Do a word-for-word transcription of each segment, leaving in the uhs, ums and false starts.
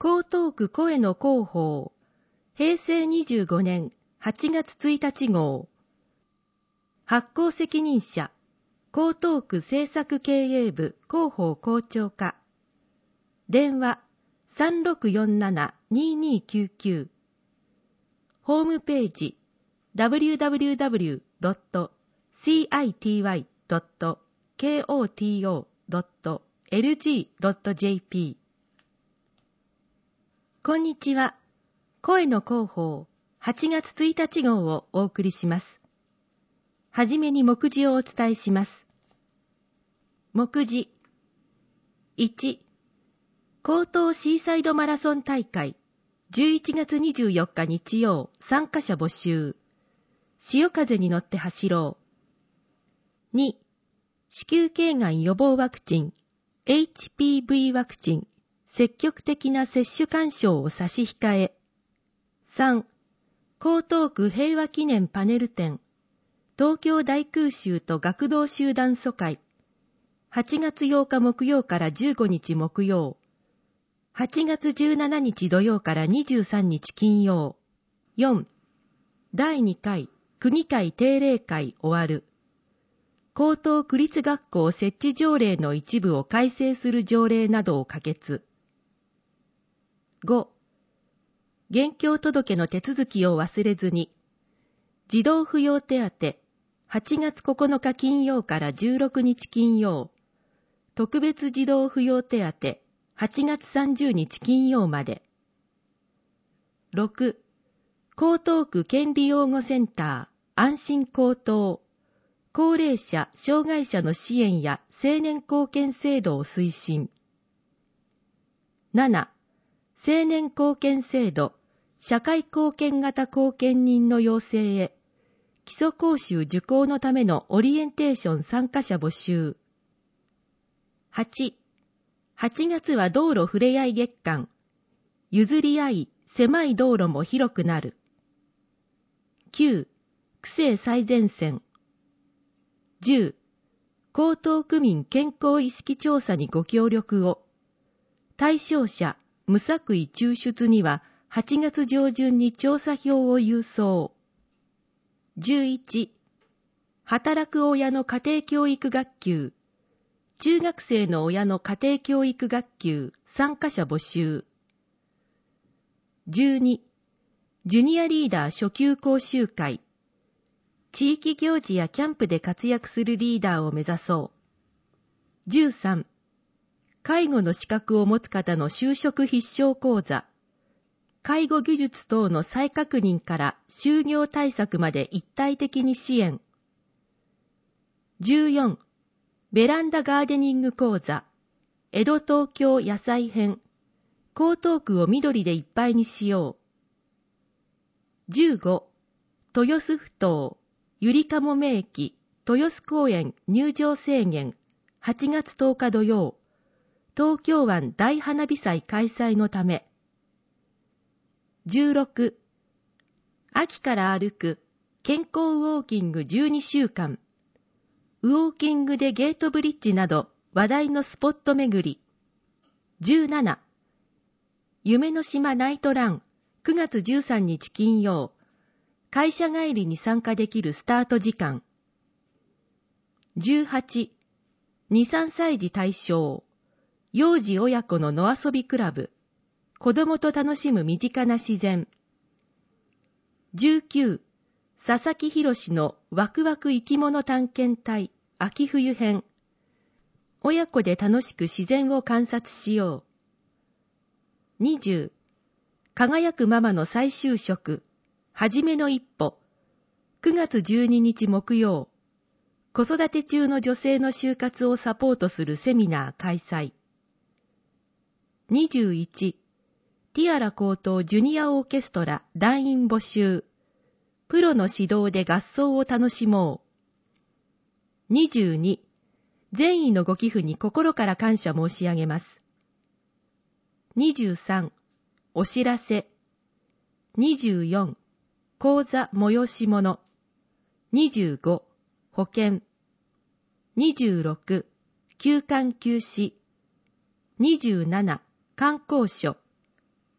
江東区声の広報、へいせいにじゅうごねんはちがつついたち号。発行責任者、江東区政策経営部広報校長課。電話 さんろくよんななにーにーきゅうきゅう。ホームページ ダブリューダブリューダブリュードットシーアイティーワイドットコトドットエルジードットジェーピー。こんにちは。声の広報はちがつついたち号をお送りします。はじめに目次をお伝えします。目次いち、江東シーサイドマラソン大会じゅういちがつにじゅうよっか日曜参加者募集。潮風に乗って走ろう。に、子宮頸がん予防ワクチン エイチピーブイ ワクチン積極的な接種勧奨を差し控え。さん、江東区平和記念パネル展東京大空襲と学童集団疎開はちがつようか木曜からじゅうごにち木曜、はちがつじゅうしちにち土曜からにじゅうさんにち金曜。よん、だいにかい区議会定例会終わる。江東区立学校設置条例の一部を改正する条例などを可決。ご、現況届の手続きを忘れずに、児童扶養手当はちがつここのか金曜からじゅうろくにち金曜、特別児童扶養手当はちがつさんじゅうにち金曜まで。ろく、江東区権利擁護センター安心高等高齢者・障害者の支援や青年貢献制度を推進。なな、青年貢献制度社会貢献型貢献人の養成へ基礎講習受講のためのオリエンテーション参加者募集。はち、はちがつは道路ふれあい月間譲り合い狭い道路も広くなる。きゅう、区政最前線。じゅう、江東区民健康意識調査にご協力を。対象者、無作為抽出にははちがつ上旬に調査票を郵送。じゅういち、働く親の家庭教育学級。中学生の親の家庭教育学級参加者募集。じゅうに、ジュニアリーダー初級講習会。地域行事やキャンプで活躍するリーダーを目指そう。じゅうさん、介護の資格を持つ方の就職必勝講座。介護技術等の再確認から就業対策まで一体的に支援。じゅうよん、ベランダガーデニング講座。江戸東京野菜編。江東区を緑でいっぱいにしよう。じゅうご、豊洲ふ頭。ゆりかもめ駅、豊洲公園入場制限、はちがつとおか土曜、東京湾大花火祭開催のため。じゅうろく、秋から歩く、健康ウォーキングじゅうにしゅうかん、ウォーキングでゲートブリッジなど話題のスポット巡り。じゅうなな、夢の島ナイトラン、くがつじゅうさんにち金曜、会社帰りに参加できるスタート時間。じゅうはち、に、さんさい児対象、幼児親子の野遊びクラブ、子供と楽しむ身近な自然。じゅうきゅう、佐々木博のワクワク生き物探検隊、秋冬編。親子で楽しく自然を観察しよう。にじゅう、輝くママの再就職。はじめの一歩。くがつじゅうににち木曜。子育て中の女性の就活をサポートするセミナー開催。にじゅういち、ティアラ高等ジュニアオーケストラ団員募集。プロの指導で合奏を楽しもう。にじゅうに、善意のご寄付に心から感謝申し上げます。にじゅうさん、お知らせ。にじゅうよん、講座催し物。にじゅうご、保険。にじゅうろく、休館休止。にじゅうなな、観光所。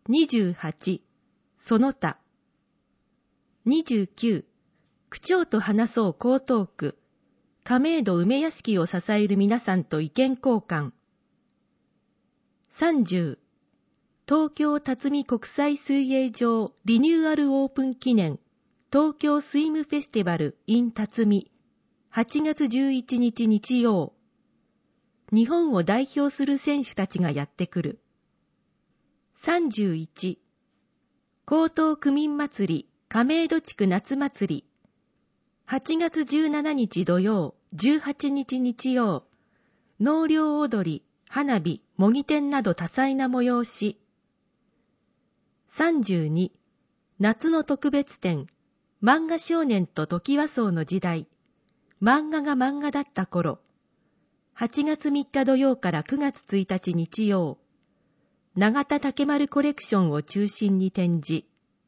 にじゅうはち、その他。にじゅうきゅう、区長と話そう江東区、亀戸梅屋敷を支える皆さんと意見交換。さんじゅう、東京辰巳国際水泳場リニューアルオープン記念東京スイムフェスティバル in 辰巳はちがつじゅういちにち日曜。日本を代表する選手たちがやってくる。さんじゅういち、江東区民祭り亀戸地区夏祭りはちがつじゅうしちにち土曜、じゅうはちにち日曜。納涼踊り、花火、模擬店など多彩な催し。さんじゅうに、夏の特別展、漫画少年とトキワ荘の時代、漫画が漫画だった頃、はちがつみっか土曜からくがつついたち日曜、永田竹丸コレクションを中心に展示。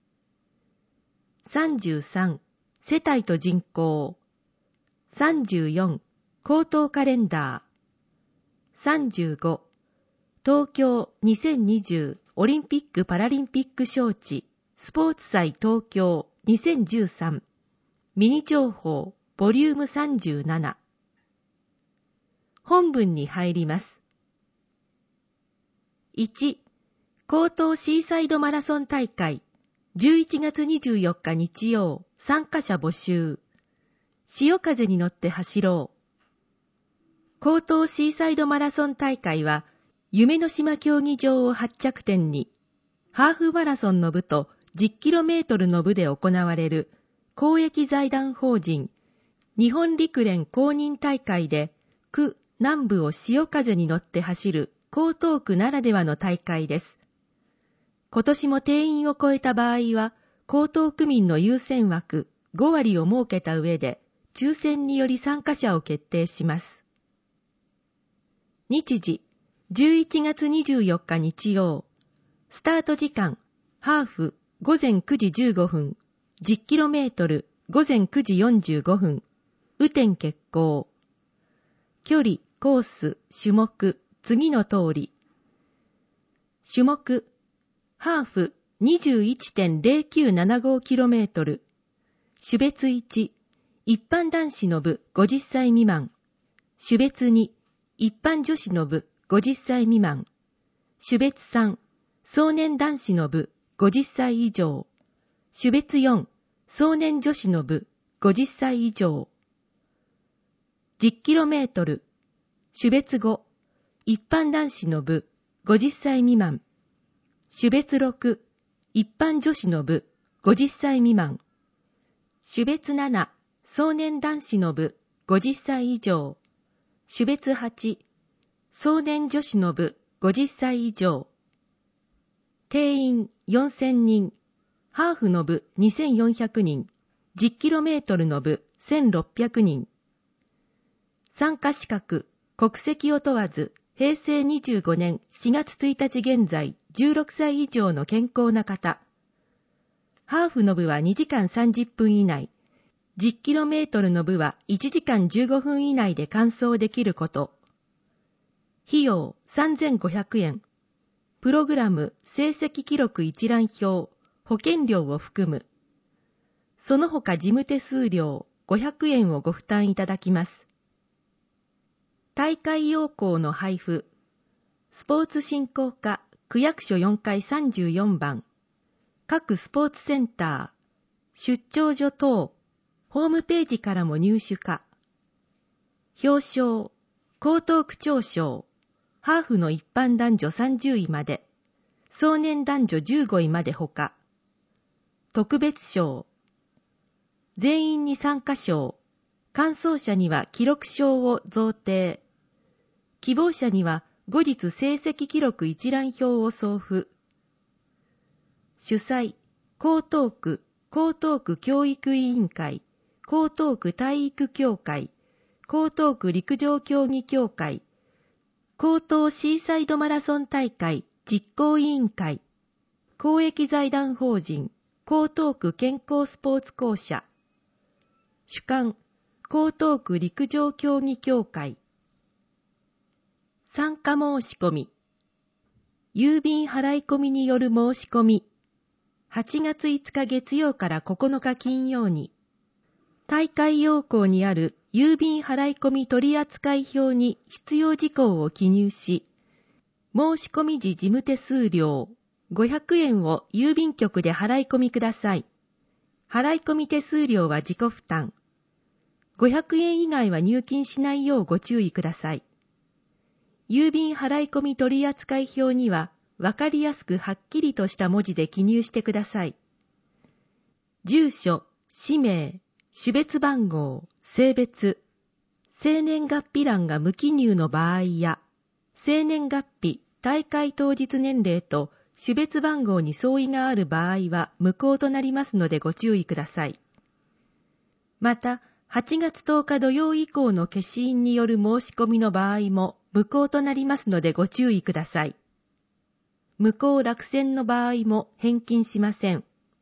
さんじゅうさん、世帯と人口。さんじゅうよん、江東カレンダー。さんじゅうご、東京にせんにじゅうオリンピック・パラリンピック招致スポーツ祭東京にせんじゅうさんミニ情報ボリュームさんじゅうなな。本文に入ります。いち、江東シーサイドマラソン大会じゅういちがつにじゅうよっか日曜参加者募集。潮風に乗って走ろう。江東シーサイドマラソン大会は夢の島競技場を発着点に、ハーフマラソンの部と じゅっキロメートル の部で行われる公益財団法人日本陸連公認大会で、区南部を潮風に乗って走る江東区ならではの大会です。今年も定員を超えた場合は、江東区民の優先枠ごわりを設けた上で、抽選により参加者を決定します。日時、じゅういちがつにじゅうよっか日曜。スタート時間、ハーフ、ごぜんくじじゅうごふん。じゅっキロメートル、ごぜんくじよんじゅうごふん。雨天決行。距離、コース、種目、次の通り。種目、ハーフ、にじゅういってんぜろきゅうななごキロメートル。種別いち、一般男子の部ごじゅっさい未満。種別に、一般女子の部ごじゅっさい未満。種別さん、壮年男子の部ごじゅっさい以上。種別よん、壮年女子の部ごじゅっさい以上。じゅっキロメートル。種別ご、一般男子の部ごじゅっさい未満。種別ろく、一般女子の部ごじゅっさい未満。種別なな、壮年男子の部ごじゅっさい以上。種別はち、壮年女子の部ごじゅっさい以上。定員よんせんにん、ハーフの部にせんよんひゃくにん、じゅっキロメートル の部せんろっぴゃくにん。参加資格、国籍を問わず、へいせいにじゅうごねんしがつついたち現在じゅうろくさい以上の健康な方。ハーフの部はにじかんさんじゅっぷん以内、じゅっキロメートル の部はいちじかんじゅうごふん以内で完走できること。費用さんぜんごひゃくえん。プログラム成績記録一覧表、保険料を含む。その他事務手数料ごひゃくえんをご負担いただきます。大会要項の配布。スポーツ振興課区役所よんかいさんじゅうよんばん。各スポーツセンター、出張所等、ホームページからも入手可。表彰、江東区長賞、ハーフの一般男女さんじゅういまで、壮年男女じゅうごいまでほか。特別賞、全員に参加賞、完走者には記録賞を贈呈。希望者には後日成績記録一覧表を送付。主催、江東区、江東区教育委員会、江東区体育協会、江東区陸上競技協会、江東シーサイドマラソン大会実行委員会、公益財団法人、江東区健康スポーツ公社、主幹、江東区陸上競技協会。参加申し込み。 郵便払い込みによる申し込み、はちがついつか月曜からここのか金曜に、大会要項にある郵便払い込み取扱表に必要事項を記入し、申し込み時事務手数料ごひゃくえんを郵便局で払い込みください。払い込み手数料は自己負担。ごひゃくえん以外は入金しないようご注意ください。郵便払い込み取扱表にはわかりやすくはっきりとした文字で記入してください。住所、氏名、種別番号、性別、生年月日欄が無記入の場合や、生年月日、大会当日年齢と種別番号に相違がある場合は無効となりますのでご注意ください。また、はちがつとおか土曜以降の消印による申し込みの場合も無効となりますのでご注意ください。無効落選の場合も返金しません。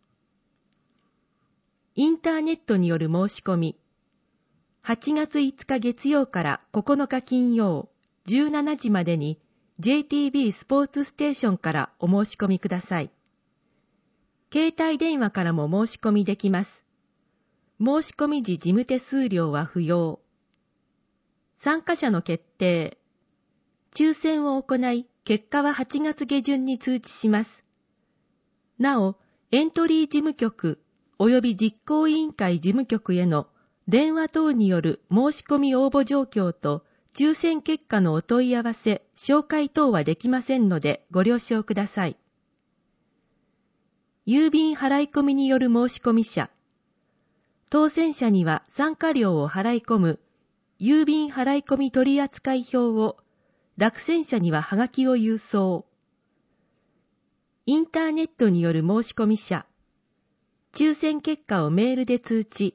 インターネットによる申し込み、はちがついつか月曜からここのか金曜じゅうしちじまでに ジェイティービー スポーツステーションからお申し込みください。携帯電話からも申し込みできます。申し込み時事務手数料は不要。参加者の決定。抽選を行い、結果ははちがつ下旬に通知します。なお、エントリー事務局及び実行委員会事務局への電話等による申し込み応募状況と抽選結果のお問い合わせ、紹介等はできませんのでご了承ください。郵便払い込みによる申し込み者。当選者には参加料を払い込む郵便払い込み取扱表を、落選者にははがきを郵送。インターネットによる申し込み者。抽選結果をメールで通知。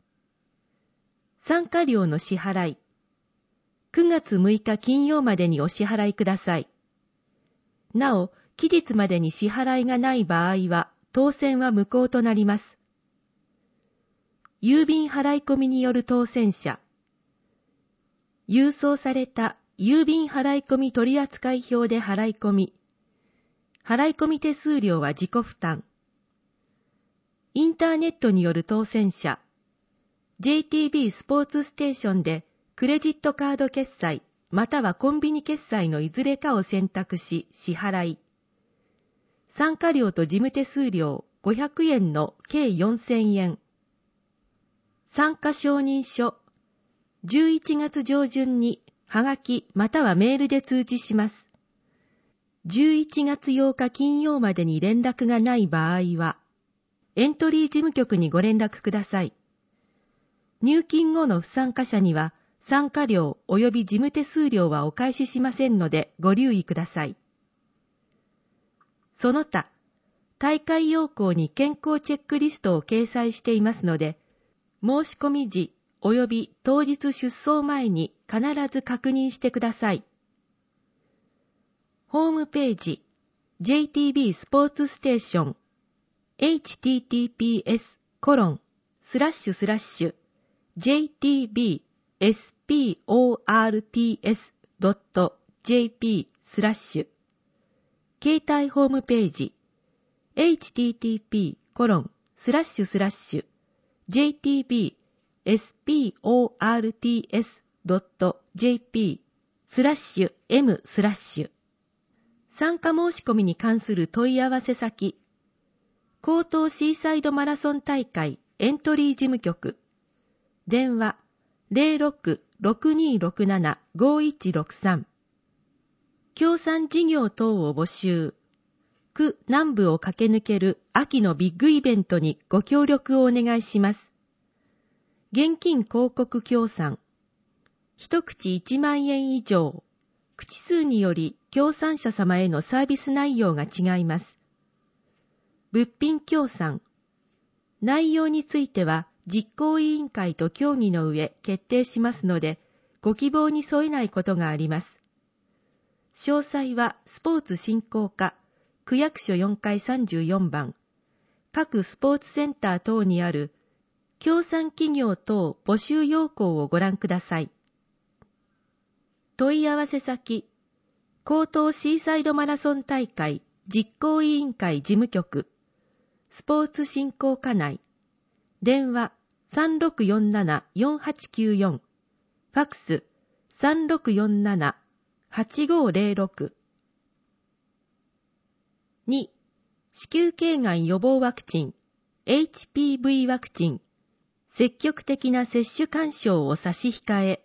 参加料の支払い。くがつむいか金曜までにお支払いください。なお、期日までに支払いがない場合は、当選は無効となります。郵便払い込みによる当選者。郵送された郵便払い込み取扱表で払い込み。払い込み手数料は自己負担。インターネットによる当選者。ジェイティービー スポーツステーションでクレジットカード決済またはコンビニ決済のいずれかを選択し支払い。参加料と事務手数料ごひゃくえんの計よんせんえん。参加承認書。じゅういちがつ上旬にはがきまたはメールで通知します。じゅういちがつようか金曜までに連絡がない場合は、エントリー事務局にご連絡ください。入金後の不参加者には、参加料及び事務手数料はお返ししませんのでご留意ください。その他、大会要項に健康チェックリストを掲載していますので、申し込み時及び当日出走前に必ず確認してください。ホームページ ジェイティービー スポーツステーション エイチティーティーピーエス コロン スラッシュスラッシュ ジェイティービー スポーツ ドット ジェーピー スラッシュ携帯ホームページ エイチティーティーピー コロン スラッシュスラッシュ ジェイティービー スポーツ ドット ジェーピー スラッシュ M スラッシュ参加申し込みに関する問い合わせ先江東シーサイドマラソン大会エントリー事務局電話 ゼロろく ろくにろくなな ごいちろくさん 協賛事業等を募集区南部を駆け抜ける秋のビッグイベントにご協力をお願いします。現金広告協賛一口いちまんえん以上口数により協賛者様へのサービス内容が違います。物品協賛内容については実行委員会と協議の上決定しますので、ご希望に添えないことがあります。詳細はスポーツ振興課、区役所よんかいさんじゅうよんばん、各スポーツセンター等にある協賛企業等募集要項をご覧ください。問い合わせ先、 江東シーサイドマラソン大会実行委員会事務局、スポーツ振興課内、電話 さんろくよんななよんはちきゅうよん、ファックス さんろくよんななはちごぜろろく。に、子宮頸がん予防ワクチン、エイチピーブイ ワクチン、積極的な接種勧奨を差し控え。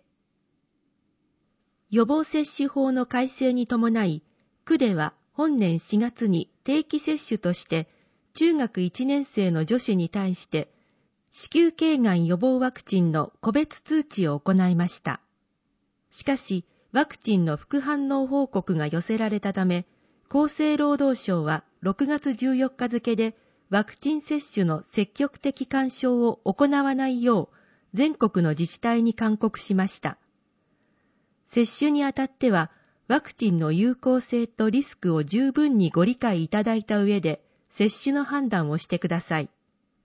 予防接種法の改正に伴い、区では本年しがつに定期接種として中学いちねん生の女子に対して子宮頸がん予防ワクチンの個別通知を行いました。しかし、ワクチンの副反応報告が寄せられたため、厚生労働省はろくがつじゅうよっか付でワクチン接種の積極的勧奨を行わないよう全国の自治体に勧告しました。接種にあたっては、ワクチンの有効性とリスクを十分にご理解いただいた上で、接種の判断をしてください。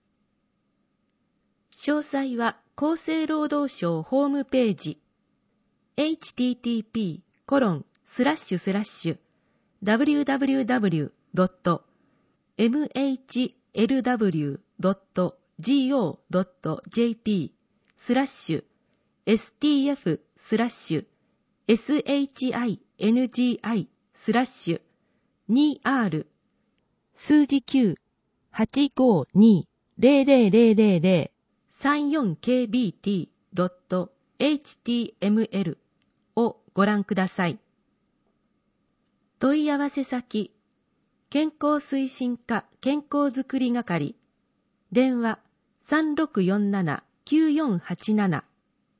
詳細は厚生労働省ホームページ、エイチティーティーピーコロンスラッシュスラッシュダブリューダブリューダブリュードットエムエイチエルダブリュードットジオードットジェーピースラッシュエスティーエフスラッシュエスエイチアイエヌジーアイスラッシュにアール数字きゅう はちごに ゼロゼロゼロゼロゼロ さんよんケービーティードットエイチティーエムエル をご覧ください。問い合わせ先、健康推進課健康づくり係、電話 さんろくよんななきゅうよんはちなな。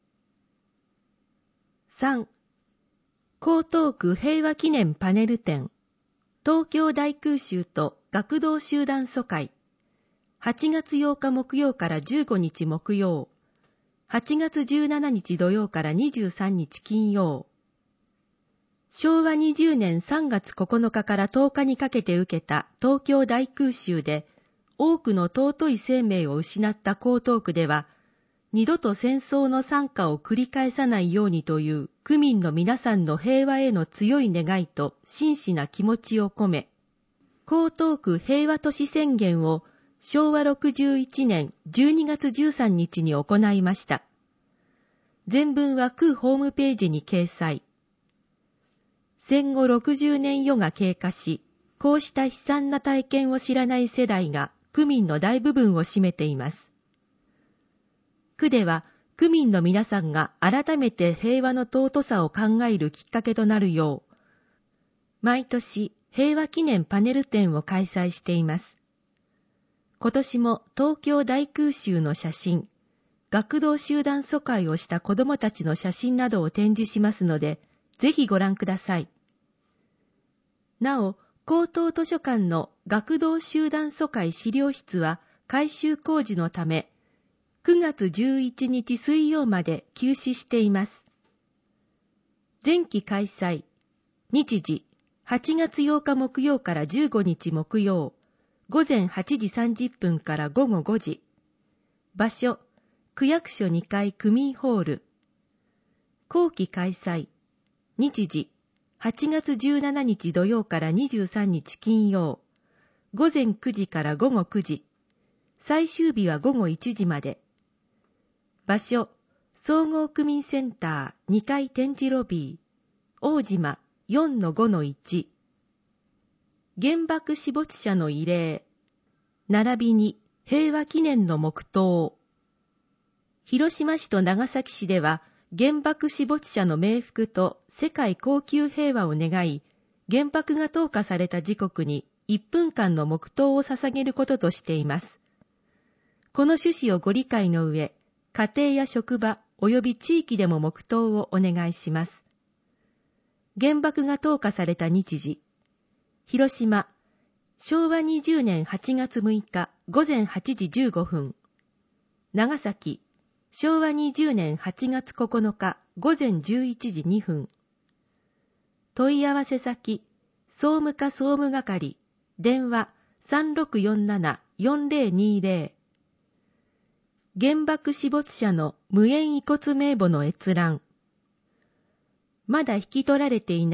さん、江東区平和記念パネル展、東京大空襲と学童集団疎開、はちがつようか木曜からじゅうごにち木曜、はちがつじゅうしちにち土曜からにじゅうさんにち金曜。しょうわにじゅうねんさんがつここのかからとおかにかけて受けた東京大空襲で多くの尊い生命を失った江東区では、二度と戦争の惨禍を繰り返さないようにという区民の皆さんの平和への強い願いと真摯な気持ちを込め、江東区平和都市宣言をしょうわろくじゅういちねんじゅうにがつじゅうさんにちに行いました。全文は区ホームページに掲載。戦後ろくじゅうねん余が経過し、こうした悲惨な体験を知らない世代が区民の大部分を占めています。区では区民の皆さんが改めて平和の尊さを考えるきっかけとなるよう、毎年平和記念パネル展を開催しています。今年も東京大空襲の写真、学童集団疎開をした子どもたちの写真などを展示しますので、ぜひご覧ください。なお、江東図書館の学童集団疎開資料室は改修工事のため、くがつじゅういちにち水曜まで休止しています。前期開催、日時、はちがつようか木曜からじゅうごにち木曜、ごぜんはちじさんじゅっぷんからごごごじ。場所、区役所にかい区民ホール。後期開催、日時、はちがつじゅうしちにち土曜からにじゅうさんにち金曜、ごぜんくじからごごくじ。最終日はごごいちじまで。場所、総合区民センターにかい展示ロビー、大島 よんのごのいち。原爆死没者の慰霊、並びに平和記念の黙祷。広島市と長崎市では、原爆死没者の冥福と世界恒久平和を願い、原爆が投下された時刻にいっぷんかんの黙祷を捧げることとしています。この趣旨をご理解の上、家庭や職場及び地域でも黙祷をお願いします。原爆が投下された日時、広島、しょうわにじゅうねんはちがつむいかごぜんはちじじゅうごふん。長崎、しょうわにじゅうねんはちがつここのかごぜんじゅういちじにふん。問い合わせ先、総務課総務係、電話 さんろくよんななよんぜろにぜろ。原爆死没者の無縁遺骨名簿の閲覧。まだ引き取られていない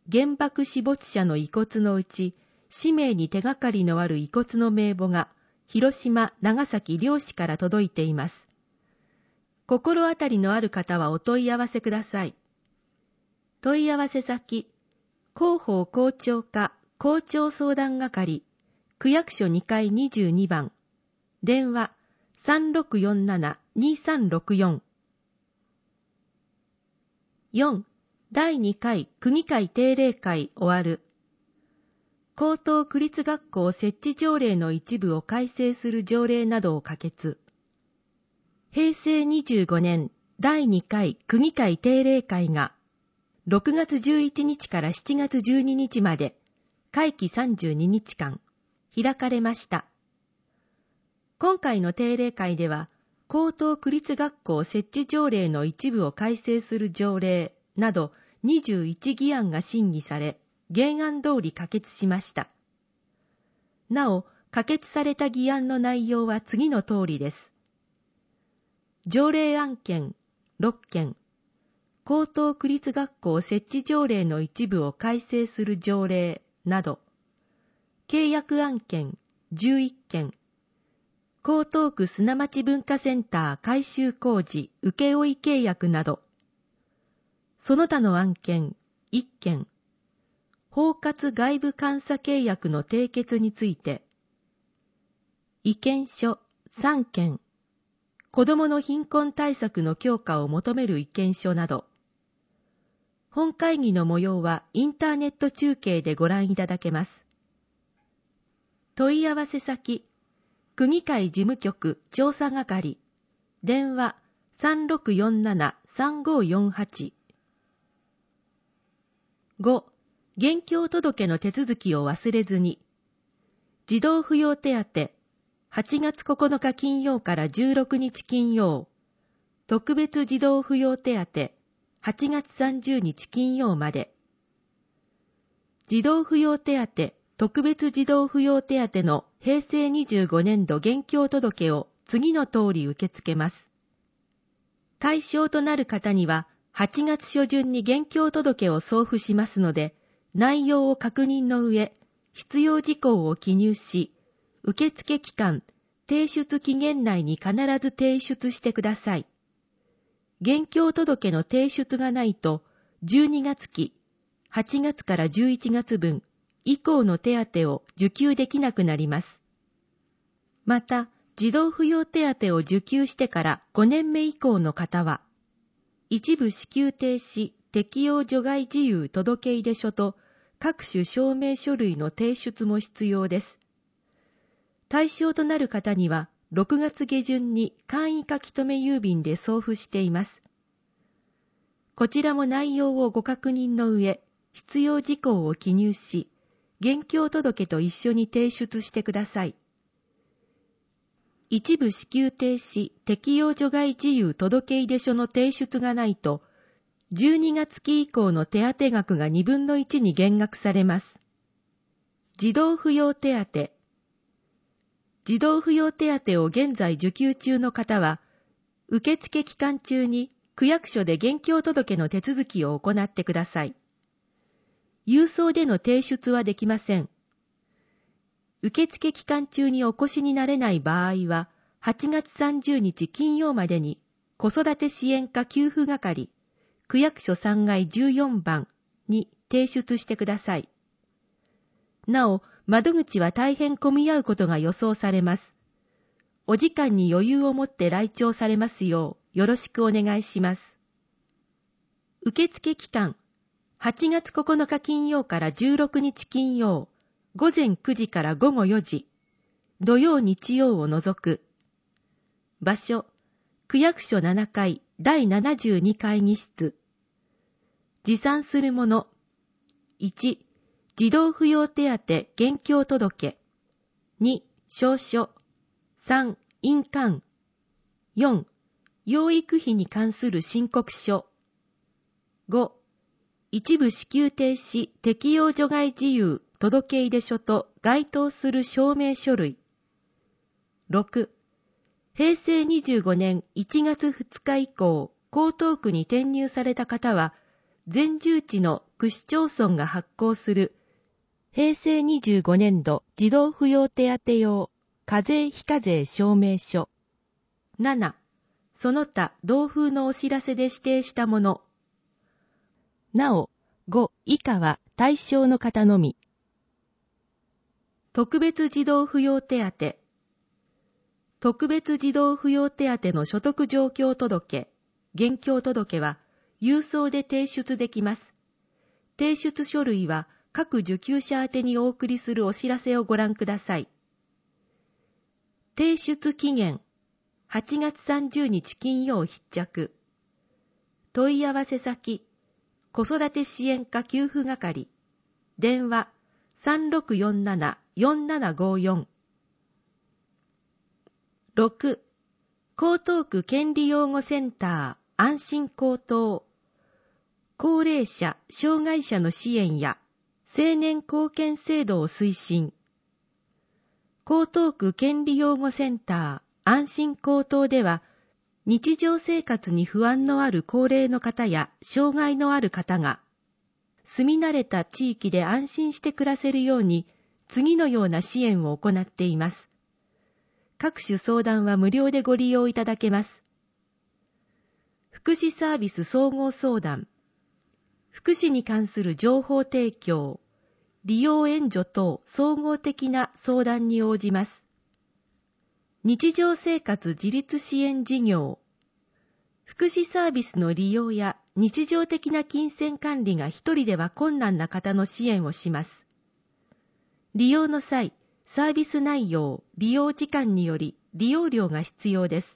原爆死没者の遺骨のうち、氏名に手がかりのある遺骨の名簿が、広島、長崎両市から届いています。心当たりのある方はお問い合わせください。問い合わせ先、広報校長課校長相談係、区役所にかいにじゅうにばん、電話 さんろくよんななにさんろくよん。よん. だいにかい区議会定例会終わる。高等区立学校設置条例の一部を改正する条例などを可決。へいせいにじゅうごねんだいにかい区議会定例会がろくがつじゅういちにちからしちがつじゅうににちまで会期さんじゅうににちかん開かれました。今回の定例会では高等区立学校設置条例の一部を改正する条例などにじゅういちぎあんが審議され、原案通り可決しました。なお、可決された議案の内容は次の通りです。条例案件ろっけん、高等区立学校設置条例の一部を改正する条例など、契約案件じゅういっけん、江東区砂町文化センター改修工事請負契約など、その他の案件いっけん、包括外部監査契約の締結について、意見書さんけん、子どもの貧困対策の強化を求める意見書など、本会議の模様はインターネット中継でご覧いただけます。問い合わせ先、区議会事務局調査係、電話 さんろくよんななさんごよんはち。ご. 現況届の手続きを忘れずに。児童扶養手当、はちがつここのか金曜からじゅうろくにち金曜。特別児童扶養手当、はちがつさんじゅうにち金曜まで。児童扶養手当、特別児童扶養手当のへいせいにじゅうごねんど現況届を次の通り受け付けます。対象となる方には、はちがつしょじゅんに現況届を送付しますので、内容を確認の上、必要事項を記入し、受付期間、提出期限内に必ず提出してください。現況届の提出がないと、じゅうにがつき、はちがつからじゅういちがつぶん以降の手当を受給できなくなります。また、児童扶養手当を受給してからごねんめ以降の方は、一部支給停止、適用除外事由届出書と各種証明書類の提出も必要です。対象となる方には、ろくがつげじゅんに簡易書留郵便で送付しています。こちらも内容をご確認の上、必要事項を記入し、現況届と一緒に提出してください。一部支給停止、適用除外事由届出書の提出がないと、じゅうにがつき以降の手当額がにぶんのいちに減額されます。児童扶養手当。児童扶養手当を現在受給中の方は、受付期間中に区役所で現況届の手続きを行ってください。郵送での提出はできません。受付期間中にお越しになれない場合は、はちがつさんじゅうにち金曜までに子育て支援課給付係、区役所さんがいじゅうよんばんに提出してください。なお、窓口は大変混み合うことが予想されます。お時間に余裕を持って来庁されますようよろしくお願いします。受付期間、はちがつここのか金曜からじゅうろくにち金曜、ごぜんくじからごごよじ、土曜日曜を除く。場所、区役所ななかいだいななじゅうに会議室。持参するもの。いち、児童扶養手当現況届。に、証書。さん、印鑑。よん、養育費に関する申告書。ご、一部支給停止適用除外事由届出書と該当する証明書類。ろく、へいせいにじゅうごねんいちがつふつか以降、江東区に転入された方は、 全住地の区市町村が発行するへいせいにじゅうごねんど児童扶養手当用課税非課税証明書。なな、その他同風のお知らせで指定したもの。なお、ご以下は対象の方のみ。特別児童扶養手当。特別児童扶養手当の所得状況届、現況届は郵送で提出できます。提出書類は各受給者宛てにお送りするお知らせをご覧ください。提出期限、はちがつさんじゅうにち金曜必着。問い合わせ先、子育て支援課給付係。電話、さんろくよんなな、よんななごよん。ろく、江東区権利擁護センター安心高等。高齢者、障害者の支援や青年貢献制度を推進。江東区権利擁護センター安心高等では、日常生活に不安のある高齢の方や障害のある方が、住み慣れた地域で安心して暮らせるように、次のような支援を行っています。各種相談は無料でご利用いただけます。福祉サービス総合相談。福祉に関する情報提供、利用援助等総合的な相談に応じます。日常生活自立支援事業。福祉サービスの利用や日常的な金銭管理が一人では困難な方の支援をします。利用の際、サービス内容、利用時間により利用料が必要です。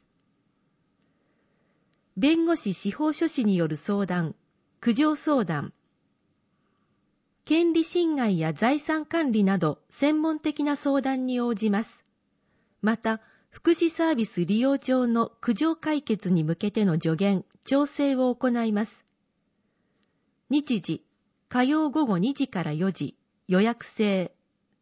弁護士司法書士による相談、苦情相談。権利侵害や財産管理など専門的な相談に応じます。また、福祉サービス利用上の苦情解決に向けての助言、調整を行います。日時、火曜午後にじからよじ、予約制。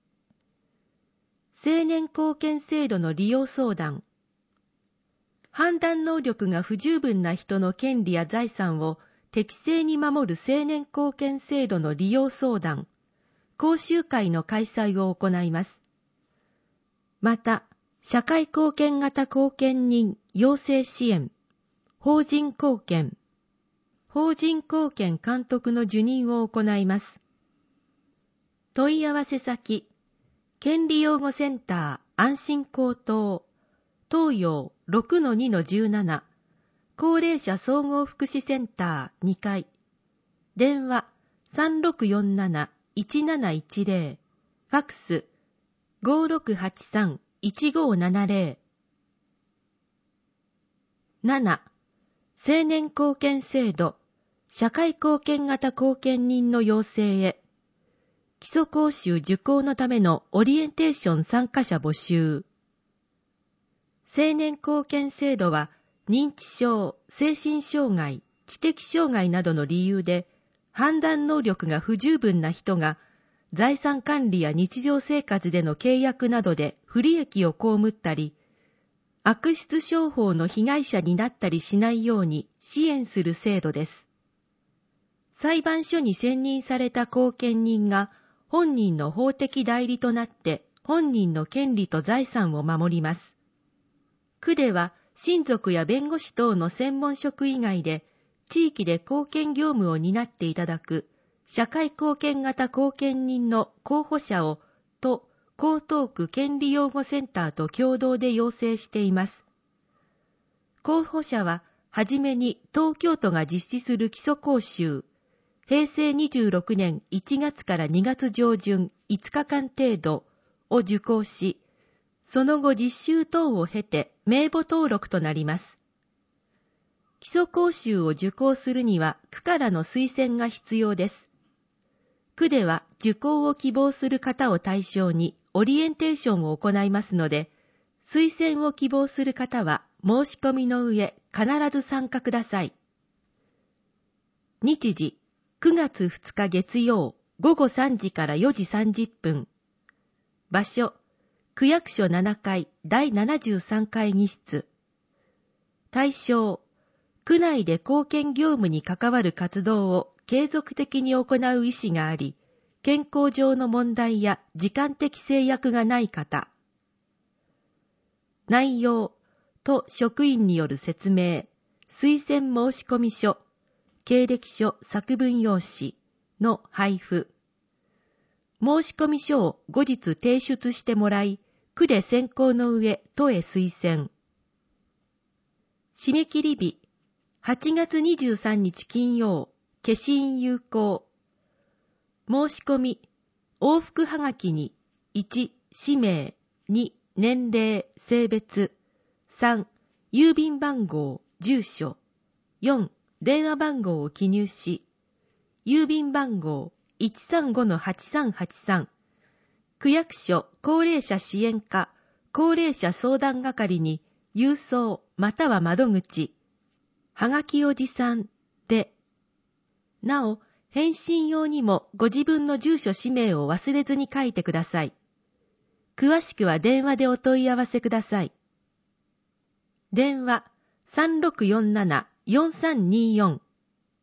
青年貢献制度の利用相談。判断能力が不十分な人の権利や財産を適正に守る青年貢献制度の利用相談、講習会の開催を行います。また、社会貢献型後見人養成支援、法人貢献、法人貢献監督の受任を行います。問い合わせ先、権利擁護センター安心高等、東洋 ろくのにのじゅうなな、高齢者総合福祉センターにかい、電話 さんろくよんなな、いちなないちぜろ、ファックス ごろくはちさん、いちごななぜろ。なな、青年貢献制度、社会貢献型後見人の養成へ、基礎講習受講のためのオリエンテーション参加者募集。青年貢献制度は、認知症、精神障害、知的障害などの理由で、判断能力が不十分な人が、財産管理や日常生活での契約などで不利益を被ったり、悪質商法の被害者になったりしないように支援する制度です。裁判所に選任された後見人が、本人の法的代理となって本人の権利と財産を守ります。区では親族や弁護士等の専門職以外で地域で貢献業務を担っていただく社会貢献型後見人の候補者を都江東区権利擁護センターと共同で養成しています。候補者ははじめに東京都が実施する基礎講習、へいせいにじゅうろくねんいちがつからにがつ上旬いつかかん程度を受講し、その後実習等を経て名簿登録となります。基礎講習を受講するには区からの推薦が必要です。区では受講を希望する方を対象にオリエンテーションを行いますので、推薦を希望する方は申し込みの上必ず参加ください。日時、くがつふつか月曜ごごさんじからよじさんじゅっぷん。場所、区役所ななかいだいななじゅうさんかいぎ室。対象、 区内で公権業務に関わる活動を継続的に行う意思があり、健康上の問題や時間的制約がない方。内容、都職員による説明、推薦申込書、経歴書作文用紙の配布。申込書を後日提出してもらい、区で選考の上、都へ推薦。締め切り日、はちがつにじゅうさんにち金曜、消印有効。申し込み、往復はがきに、いち、氏名、に、年齢、性別、さん、郵便番号、住所、よん、電話番号を記入し、郵便番号 いちさんごのはちさんはちさん、区役所高齢者支援課高齢者相談係に郵送または窓口、はがきおじさんで、なお、返信用にもご自分の住所氏名を忘れずに書いてください。詳しくは電話でお問い合わせください。電話 さんろくよんななよんさんによん。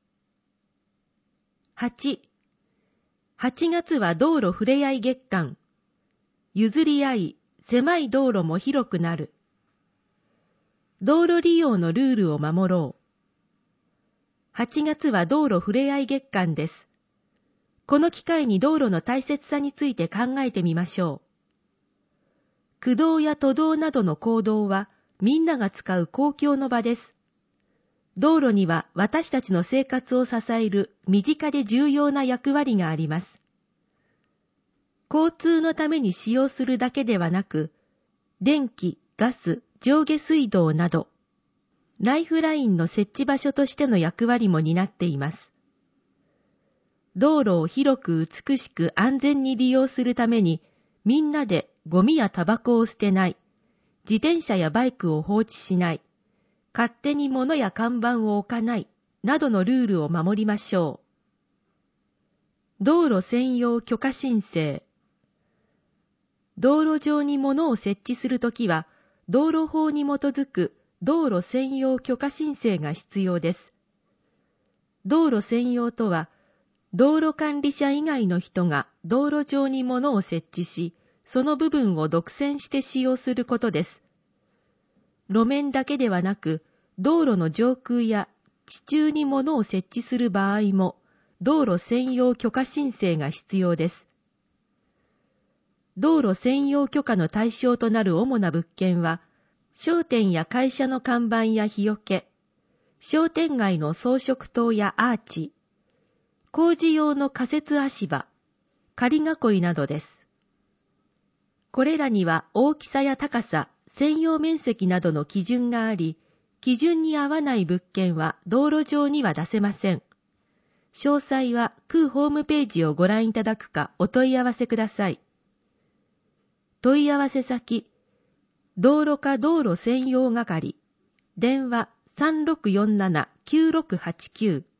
はち、はちがつは道路ふれあい月間。譲り合い、狭い道路も広くなる。道路利用のルールを守ろう。はちがつは道路ふれあい月間です。この機会に道路の大切さについて考えてみましょう。区道や都道などの公道はみんなが使う公共の場です。道路には私たちの生活を支える身近で重要な役割があります。交通のために使用するだけではなく、電気、ガス、上下水道など、ライフラインの設置場所としての役割も担っています。道路を広く美しく安全に利用するために、みんなでゴミやタバコを捨てない、自転車やバイクを放置しない、勝手に物や看板を置かない、などのルールを守りましょう。道路専用許可申請。道路上に物を設置するときは、道路法に基づく道路専用許可申請が必要です。道路専用とは、道路管理者以外の人が道路上に物を設置し、その部分を独占して使用することです。路面だけではなく、道路の上空や地中に物を設置する場合も、道路専用許可申請が必要です。道路専用許可の対象となる主な物件は、商店や会社の看板や日よけ、商店街の装飾灯やアーチ、工事用の仮設足場、仮囲いなどです。これらには大きさや高さ、占用面積などの基準があり、基準に合わない物件は道路上には出せません。詳細は区ホームページをご覧いただくかお問い合わせください。問い合わせ先、道路課道路専用係、電話 さんろくよんななきゅうろくはちきゅう。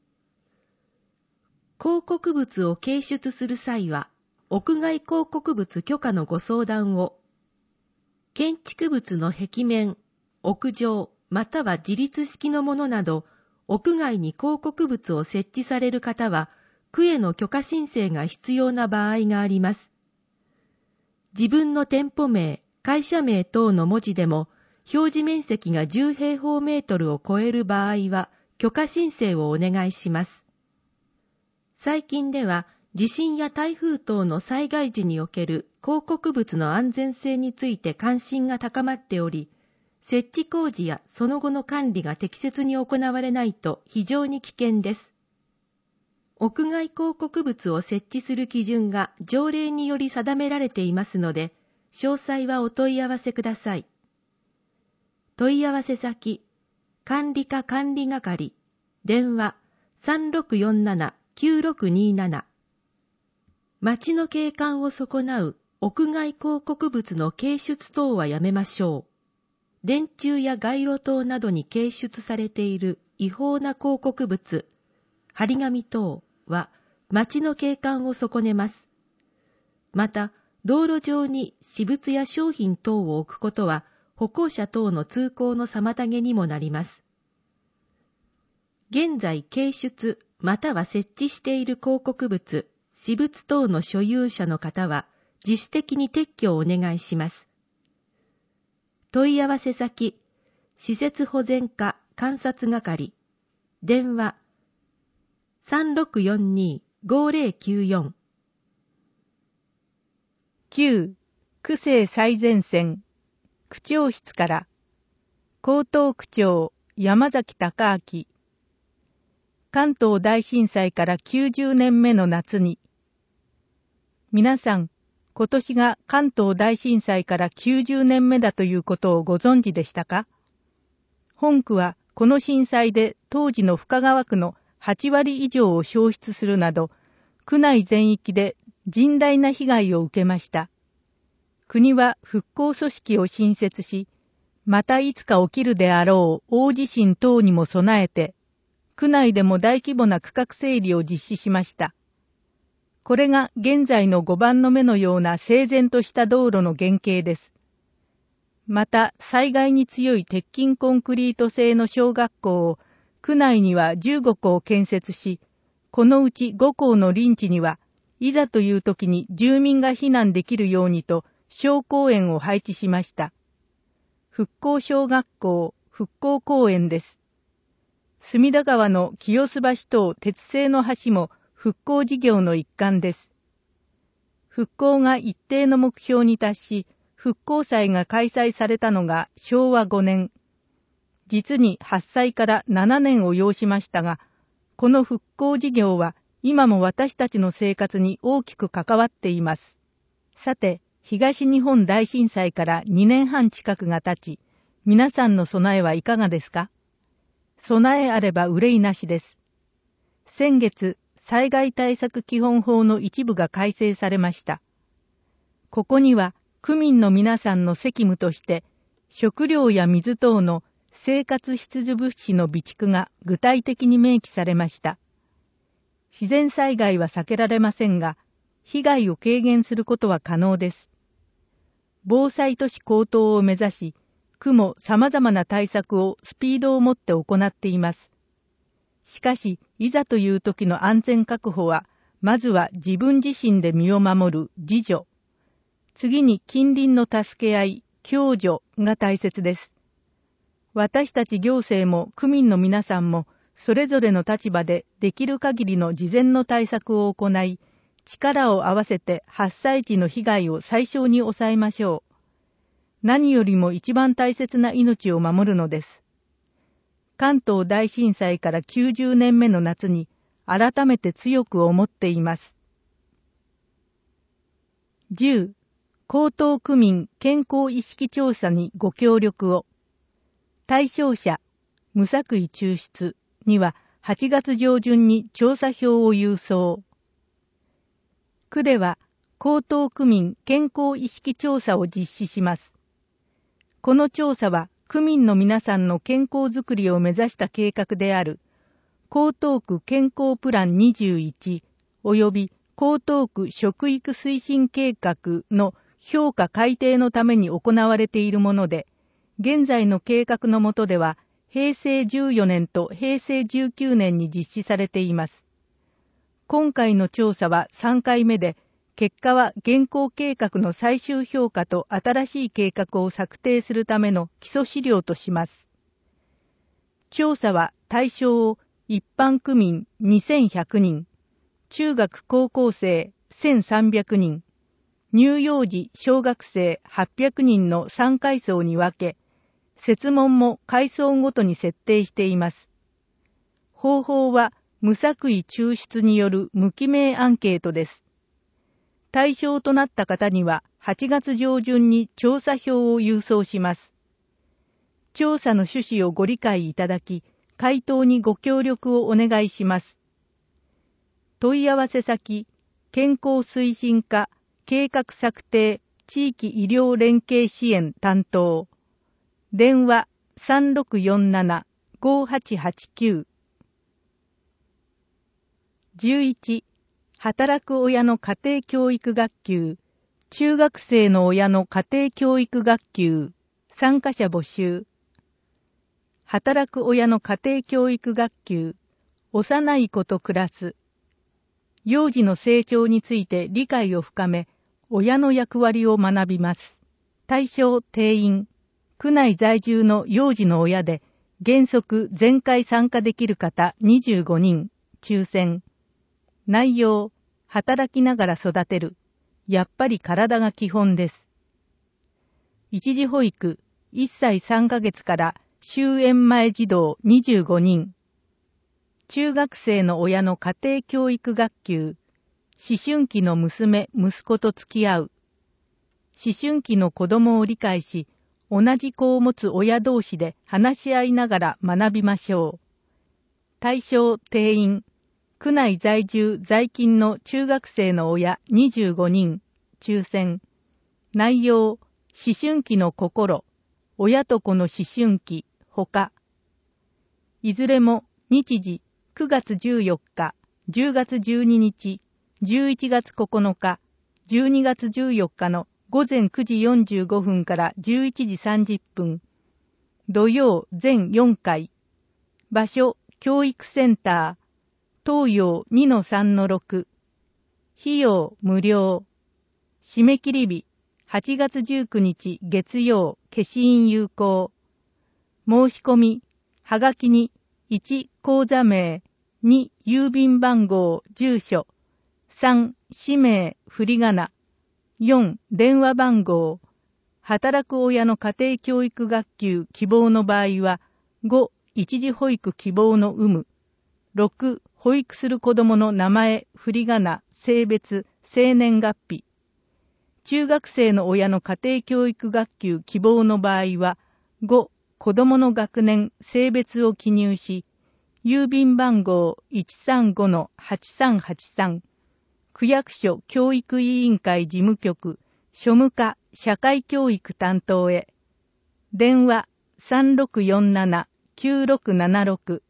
広告物を掲出する際は、屋外広告物許可のご相談を。建築物の壁面、屋上、または自立式のものなど、屋外に広告物を設置される方は、区への許可申請が必要な場合があります。自分の店舗名、会社名等の文字でも、表示面積がじゅうへいほうメートルを超える場合は、許可申請をお願いします。最近では、地震や台風等の災害時における広告物の安全性について関心が高まっており、設置工事やその後の管理が適切に行われないと非常に危険です。屋外広告物を設置する基準が条例により定められていますので、詳細はお問い合わせください。問い合わせ先、管理課管理係、電話 さんろくよんななきゅうろくになな。街の景観を損なう屋外広告物の掲出等はやめましょう。電柱や街路灯などに掲出されている違法な広告物、張り紙等は街の景観を損ねます。また、道路上に私物や商品等を置くことは歩行者等の通行の妨げにもなります。 現在掲出または設置している広告物、私物等の所有者の方は自主的に撤去をお願いします。問い合わせ先、施設保全課監察係、電話 さんろくよんにーごーぜろきゅうよん。 きゅう. 区政最前線区長室から江東区長山崎隆明。関東大震災からきゅうじゅうねんめの夏に。皆さん、今年が関東大震災からきゅうじゅうねんめだということをご存知でしたか？本区はこの震災で当時の深川区のはちわり以上を焼失するなど、区内全域で甚大な被害を受けました。国は復興組織を新設し、またいつか起きるであろう大地震等にも備えて、区内でも大規模な区画整理を実施しました。これが現在のごばんの目のような整然とした道路の原型です。また、災害に強い鉄筋コンクリート製の小学校を区内にはじゅうごこう建設し、このうちごこうの臨地には、いざという時に住民が避難できるようにと小公園を配置しました。復興小学校、復興公園です。隅田川の清洲橋等鉄製の橋も復興事業の一環です。復興が一定の目標に達し、復興祭が開催されたのがしょうわごねん。実に発災からななねんを要しましたが、この復興事業は今も私たちの生活に大きく関わっています。さて、東日本大震災からにねんはん近くが経ち、皆さんの備えはいかがですか？備えあれば憂いなしです。先月、災害対策基本法の一部が改正されました。ここには、区民の皆さんの責務として、食料や水等の生活必需物資の備蓄が具体的に明記されました。自然災害は避けられませんが、被害を軽減することは可能です。防災都市高騰を目指し、区も様々な対策をスピードを持って行っています。しかし、いざという時の安全確保は、まずは自分自身で身を守る自助。次に近隣の助け合い、共助が大切です。私たち行政も区民の皆さんも、それぞれの立場でできる限りの事前の対策を行い、力を合わせて発災地の被害を最小に抑えましょう。何よりも一番大切な命を守るのです。関東大震災からきゅうじゅうねんめの夏に改めて強く思っています。じゅう. 江東区民健康意識調査にご協力を。対象者、無作為抽出にははちがつじょうじゅんに調査票を郵送。区では江東区民健康意識調査を実施します。この調査は区民の皆さんの健康づくりを目指した計画である江東区健康プランにじゅういち及び江東区食育推進計画の評価改定のために行われているもので、現在の計画の下ではへいせいじゅうよねんとへいせいじゅうきゅうねんに実施されています。今回の調査はさんかいめで、結果は現行計画の最終評価と新しい計画を策定するための基礎資料とします。調査は対象を一般区民にせんひゃくにん、中学高校生せんさんびゃくにん、乳幼児小学生はっぴゃくにんのさんかい層に分け、設問も階層ごとに設定しています。方法は無作為抽出による無記名アンケートです。対象となった方にははちがつじょうじゅんに調査票を郵送します。調査の趣旨をご理解いただき、回答にご協力をお願いします。問い合わせ先、健康推進課、計画策定、地域医療連携支援担当。電話 さんろくよんなな ごはちはちきゅう。じゅういち. 働く親の家庭教育学級、中学生の親の家庭教育学級、参加者募集。 働く親の家庭教育学級、幼い子と暮らす。幼児の成長について理解を深め、親の役割を学びます。対象定員、区内在住の幼児の親で、原則全会参加できる方にじゅうごにん、抽選。内容、働きながら育てる。やっぱり体が基本です。一時保育、いっさいさんかげつから終園前児童にじゅうごにん。中学生の親の家庭教育学級。思春期の娘、息子と付き合う。思春期の子供を理解し、同じ子を持つ親同士で話し合いながら学びましょう。対象定員、区内在住在勤の中学生の親にじゅうごにん、抽選。内容、思春期の心、親と子の思春期、ほか。いずれも日時くがつじゅうよっか、じゅうがつじゅうににち、じゅういちがつここのか、じゅうにがつじゅうよっかのごぜんくじよんじゅうごふんからじゅういちじさんじゅっぷん。土曜全よんかい。場所、教育センター。東洋 にのさんのろく。費用無料。締め切り日、はちがつじゅうくにち月曜、消印有効。申し込み、はがきに、いち口座名、に郵便番号、住所、さん氏名、振り仮名、よん電話番号、働く親の家庭教育学級希望の場合は、ご一時保育希望の有無、ろく保育する子供の名前、振り仮名、性別、生年月日。中学生の親の家庭教育学級希望の場合は、ご子供の学年、性別を記入し、郵便番号 いちさんごのはちさんはちさん、区役所教育委員会事務局、庶務課社会教育担当へ。電話 さんろくよんななきゅうろくななろく。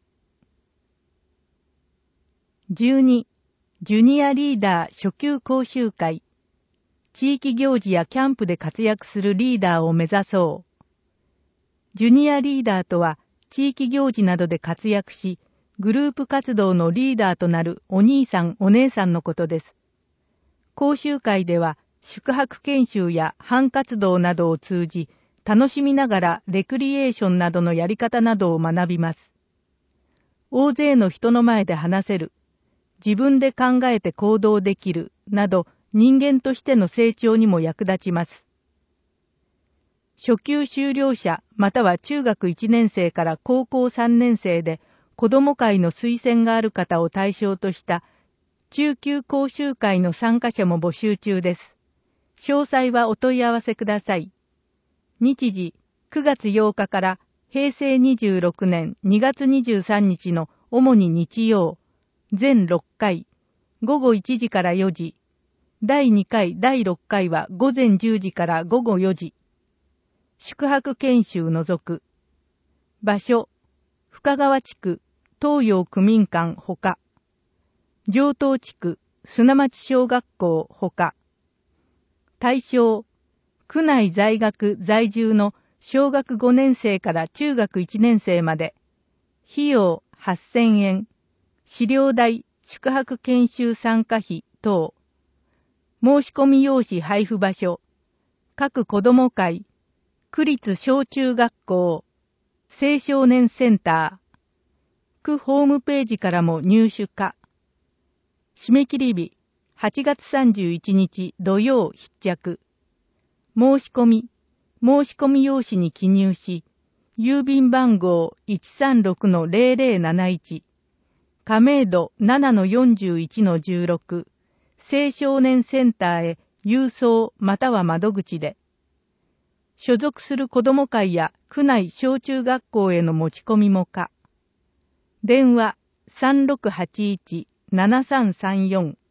じゅうに. ジュニアリーダー初級講習会。地域行事やキャンプで活躍するリーダーを目指そう。ジュニアリーダーとは、地域行事などで活躍し、グループ活動のリーダーとなるお兄さんお姉さんのことです。講習会では、宿泊研修や班活動などを通じ、楽しみながらレクリエーションなどのやり方などを学びます。大勢の人の前で話せる、自分で考えて行動できる、など人間としての成長にも役立ちます。初級修了者または中学いちねん生から高校さんねん生で子ども会の推薦がある方を対象とした中級講習会の参加者も募集中です。詳細はお問い合わせください。日時くがつようかからへいせいにじゅうろくねんにがつにじゅうさんにちの主に日曜、全ろっかい、ごごいちじからよじ、だいにかい、だいろっかいはごぜんじゅうじからごごよじ。宿泊研修除く。場所、深川地区、東洋区民館ほか。上東地区、砂町小学校ほか。対象、区内在学在住の小学ごねん生から中学いちねん生まで。費用はっせんえん。飼料代、宿泊研修参加費等。申し込み用紙配布場所。各子ども会。区立小中学校、青少年センター、区ホームページからも入手可。締め切り日、はちがつさんじゅういちにち土曜必着。申し込み、申し込み用紙に記入し、郵便番号 いちさんろくのぜろぜろなないち、亀戸 ななのよんじゅういちのじゅうろく、青少年センターへ郵送または窓口で。所属する子ども会や区内小中学校への持ち込みも可。電話 さんろくはちいちななさんさんよん。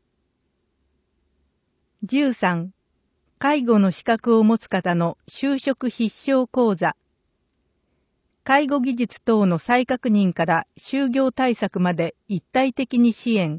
じゅうさん. 介護の資格を持つ方の就職必勝講座。介護技術等の再確認から就業対策まで一体的に支援。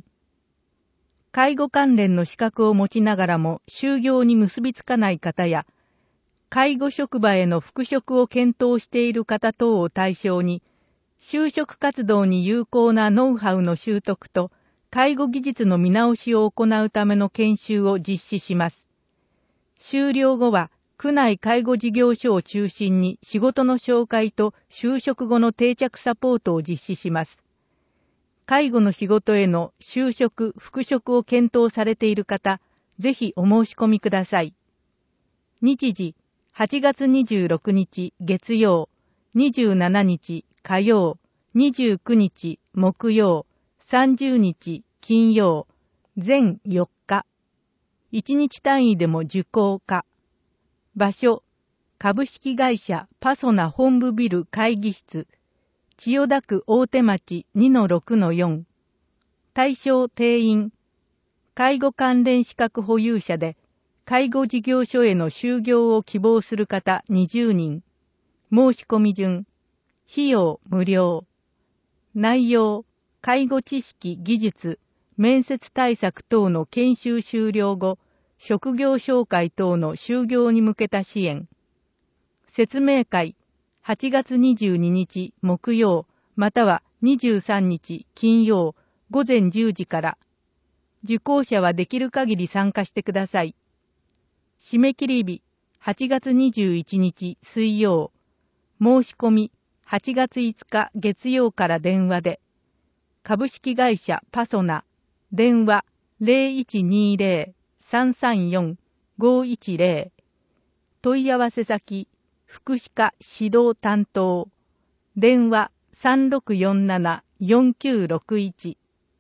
介護関連の資格を持ちながらも就業に結びつかない方や、 介護職場への復職を検討している方等を対象に、就職活動に有効なノウハウの習得と、介護技術の見直しを行うための研修を実施します。終了後は、区内介護事業所を中心に仕事の紹介と就職後の定着サポートを実施します。介護の仕事への就職、復職を検討されている方、ぜひお申し込みください。日時、はちがつにじゅうろくにち月曜、にじゅうしちにち火曜、にじゅうくにち木曜、さんじゅうにち金曜、全よっか。いちにち単位でも受講可。場所、株式会社パソナ本部ビル会議室、千代田区大手町 にのろくのよん。対象定員、介護関連資格保有者で、介護事業所への就業を希望する方にじゅうにん。申し込み順、費用無料。内容、介護知識技術、面接対策等の研修終了後、職業紹介等の就業に向けた支援。説明会、はちがつにじゅうににち木曜、またはにじゅうさんにち金曜、ごぜんじゅうじから。受講者はできる限り参加してください。締め切り日、はちがつにじゅういちにち水曜。申し込み、はちがついつか月曜から電話で。株式会社パソナ、電話 ゼロいちにゼロ さんさんよん ごいちゼロ。問い合わせ先、福祉課指導担当。電話 さんろくよんなな よんきゅうろくいち。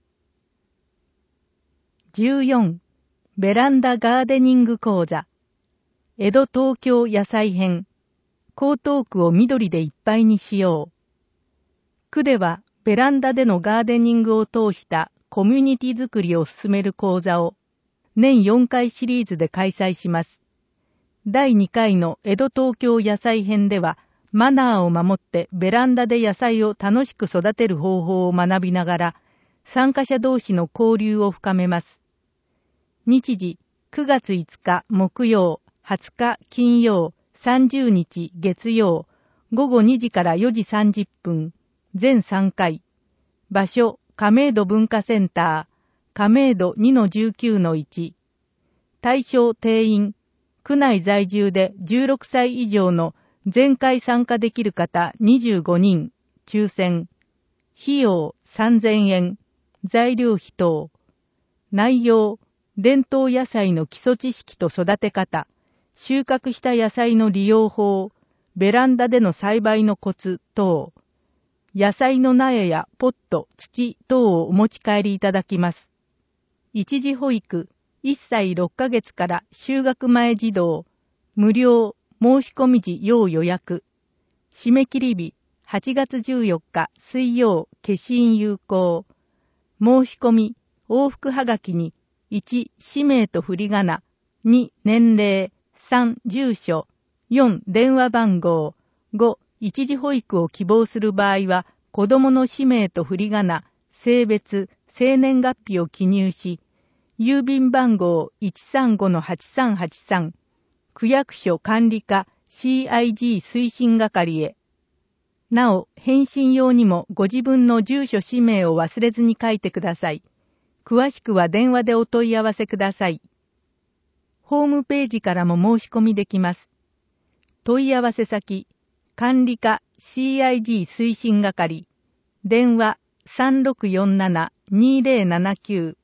じゅうよん. ベランダガーデニング講座。江戸東京野菜編。江東区を緑でいっぱいにしよう。区ではベランダでのガーデニングを通したコミュニティづくりを進める講座を年よんかいシリーズで開催します。だいにかいの江戸東京野菜編ではマナーを守ってベランダで野菜を楽しく育てる方法を学びながら参加者同士の交流を深めます。日時くがついつか木曜、はつか金曜、さんじゅうにち月曜、ごごにじからよじさんじゅっぷん、全さんかい。場所、亀戸文化センター、亀戸 にのじゅうきゅうのいち。対象定員、区内在住でじゅうろくさい以上の全会参加できる方にじゅうごにん、抽選。費用さんぜんえん、材料費等。内容、伝統野菜の基礎知識と育て方、収穫した野菜の利用法、ベランダでの栽培のコツ等。野菜の苗やポット、土等をお持ち帰りいただきます。一時保育、いっさいろっかげつから就学前児童、無料、申し込み時要予約。締め切り日、はちがつじゅうよっか水曜、消印有効。申し込み、往復はがきに、いち、氏名と振り仮名、に、年齢、さん、住所、よん、電話番号、ご、一時保育を希望する場合は、子供の氏名と振り仮名、性別、生年月日を記入し、郵便番号 いちさんごのはちさんはちさん、区役所管理課 シーアイジー 推進係へ。なお、返信用にもご自分の住所氏名を忘れずに書いてください。詳しくは電話でお問い合わせください。ホームページからも申し込みできます。問い合わせ先、管理課 シーアイジー 推進係、電話 さんろくよんなな にゼロななきゅう。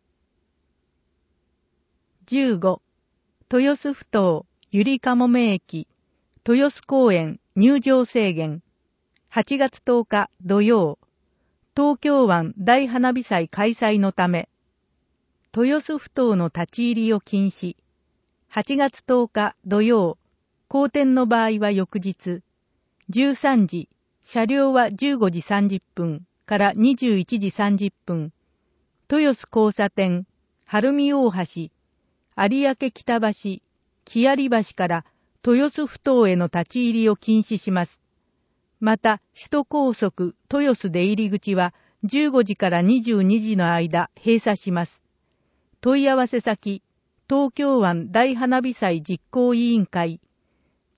じゅうご. 豊洲ふ頭ゆりかもめ駅、豊洲公園入場制限。はちがつとおか土曜、東京湾大花火祭開催のため、豊洲ふ頭の立ち入りを禁止。はちがつとおか土曜、後転の場合は翌日、じゅうさんじ、車両はじゅうごじさんじゅっぷんからにじゅういちじさんじゅっぷん、豊洲交差点、晴海大橋、有明北橋、木槍橋から豊洲ふ頭への立ち入りを禁止します。また、首都高速豊洲出入り口はじゅうごじからにじゅうにじの間閉鎖します。問い合わせ先、東京湾大花火祭実行委員会、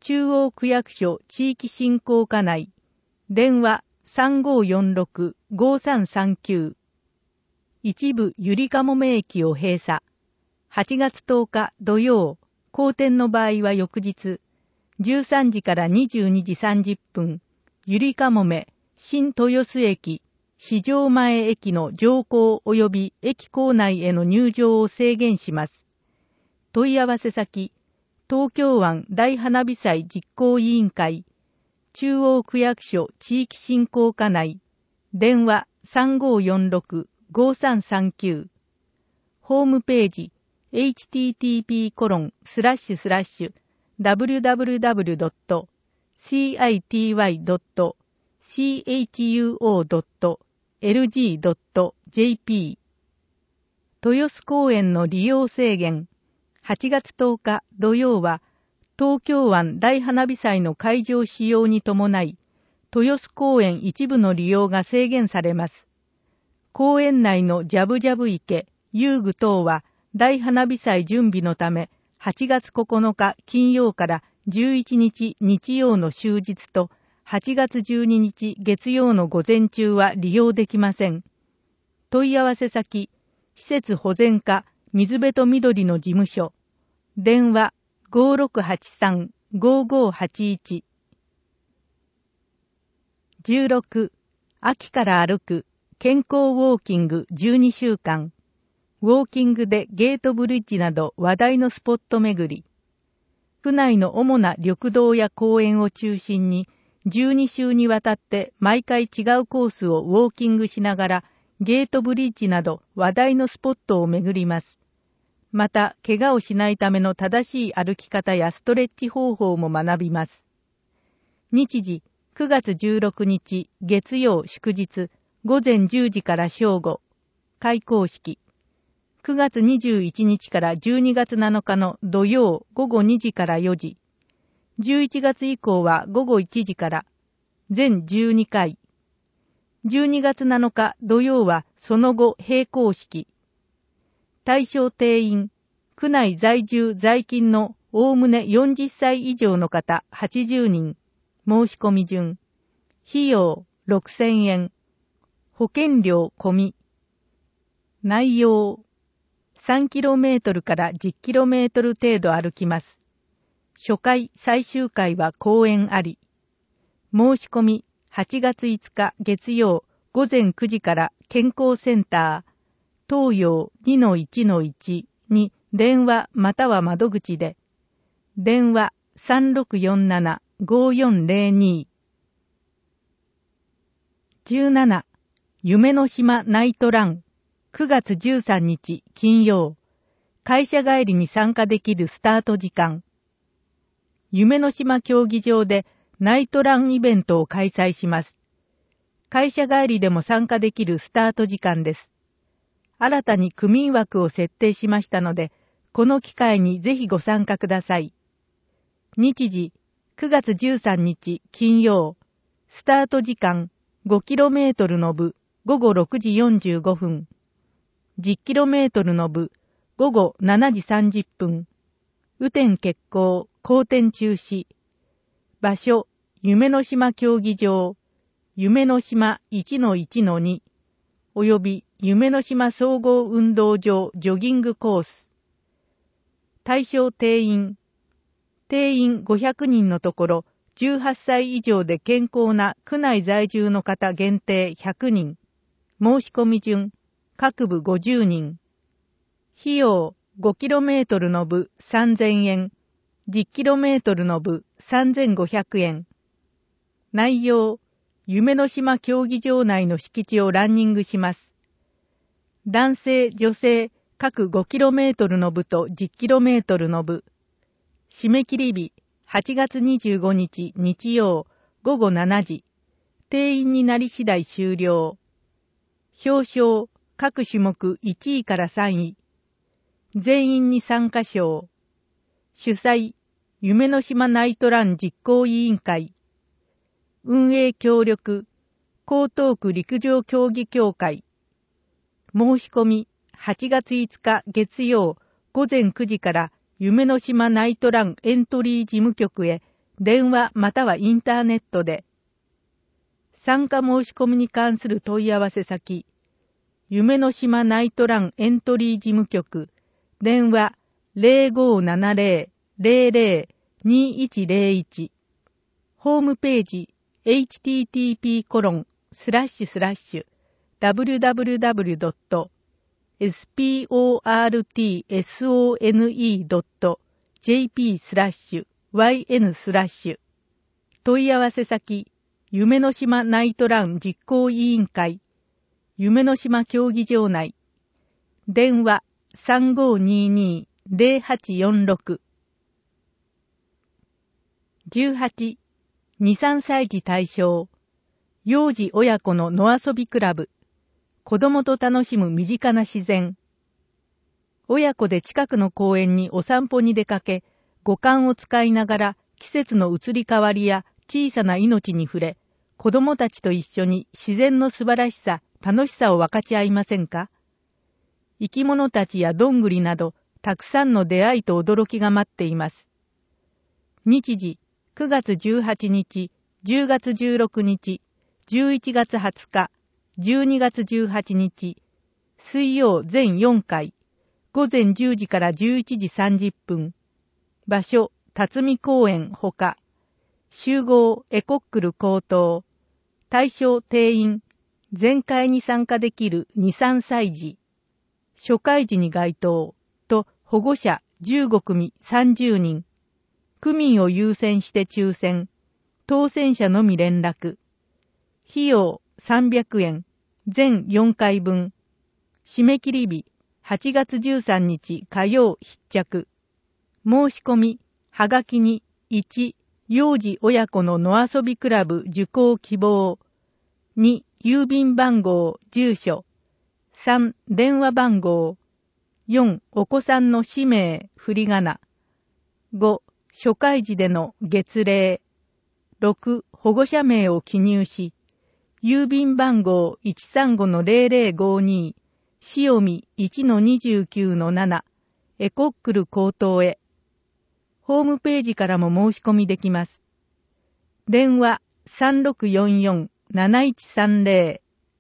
中央区役所地域振興課内、電話 さんごーよんろくごーさんさんきゅう。一部ゆりかもめ駅を閉鎖。はちがつとおか土曜、好天の場合は翌日、じゅうさんじからにじゅうにじさんじゅっぷん、ゆりかもめ、新豊洲駅、市場前駅の乗降及び駅構内への入場を制限します。問い合わせ先、東京湾大花火祭実行委員会、中央区役所地域振興課内、電話 さんごーよんろくごーさんさんきゅう。ホームページ、エイチティーティーピーコロンスラッシュスラッシュダブリュダブリュダブリュドットシーアイティーワイドットシーエイチユーオードットエルジードットジェーピー。豊洲公園の利用制限。はちがつとおか土曜は、東京湾大花火祭の会場使用に伴い、豊洲公園一部の利用が制限されます。公園内のジャブジャブ池、遊具等は、大花火祭準備のため、はちがつここのか金曜からじゅういちにち日曜の終日と、はちがつじゅうににち月曜の午前中は利用できません。問い合わせ先、施設保全課水辺と緑の事務所、電話 ごーろくはちさんごーごーはちいち。じゅうろく、秋から歩く健康ウォーキングじゅうにしゅうかん。ウォーキングでゲートブリッジなど話題のスポット巡り。府内の主な緑道や公園を中心にじゅうにしゅうにわたって毎回違うコースをウォーキングしながらゲートブリッジなど話題のスポットを巡ります。また、怪我をしないための正しい歩き方やストレッチ方法も学びます。日時、くがつじゅうろくにち月曜祝日、ごぜんじゅうじから正午。開講式。くがつにじゅういちにちからじゅうにがつなのかの土曜ごごにじからよじ。じゅういちがつ以降はごごいちじから。全じゅうにかい。じゅうにがつなのか土曜はその後閉講式。対象定員、区内在住在勤のおおむねよんじゅっさい以上の方はちじゅうにん。申し込み順。費用ろくせんえん。保険料込み。内容。さんキロメートルからじゅっキロメートル程度歩きます。初回、最終回は講演あり。申し込みはちがついつか月曜ごぜんくじから健康センター。東洋 にのいちのいち に電話または窓口で、電話 さんろくよんななごーよんぜろに。じゅうなな、夢の島ナイトラン、くがつじゅうさんにち金曜、会社帰りに参加できるスタート時間。夢の島競技場でナイトランイベントを開催します。会社帰りでも参加できるスタート時間です。新たに区民枠を設定しましたので、この機会にぜひご参加ください。日時、くがつじゅうさんにち金曜、スタート時間 ごキロメートル の部、ごごろくじよんじゅうごふん。じゅっキロメートル の部、ごごしちじさんじゅっぷん。雨天決行、好天中止。場所、夢の島競技場、夢の島 いちのいちのに。および夢の島総合運動場ジョギングコース。対象定員。定員ごひゃくにんのところ、じゅうはっさい以上で健康な区内在住の方限定ひゃくにん。申し込み順、各部ごじゅうにん。費用、ごキロメートル の部さんぜんえん。じゅっキロメートル の部さんぜんごひゃくえん。内容、夢の島競技場内の敷地をランニングします。男性、女性、各 ごキロメートル の部と じゅっキロメートル の部。締め切り日、はちがつにじゅうごにち日曜、ごごしちじ。定員になり次第終了。表彰、各種目いちいからさんい。全員に参加賞。主催、夢の島ナイトラン実行委員会。運営協力、江東区陸上競技協会。申し込み、はちがついつか月曜、ごぜんくじから夢の島ナイトランエントリー事務局へ電話またはインターネットで。参加申し込みに関する問い合わせ先、夢の島ナイトランエントリー事務局、電話 ゼロごーななゼロ ゼロゼロ にいちゼロいち、ホームページ エイチティーティーピーコロンスラッシュスラッシュダブリュダブリュダブリュドットエスピーオーアールティーエスオーエヌイードットジェーピースラッシュワイエヌスラッシュ問い合わせ先、夢の島ナイトラン実行委員会、夢の島競技場内、電話 さんごーにーにー ゼロはちよんろく。じゅうはち、に、さんさい児対象、幼児親子の野遊びクラブ、子供と楽しむ身近な自然。親子で近くの公園にお散歩に出かけ、五感を使いながら季節の移り変わりや小さな命に触れ、子供たちと一緒に自然の素晴らしさ、楽しさを分かち合いませんか？生き物たちやどんぐりなど、たくさんの出会いと驚きが待っています。日時、くがつじゅうはちにち、じゅうがつじゅうろくにち、じゅういちがつはつか、じゅうにがつじゅうはちにち、水曜全よんかい、ごぜんじゅうじからじゅういちじさんじゅっぷん、場所、辰巳公園ほか、集合エコックル高等、対象定員、全会に参加できるに、さんさい児、初回時に該当と保護者じゅうごくみさんじゅうにん、区民を優先して抽選、当選者のみ連絡、費用さんびゃくえん、全よんかいぶん、締め切り日はちがつじゅうさんにち火曜必着、申し込み、はがきにいち、幼児親子の野遊びクラブ受講希望、に、郵便番号、住所、さん、電話番号、よん、お子さんの氏名、振り仮名、ご、初回時での月齢、ろく、保護者名を記入し、郵便番号 いちさんごのゼロゼロごに、塩見 いちのにじゅうきゅうのなな、エコックル高等へ。ホームページからも申し込みできます。電話 さんろくよんよん なないちさんゼロ。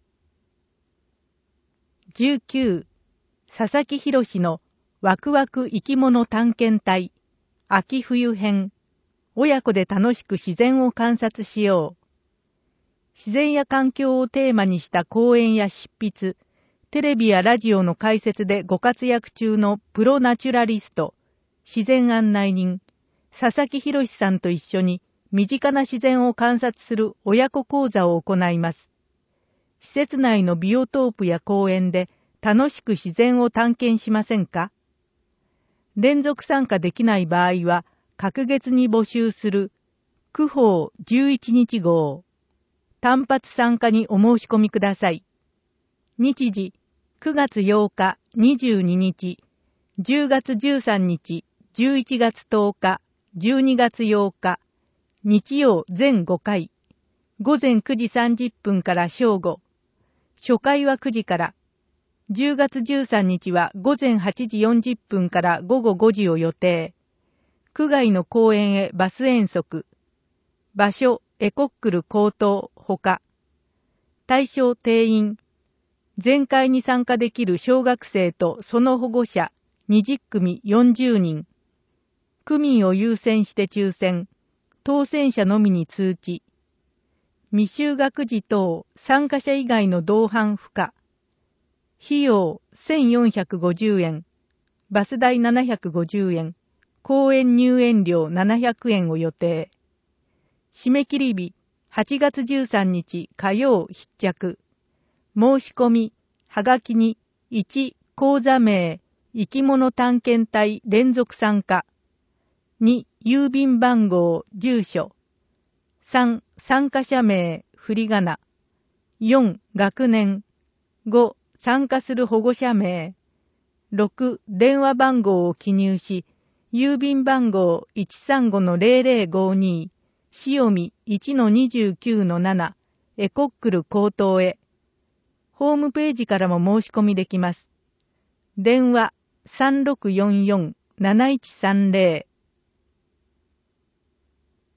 じゅうきゅう、佐々木博のワクワク生き物探検隊、秋冬編、親子で楽しく自然を観察しよう。自然や環境をテーマにした講演や執筆、テレビやラジオの解説でご活躍中のプロナチュラリスト、自然案内人、佐々木博さんと一緒に身近な自然を観察する親子講座を行います。施設内のビオトープや公園で楽しく自然を探検しませんか？連続参加できない場合は、隔月に募集する、区報じゅういちにち号。単発参加にお申し込みください。日時、くがつようか、にじゅうににち、じゅうがつじゅうさんにち、じゅういちがつとおか、じゅうにがつようか、日曜全ごかい、ごぜんくじさんじゅっぷんから正午、初回はくじから、じゅうがつじゅうさんにちはごぜんはちじよんじゅっぷんからごごごじを予定。区外の公園へバス遠足。場所、エコックル高等ほか。対象定員。全会に参加できる小学生とその保護者にじゅっくみよんじゅうにん。区民を優先して抽選。当選者のみに通知。未就学児等参加者以外の同伴不可。費用せんよんひゃくごじゅうえん。バス代ななひゃくごじゅうえん。公園入園料ななひゃくえんを予定。締め切り日はちがつじゅうさんにち火曜必着。申し込み、はがきにいち、講座名、生き物探検隊連続参加。に、郵便番号、住所。さん、参加者名、振り仮名。よん、学年。ご、参加する保護者名。ろく、電話番号を記入し、郵便番号 いちさんごのゼロゼロごに、塩見 いちのにじゅうきゅうのなな、エコックル高等へ。ホームページからも申し込みできます。電話 さんろくよんよん なないちさんゼロ。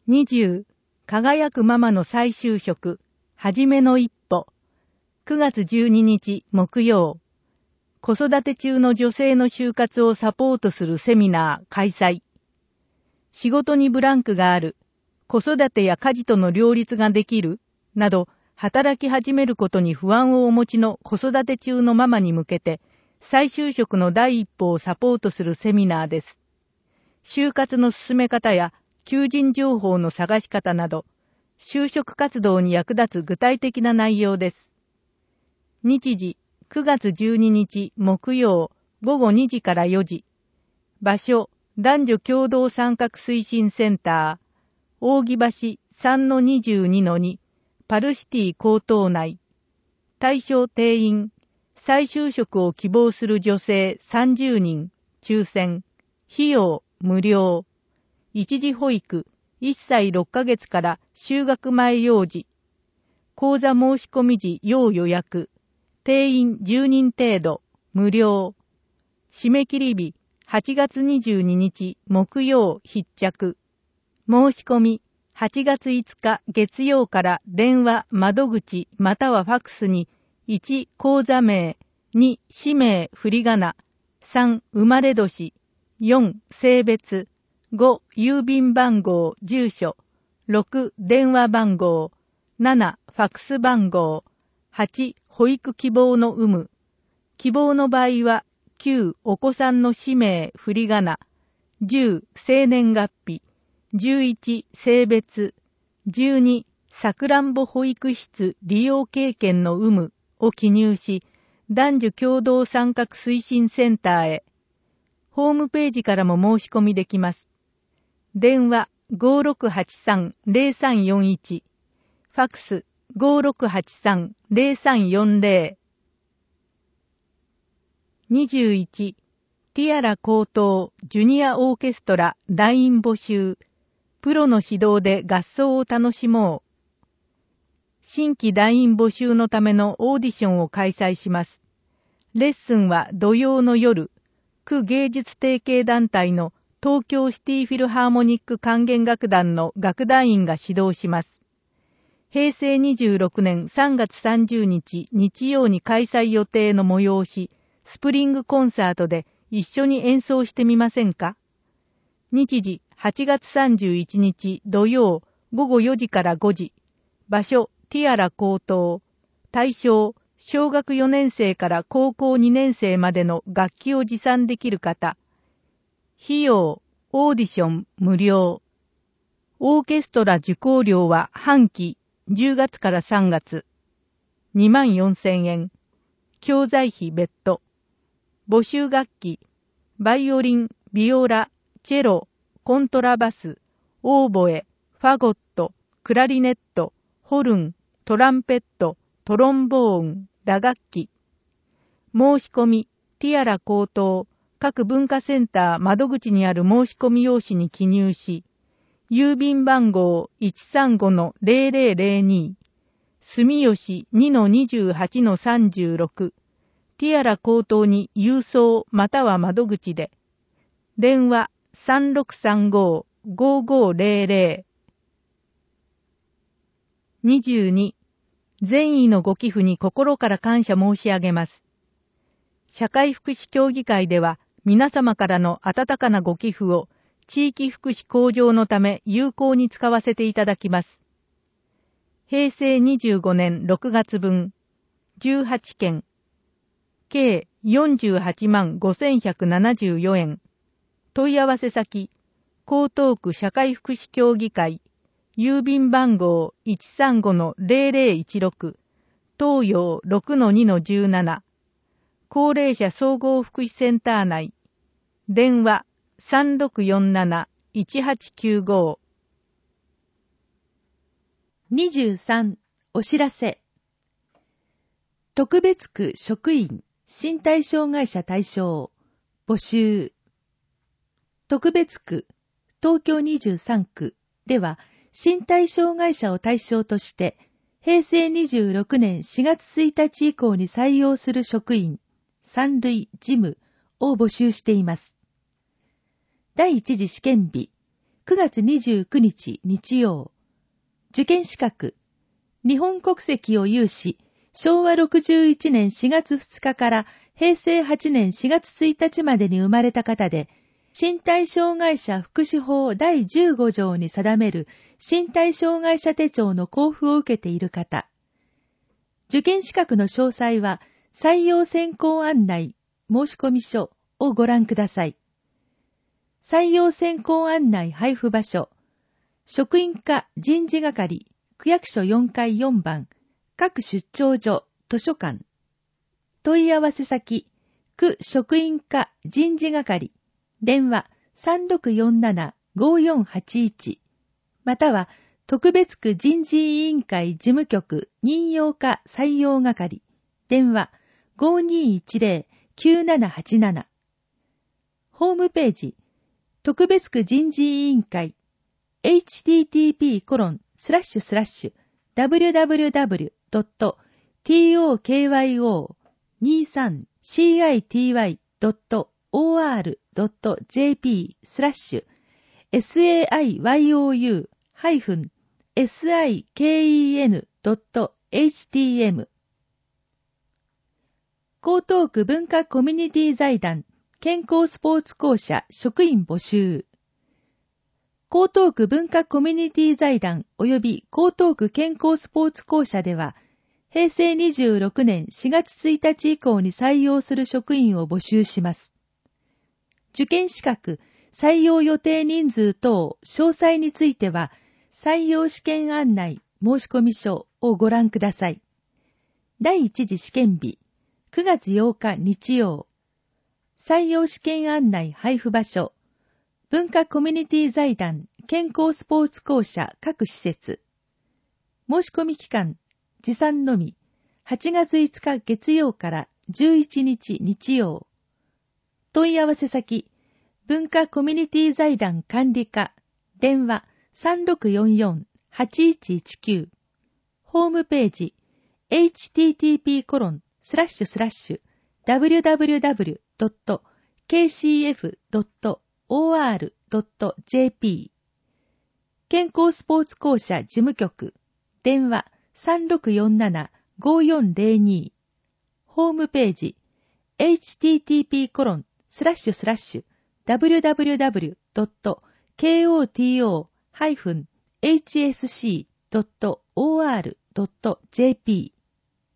にじゅう、輝くママの再就職、はじめの一歩。くがつじゅうににち木曜。子育て中の女性の就活をサポートするセミナー開催。仕事にブランクがある、子育てや家事との両立ができる、など、働き始めることに不安をお持ちの子育て中のママに向けて、再就職の第一歩をサポートするセミナーです。就活の進め方や求人情報の探し方など、就職活動に役立つ具体的な内容です。日時、くがつじゅうににち木曜ごごにじからよじ。場所、男女共同参画推進センター、扇橋 さんのにじゅうにのに、パルシティ高等内。対象定員、再就職を希望する女性さんじゅうにん、抽選。費用、無料。一時保育、いっさいろっかげつから就学前幼児。講座申し込み時要予約。定員じゅうにん程度、無料。締め切り日、はちがつにじゅうににち木曜必着。申し込み、はちがついつか月曜から電話、窓口またはファックスにいち講座名、に氏名振り仮名、さん生まれ年、よん性別、ご郵便番号住所、ろく電話番号、ななファックス番号、はち保育希望の有無、希望の場合はきゅうお子さんの氏名振り仮名、じゅう生年月日、じゅういち性別、じゅうにさくらんぼ保育室利用経験の有無を記入し、男女共同参画推進センターへ。ホームページからも申し込みできます。電話 ごろくはちさんゼロさんよんいち、ファックス ごろくはちさんゼロさんよんゼロ。にじゅういち、ティアラ高等ジュニアオーケストラ団員募集。プロの指導で合奏を楽しもう。新規団員募集のためのオーディションを開催します。レッスンは土曜の夜、区芸術提携団体の東京シティフィルハーモニック管弦楽団の楽団員が指導します。へいせいにじゅうろくねんさんがつさんじゅうにち日曜に開催予定の催し、スプリングコンサートで一緒に演奏してみませんか？日時はちがつさんじゅういちにち土曜ごごよじからごじ。場所ティアラ高等。対象小学よねんせいから高校にねんせいまでの楽器を持参できる方。費用オーディション無料。オーケストラ受講料は半期じゅうがつからさんがつ。にまんよんせんえん。教材費別途。募集楽器バイオリン、ビオラ、チェロ、コントラバス、オーボエ、ファゴット、クラリネット、ホルン、トランペット、トロンボーン、打楽器。申し込み、ティアラ高等、各文化センター窓口にある申し込み用紙に記入し、郵便番号 いちさんごのゼロゼロゼロに、住吉 にのにじゅうはちのさんじゅうろく、ティアラ高等に郵送または窓口で、電話 さんろくさんご ごごゼロゼロ。にじゅうに、善意のご寄付に心から感謝申し上げます。社会福祉協議会では皆様からの温かなご寄付を地域福祉向上のため有効に使わせていただきます。へいせいにじゅうごねんろくがつぶん、じゅうはちけん、計よんじゅうはちまんごせんひゃくななじゅうよえん。問い合わせ先、江東区社会福祉協議会、郵便番号 いちさんごのゼロゼロいちろく、東洋 ろくのにのじゅうなな、高齢者総合福祉センター内、電話 さんろくよんなな いちはちきゅうご。 にじゅうさん、お知らせ。特別区職員身体障害者対象募集。特別区東京にじゅうさんくでは身体障害者を対象としてへいせいにじゅうろくねんしがつついたち以降に採用する職員三類事務を募集しています。第一次試験日くがつにじゅうくにち日曜。受験資格。日本国籍を有し、しょうわろくじゅういちねんしがつふつかからへいせいはちねんしがつついたちまでに生まれた方で、身体障害者福祉法だいじゅうごじょうに定める身体障害者手帳の交付を受けている方。受験資格の詳細は採用選考案内申込書をご覧ください。採用選考案内配布場所、職員課人事係、区役所よんかいよんばん、各出張所、図書館。問い合わせ先、区職員課人事係、電話 さんろくよんななごよんはちいち、または特別区人事委員会事務局任用課採用係、電話 ごにいちぜろきゅうななはちなな。ホームページ、特別区人事委員会 エイチティーティーピーコロンスラッシュスラッシュダブリュダブリュダブリュドットトクヨにじゅうさんシーアイティーワイドットオーアールドットジェーピースラッシュエスエーアイワイオーユーハイフンエスアイケーイーエヌドットエイチティーエム。江東区文化コミュニティ財団健康スポーツ公社職員募集。江東区文化コミュニティ財団及び江東区健康スポーツ公社では、へいせいにじゅうろくねんしがつついたち以降に採用する職員を募集します。受験資格、採用予定人数等詳細については、採用試験案内申込書をご覧ください。第一次試験日、くがつようか日曜。採用試験案内配布場所、文化コミュニティ財団健康スポーツ公社各施設。申し込み期間、持参のみ、はちがついつか月曜からじゅういちにち日曜。問い合わせ先、文化コミュニティ財団管理課、電話 さんろくよんよんはちいちいちきゅう。ホームページ、エイチティーティーピーコロンスラッシュスラッシュダブリュダブリュダブリュドットケーシーエフドットオーアールドットジェーピー。健康スポーツ公社事務局、電話 さんろくよんななごよんぜろに。ホームページ、エイチティーティーピーコロンスラッシュスラッシュダブリュダブリュダブリュドットケーオーティーオーハイフンエイチエスシードットオーアールドットジェーピー。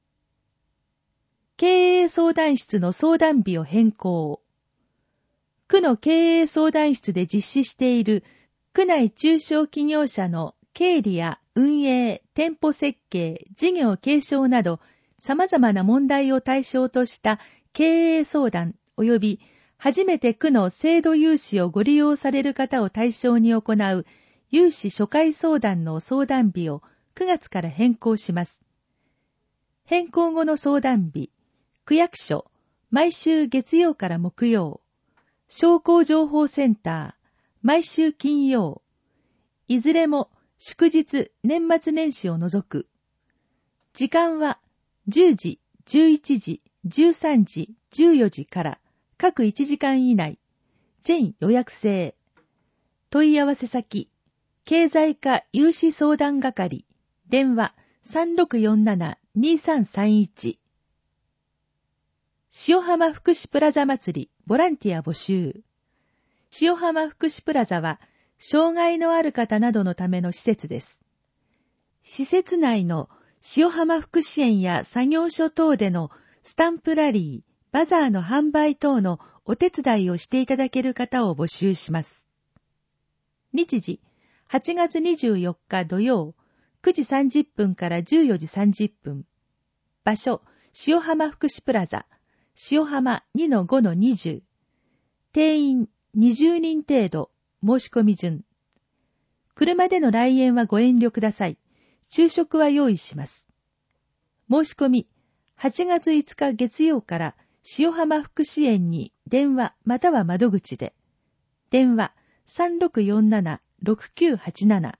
経営相談室の相談日を変更。区の経営相談室で実施している区内中小企業者の経理や運営、店舗設計、事業継承など様々な問題を対象とした経営相談及び初めて区の制度融資をご利用される方を対象に行う融資初回相談の相談日をくがつから変更します。変更後の相談日、区役所、毎週月曜から木曜、商工情報センター、毎週金曜、いずれも祝日、年末年始を除く。時間はじゅうじ、じゅういちじ、じゅうさんじ、じゅうよじから各いちじかん以内、全予約制。問い合わせ先、経済課融資相談係、電話 さんろくよんななにさんさんいち。塩浜福祉プラザ祭りボランティア募集。塩浜福祉プラザは障害のある方などのための施設です。施設内の塩浜福祉園や作業所等でのスタンプラリー、バザーの販売等のお手伝いをしていただける方を募集します。日時、はちがつにじゅうよっか土曜、くじさんじゅっぷんからじゅうよじさんじゅっぷん。場所、塩浜福祉プラザ、塩浜 にのごのにじゅう。定員にじゅうにん程度、申し込み順。車での来園はご遠慮ください。昼食は用意します。申し込み、はちがついつか月曜から塩浜福祉園に電話または窓口で。電話 さんろくよんななろくきゅうはちなな。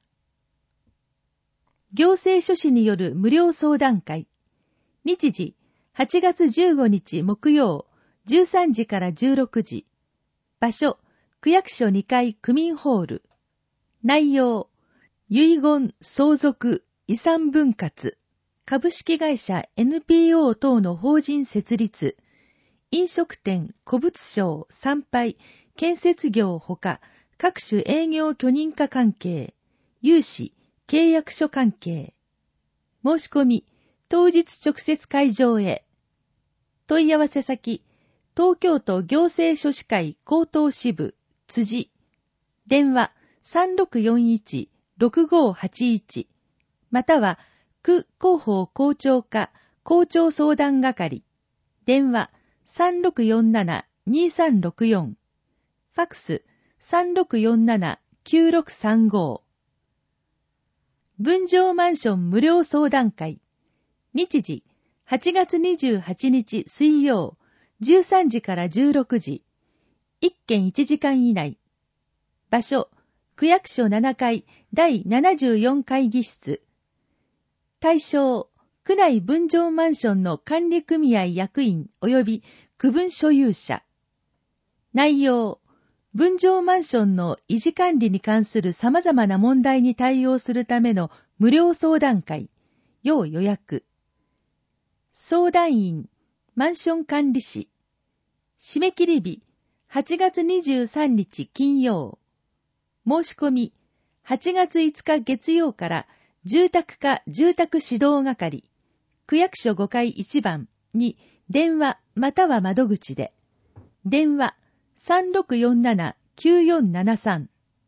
行政書士による無料相談会。日時、はちがつじゅうごにち木曜、じゅうさんじからじゅうろくじ。場所、区役所にかい区民ホール。 内容、遺言相続遺産分割、株式会社 エヌピーオー 等の法人設立、飲食店、古物商、参拝、建設業ほか、各種営業許認可関係、融資、契約書関係。申し込み、当日直接会場へ。問い合わせ先、東京都行政書士会高等支部、辻。電話 さんろくよんいちろくごはちいち または区広報校長課校長相談係電話 さんろくよんななにさんろくよん ファックス さんろくよんななきゅうろくさんご。分譲マンション無料相談会。日時はちがつにじゅうはちにち水曜じゅうさんじからじゅうろくじ。いっけんいちじかん以内。場所、区役所ななかいだいななじゅうよん会議室。対象、区内分譲マンションの管理組合役員及び区分所有者。内容、分譲マンションの維持管理に関する様々な問題に対応するための無料相談会、要予約。相談員、マンション管理士。締め切り日、はちがつにじゅうさんにち金曜。申し込み、はちがついつか月曜から住宅課住宅指導係、区役所ごかいいちばんに電話または窓口で。電話 さんろくよんななきゅうよんななさん。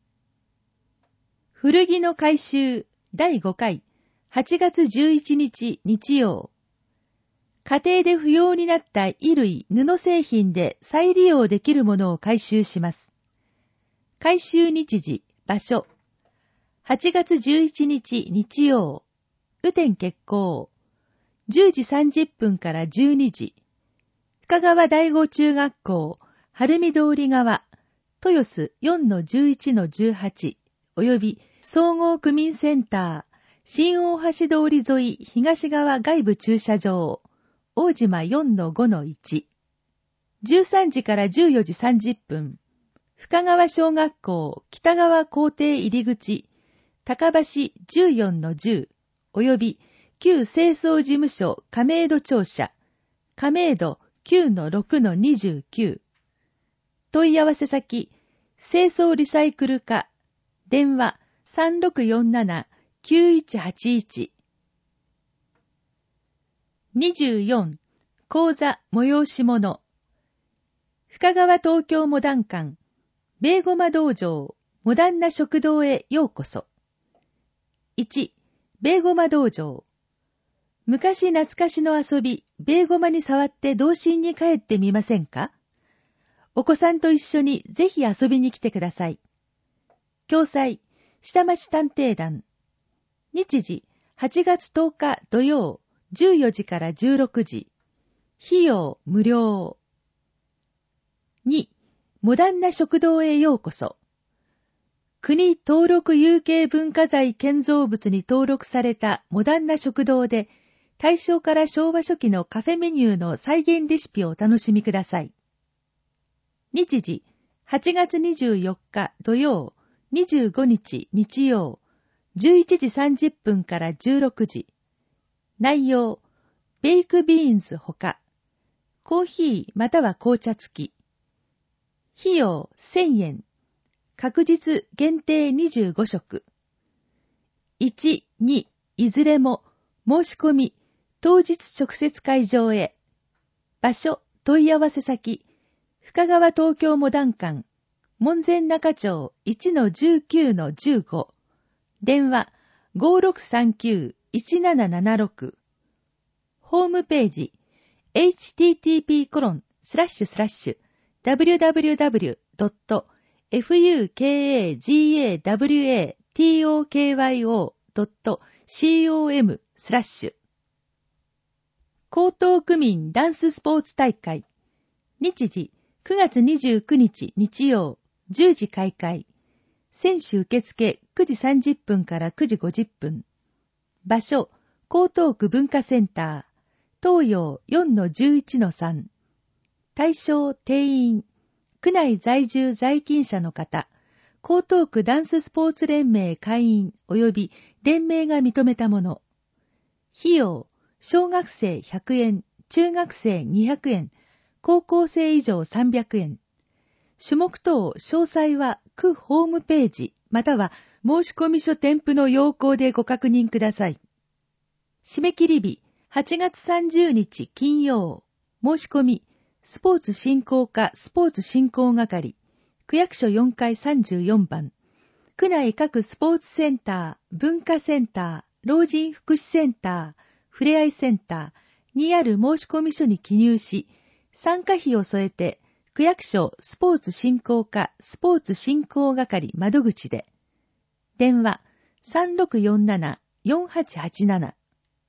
古着の回収だいごかいはちがつじゅういちにち日曜。家庭で不要になった衣類、布製品で再利用できるものを回収します。回収日時、場所。はちがつじゅういちにち日曜。雨天決行。じゅうじさんじゅっぷんからじゅうにじ。深川第五中学校、晴海通り側、豊洲 よんのじゅういちのじゅうはち、および総合区民センター、新大橋通り沿い東側外部駐車場、大島 よんのごのいち。じゅうさんじからじゅうよじさんじゅっぷん。深川小学校北側校庭入り口、高橋 じゅうよんのじゅう、および旧清掃事務所亀戸庁舎、亀戸 きゅうのろくのにじゅうきゅう。問い合わせ先、清掃リサイクル課、電話 さんろくよんななきゅういちはちいち。にじゅうよん、講座催し物。深川東京モダン館、ベーゴマ道場、モダンな食堂へようこそ。いち、ベーゴマ道場。昔懐かしの遊び、ベーゴマに触って童心に帰ってみませんか？お子さんと一緒にぜひ遊びに来てください。共催、下町探偵団。日時、はちがつとおか土曜、じゅうよじからじゅうろくじ。費用無料。に、モダンな食堂へようこそ。国登録有形文化財建造物に登録されたモダンな食堂で、大正から昭和初期のカフェメニューの再現レシピをお楽しみください。日時、はちがつにじゅうよっか土曜、にじゅうごにち日曜、じゅういちじさんじゅっぷんからじゅうろくじ。内容、ベイクビーンズほか、コーヒーまたは紅茶付き。費用せんえん。確実限定にじゅうごしょく。いち、に、いずれも申し込み、当日直接会場へ。場所、問い合わせ先、深川東京モダン館、門前仲町 いちのじゅうきゅうのじゅうご。電話 ごろくさんきゅういちななななろく。ホームページ エイチティーティーピーコロンスラッシュスラッシュダブリューダブリューダブリュードットファカガワトドットコム スラッシュ江東区民ダンススポーツ大会。日時くがつにじゅうくにち日曜じゅうじ開会。選手受付くじさんじゅっぷんからくじごじゅっぷん。場所、江東区文化センター、東洋 よんのじゅういちのさん。対象定員、区内在住在勤者の方、 江東区ダンススポーツ連盟会員及び連盟が認めたもの。費用、小学生ひゃくえん、中学生にひゃくえん、高校生以上さんびゃくえん。種目等詳細は区ホームページまたは申込書添付の要項でご確認ください。締め切り日はちがつさんじゅうにち金曜。申し込みスポーツ振興課スポーツ振興係区役所よんかいさんじゅうよんばん。区内各スポーツセンター、文化センター、老人福祉センター、ふれあいセンターにある申込書に記入し、参加費を添えて、区役所スポーツ振興課スポーツ振興係窓口で。電話 さんろくよんなな よんはちはちなな。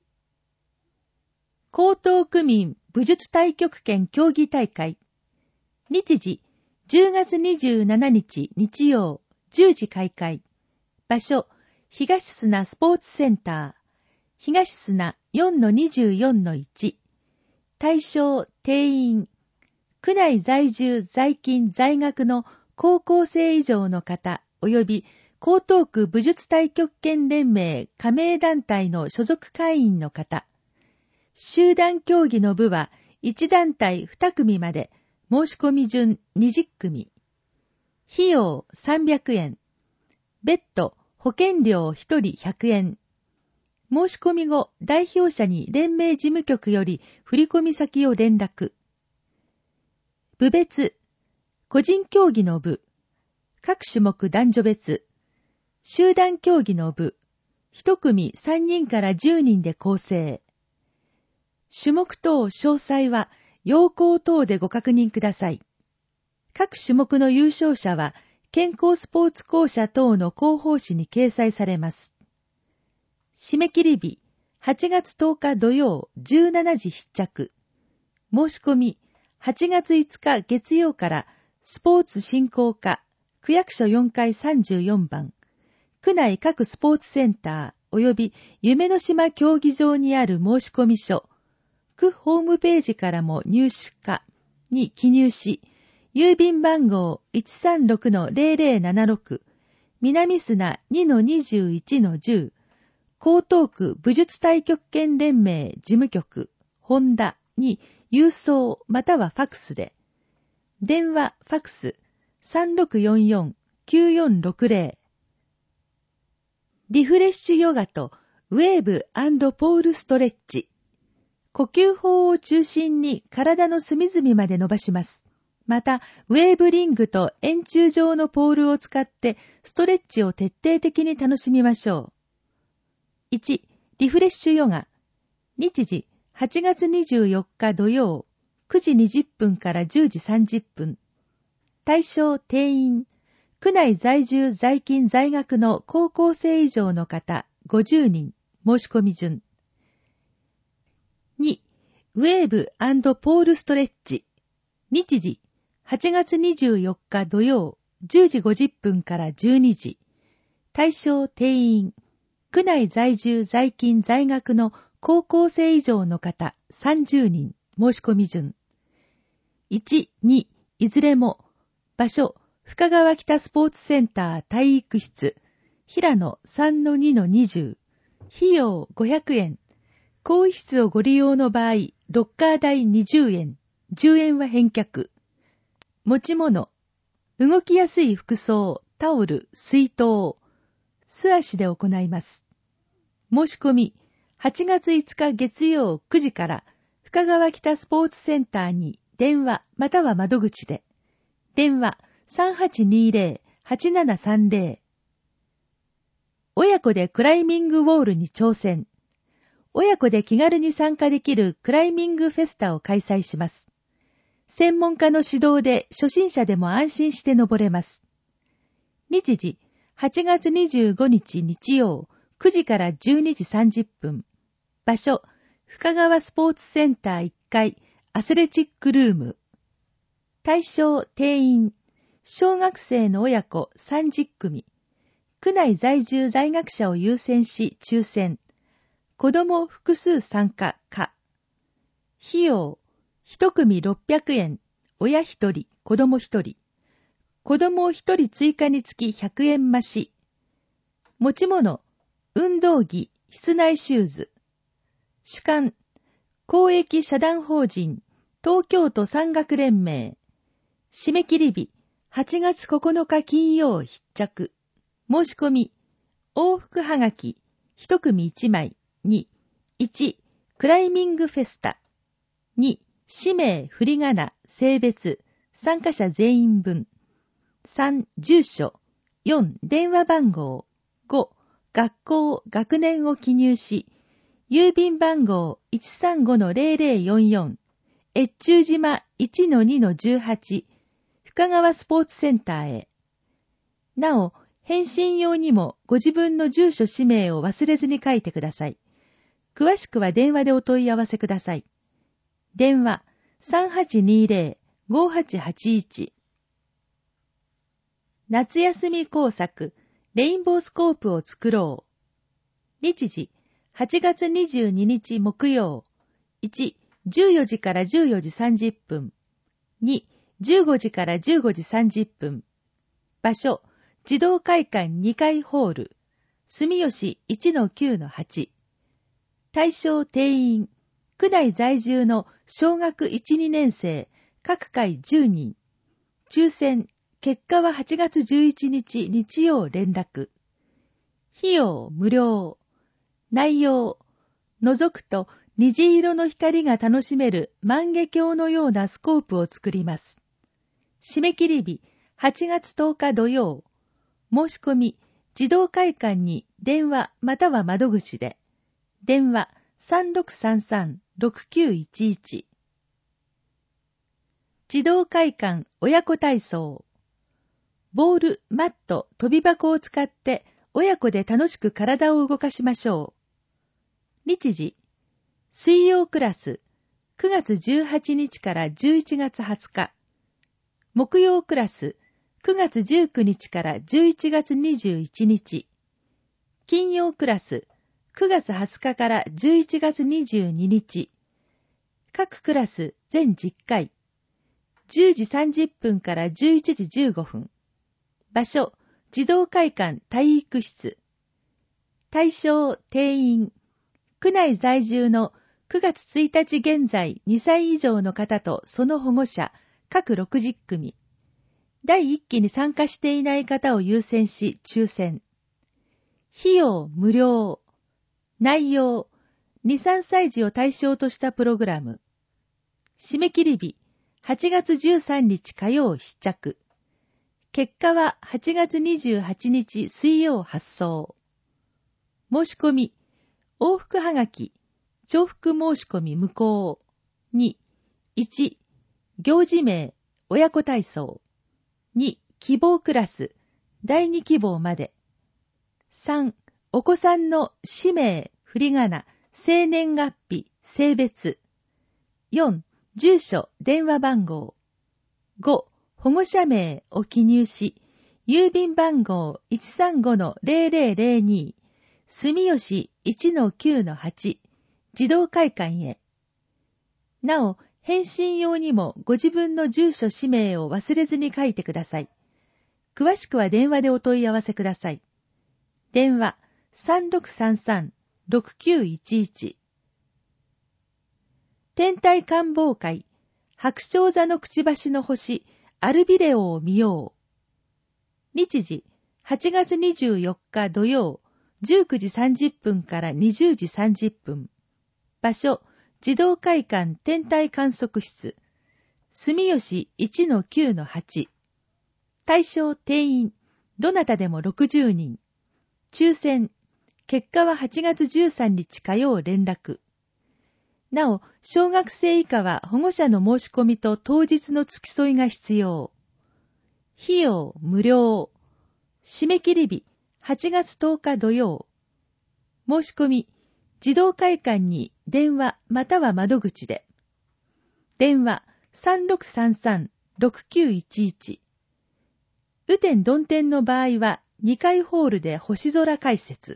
江東区民武術太極拳競技大会。日時じゅうがつにじゅうしちにち日曜じゅうじ開会。場所東砂スポーツセンター。東砂 よんのにじゅうよんのいち。対象定員。区内在住在勤在学の高校生以上の方及び江東区武術太極拳連盟加盟団体の所属会員の方。集団競技の部はいち団体に組まで申し込み順にじゅっくみ。費用さんびゃくえん。別途保険料ひとりひゃくえん。申し込み後、代表者に連盟事務局より振込先を連絡。部別、個人競技の部、各種目男女別、集団競技の部、一組さんにんからじゅうにんで構成。種目等詳細は要項等でご確認ください。各種目の優勝者は健康スポーツ公社等の広報誌に掲載されます。締め切り日はちがつとおか土曜じゅうしちじ必着。申し込みはちがついつか月曜からスポーツ振興課区役所よんかいさんじゅうよんばん。区内各スポーツセンター及び夢の島競技場にある申込書。区ホームページからも入手可に記入し、郵便番号 いちさんろくのぜろぜろななろく、南砂 にのにじゅういちのじゅう、江東区武術太極拳連盟事務局、本田に郵送またはファクスで。電話ファクス さんろくよんよんきゅうよんろくぜろ。リフレッシュヨガとウェーブ&ポールストレッチ。呼吸法を中心に体の隅々まで伸ばします。また、ウェーブリングと円柱状のポールを使ってストレッチを徹底的に楽しみましょう。いち. リフレッシュヨガ。日時はちがつにじゅうよっか土曜くじにじゅっぷんからじゅうじさんじゅっぷん。対象定員。区内在住在勤在学の高校生以上の方ごじゅうにん。申し込み順。に. ウェーブ&ポールストレッチ。日時はちがつにじゅうよっか土曜じゅうじごじゅっぷんからじゅうにじ。対象定員。区内在住在勤在学の高校生以上の方さんじゅうにん。申し込み順。いち、にいずれも。場所深川北スポーツセンター体育室平野 さんのにのにじゅう。費用ごひゃくえん。更衣室をご利用の場合ロッカー代にじゅうえん。じゅうえんは返却。持ち物。動きやすい服装、タオル、水筒。素足で行います。申し込みはちがついつか月曜くじから深川北スポーツセンターに電話または窓口で。電話 さんはちにぜろ はちななさんぜろ。親子でクライミングウォールに挑戦。親子で気軽に参加できるクライミングフェスタを開催します。専門家の指導で初心者でも安心して登れます。日時はちがつにじゅうごにち日曜くじからじゅうにじさんじゅっぷん。場所深川スポーツセンターいっかいアスレチックルーム。対象定員。小学生の親子さんじゅっくみ。区内在住在学者を優先し抽選。子供複数参加可。費用。一組ろっぴゃくえん。親一人、子供一人。 子供一人追加につきひゃくえん増し。持ち物、運動着、室内シューズ。主幹、公益社団法人、東京都山岳連盟。締め切り日、はちがつここのか金曜必着。申し込み、往復はがき、一組一枚。に、いち、クライミングフェスタ。に、氏名、振り仮名、性別、参加者全員分。さん、住所。よん、電話番号。ご、学校、学年を記入し、郵便番号 いちさんごのゼロゼロよんよん、越中島 いちのにのじゅうはち、深川スポーツセンターへ。なお、返信用にもご自分の住所氏名を忘れずに書いてください。詳しくは電話でお問い合わせください。電話 さんはちにゼロ ごはちはちいち。夏休み工作、レインボースコープを作ろう。日時、はちがつにじゅうににち木曜。いち、じゅうよじからじゅうよじさんじゅっぷん。に、じゅうごじからじゅうごじさんじゅっぷん。場所、児童会館にかいホール。住吉 いちのきゅうのはち。対象定員、区内在住の小学いち、にねん生、各回じゅうにん。抽選、結果ははちがつじゅういちにち日曜連絡。費用無料。内容、覗くと虹色の光が楽しめる万華鏡のようなスコープを作ります。締め切り日、はちがつとおか土曜。申し込み、児童会館に電話または窓口で。電話 さんろくさんさん ろくきゅういちいち。児童会館親子体操。ボール、マット、飛び箱を使って親子で楽しく体を動かしましょう。日時、水曜クラス、くがつじゅうはちにちからじゅういちがつはつか。木曜クラス、くがつじゅうくにちからじゅういちがつにじゅういちにち。金曜クラス、くがつはつかからじゅういちがつにじゅうににち。各クラス全じゅっかい。じゅうじさんじゅっぷんからじゅういちじじゅうごふん。場所、児童会館体育室。対象、定員。区内在住のくがつついたち現在にさい以上の方とその保護者、各ろくじゅっくみ。だいいっきに参加していない方を優先し抽選。費用無料。内容、に、さんさい児を対象としたプログラム。締め切り日、はちがつじゅうさんにち火曜必着。結果ははちがつにじゅうはちにち水曜発送。申し込み、往復はがき、重複申し込み無効。に、いち、行事名、親子体操。に、希望クラス、だいに希望まで。さん、お子さんの氏名、振り仮名、生年月日、性別。よん、住所、電話番号。ご、保護者名を記入し、郵便番号 いちさんごのゼロゼロゼロに、住吉 いちのきゅうのはち、児童会館へ。なお、返信用にもご自分の住所氏名を忘れずに書いてください。詳しくは電話でお問い合わせください。電話 さんろくさんさん ろくきゅういちいち。天体観望会、白鳥座のくちばしの星、アルビレオを見よう。日時、はちがつにじゅうよっか土曜、じゅうくじさんじゅっぷんからにじゅうじさんじゅっぷん。場所、児童会館天体観測室。住吉 いちのきゅうのはち。対象定員、どなたでもろくじゅうにん。抽選、結果ははちがつじゅうさんにち火曜連絡。なお、小学生以下は保護者の申し込みと当日の付き添いが必要。費用無料。締め切り日、はちがつとおか土曜。申し込み、児童会館に電話または窓口で。電話 さんろくさんさん ろくきゅういちいち。雨天曇天の場合はにかいホールで星空解説。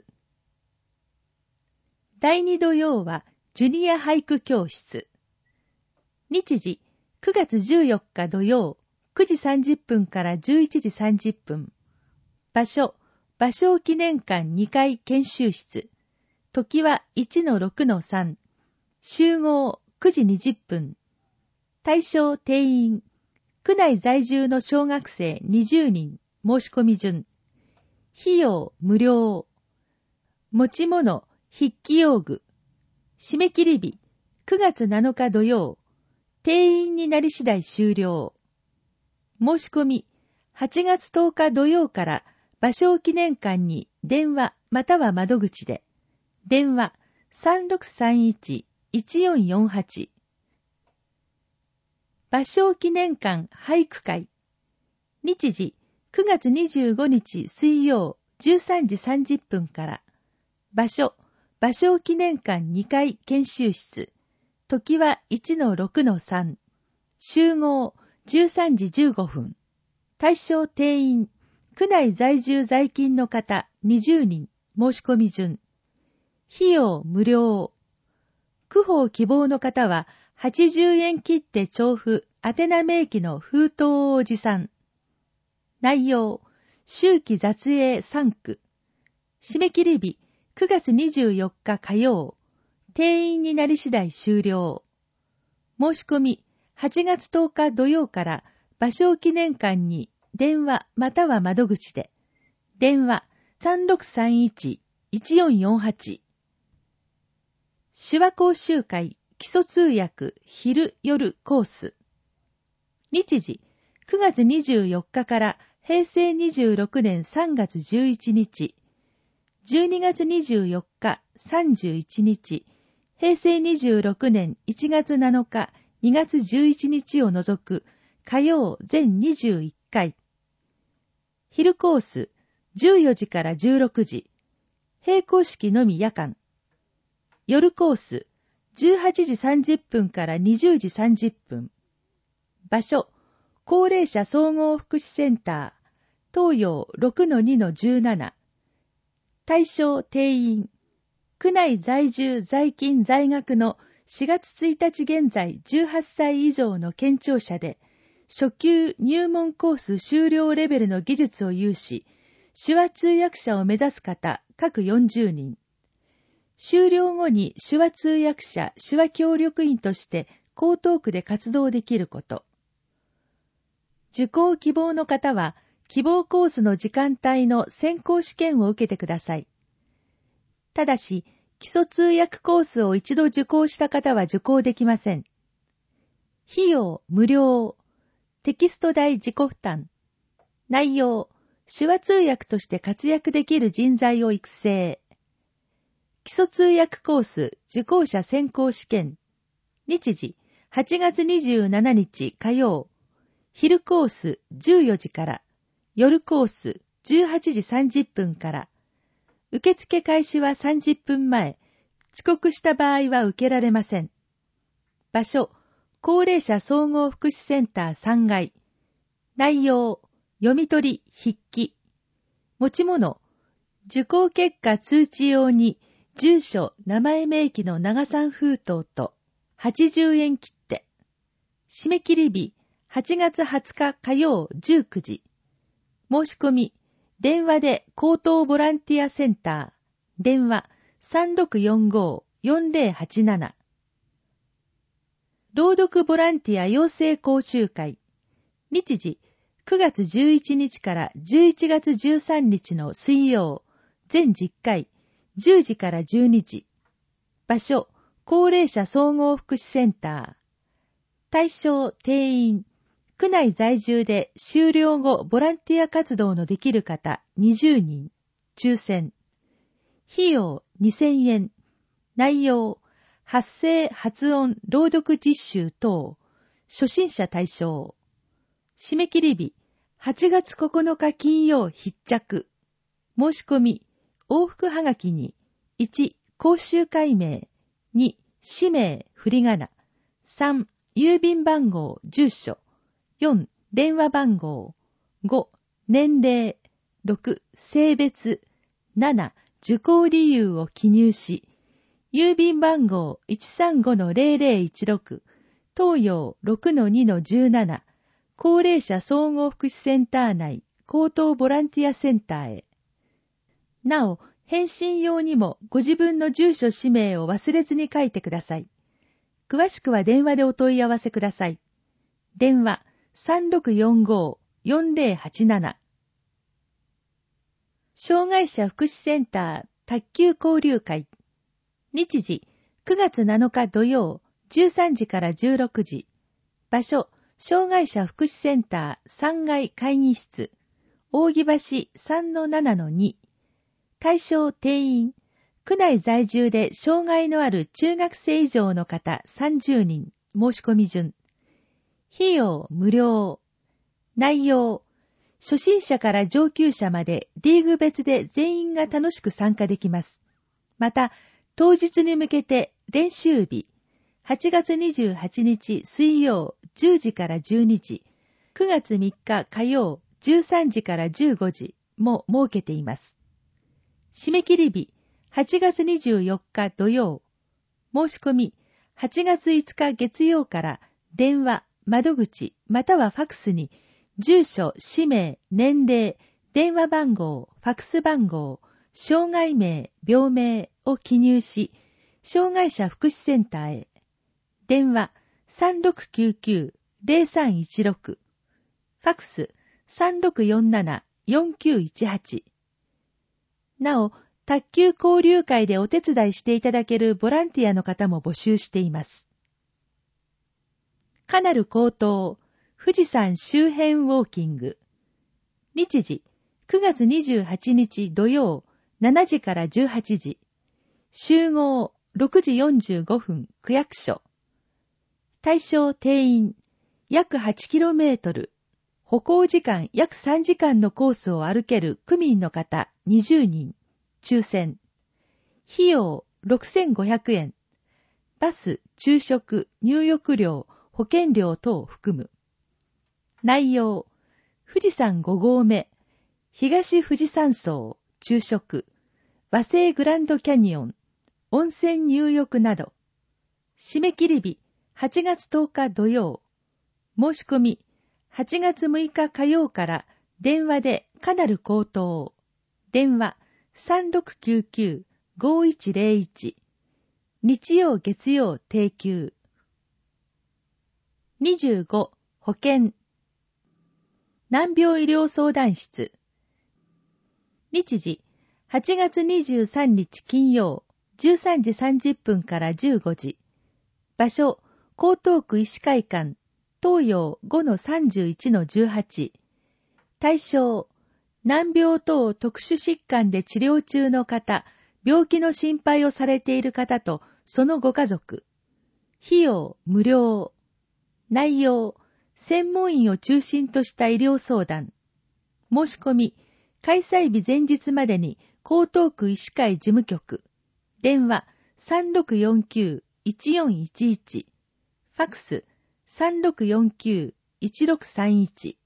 だいに土曜はジュニア俳句教室。日時、くがつじゅうよっか土曜、 くじさんじゅっぷんからじゅういちじさんじゅっぷん。場所、芭蕉記念館にかい研修室。時はいちのろくのさん。集合くじにじゅっぷん。対象定員。区内在住の小学生にじゅうにん。申し込み順。費用無料。持ち物、筆記用具。締め切り日、くがつなのか土曜。定員になり次第終了。申し込み、はちがつとおか土曜から芭蕉記念館に電話または窓口で。電話 さんろくさんいちいちよんよんはち。芭蕉記念館俳句会。日時くがつにじゅうごにち水曜じゅうさんじさんじゅっぷんから。場所、芭蕉記念館にかい研修室。時はいちのろくのさん。集合じゅうさんじじゅうごふん。対象定員、区内在住在勤の方にじゅうにん。申し込み順。費用無料。区報希望の方ははちじゅうえん切手調布宛名明記の封筒をお持参。内容、秋季雑営さんく。締め切り日、くがつにじゅうよっか火曜。定員になり次第終了。申し込み、はちがつとおか土曜から芭蕉記念館に電話または窓口で。電話 さんろくさんいちいちよんよんはち。手話講習会基礎通訳昼夜コース。日時くがつにじゅうよっかからへいせいにじゅうろくねんさんがつじゅういちにち。じゅうにがつにじゅうよっかさんじゅういちにち。へいせいにじゅうろくねんいちがつなのかにがつじゅういちにちを除く火曜全にじゅういっかい。昼コースじゅうよじからじゅうろくじ。並行式のみ夜間。夜コースじゅうはちじさんじゅっぷんからにじゅうじさんじゅっぷん。場所、高齢者総合福祉センター、東洋 ろくのにのじゅうなな。対象定員。区内在住在勤在学のしがつついたち現在じゅうはっさい以上の健聴者で、初級入門コース修了レベルの技術を有し、手話通訳者を目指す方、各よんじゅうにん。修了後に手話通訳者、手話協力員として江東区で活動できること。受講希望の方は、希望コースの時間帯の選考試験を受けてください。ただし、基礎通訳コースを一度受講した方は受講できません。費用無料。テキスト代自己負担。内容、手話通訳として活躍できる人材を育成。基礎通訳コース受講者選考試験。日時、はちがつにじゅうしちにち火曜。昼コースじゅうよじから。夜コースじゅうはちじさんじゅっぷんから。受付開始はさんじゅっぷんまえ。遅刻した場合は受けられません。場所、高齢者総合福祉センターさんがい。内容、読み取り、筆記。持ち物、受講結果通知用に、住所、名前明記の長さん封筒と、はちじゅうえん切手。締め切り日、はちがつはつか火曜じゅうくじ。申し込み、電話で高等ボランティアセンター。電話 さんろくよんごよんぜろはちなな。朗読ボランティア養成講習会。日時、くがつじゅういちにちからじゅういちがつじゅうさんにちの水曜。全じゅっかい。じゅうじからじゅうにじ。場所、高齢者総合福祉センター。対象、定員。区内在住で修了後ボランティア活動のできる方にじゅうにん。抽選。費用にせんえん。内容、発声発音朗読実習等。初心者対象。締め切り日、はちがつここのか金曜必着。申し込み、往復はがきに、いち、講習会名、に、氏名、振り仮名、さん、郵便番号、住所、よん、電話番号、ご、年齢、ろく、性別、なな、受講理由を記入し、郵便番号 いちさんごのぜろぜろいちろく、東洋 ろくのにのじゅうなな、 高齢者総合福祉センター内高等ボランティアセンターへ。なお、返信用にもご自分の住所氏名を忘れずに書いてください。詳しくは電話でお問い合わせください。電話 さんろくよんごーよんぜろはちなな。障害者福祉センター卓球交流会。日時くがつなのか土曜じゅうさんじからじゅうろくじ。場所障害者福祉センターさんがい会議室扇橋 さんのななのに。対象定員区内在住で障害のある中学生以上の方さんじゅうにん。申し込み順。費用無料。内容初心者から上級者までリーグ別で全員が楽しく参加できます。また、当日に向けて練習日、はちがつにじゅうはちにち水曜じゅうじからじゅうにじ、くがつみっか火曜じゅうさんじからじゅうごじも設けています。締め切り日、はちがつにじゅうよっか土曜。申し込み、はちがついつか月曜から電話、窓口、またはファクスに、住所、氏名、年齢、電話番号、ファクス番号、障害名、病名を記入し、障害者福祉センターへ。電話 さんろくきゅうきゅうーぜろさんいちろく。ファクス さんろくよんななよんきゅういちはち。なお、卓球交流会でお手伝いしていただけるボランティアの方も募集しています。カナル高等富士山周辺ウォーキング。日時くがつにじゅうはちにち土曜しちじからじゅうはちじ。集合ろくじよんじゅうごふん区役所。対象定員約 はちキロメートル。歩行時間約さんじかんのコースを歩ける区民の方にじゅうにん。抽選。費用ろくせんごひゃくえん。バス、昼食、入浴料、保険料等を含む。内容。富士山ごごうめ、東富士山荘、昼食、和製グランドキャニオン、温泉入浴など。締め切り日、はちがつとおか土曜。申し込み、はちがつむいか火曜から電話でカナル高等。電話 さんろくきゅうきゅうーごいちぜろいち。日曜月曜定休。にじゅうご保険。難病医療相談室。日時はちがつにじゅうさんにち金曜じゅうさんじさんじゅっぷんからじゅうごじ。場所江東区医師会館東洋 ごのさんじゅういちのじゅうはち。対象難病等特殊疾患で治療中の方、病気の心配をされている方とそのご家族。費用無料。内容専門医を中心とした医療相談。申し込み開催日前日までに江東区医師会事務局。電話 さんろくよんきゅういちよんいちいち。ファクス さんろくよんきゅういちろくさんいち。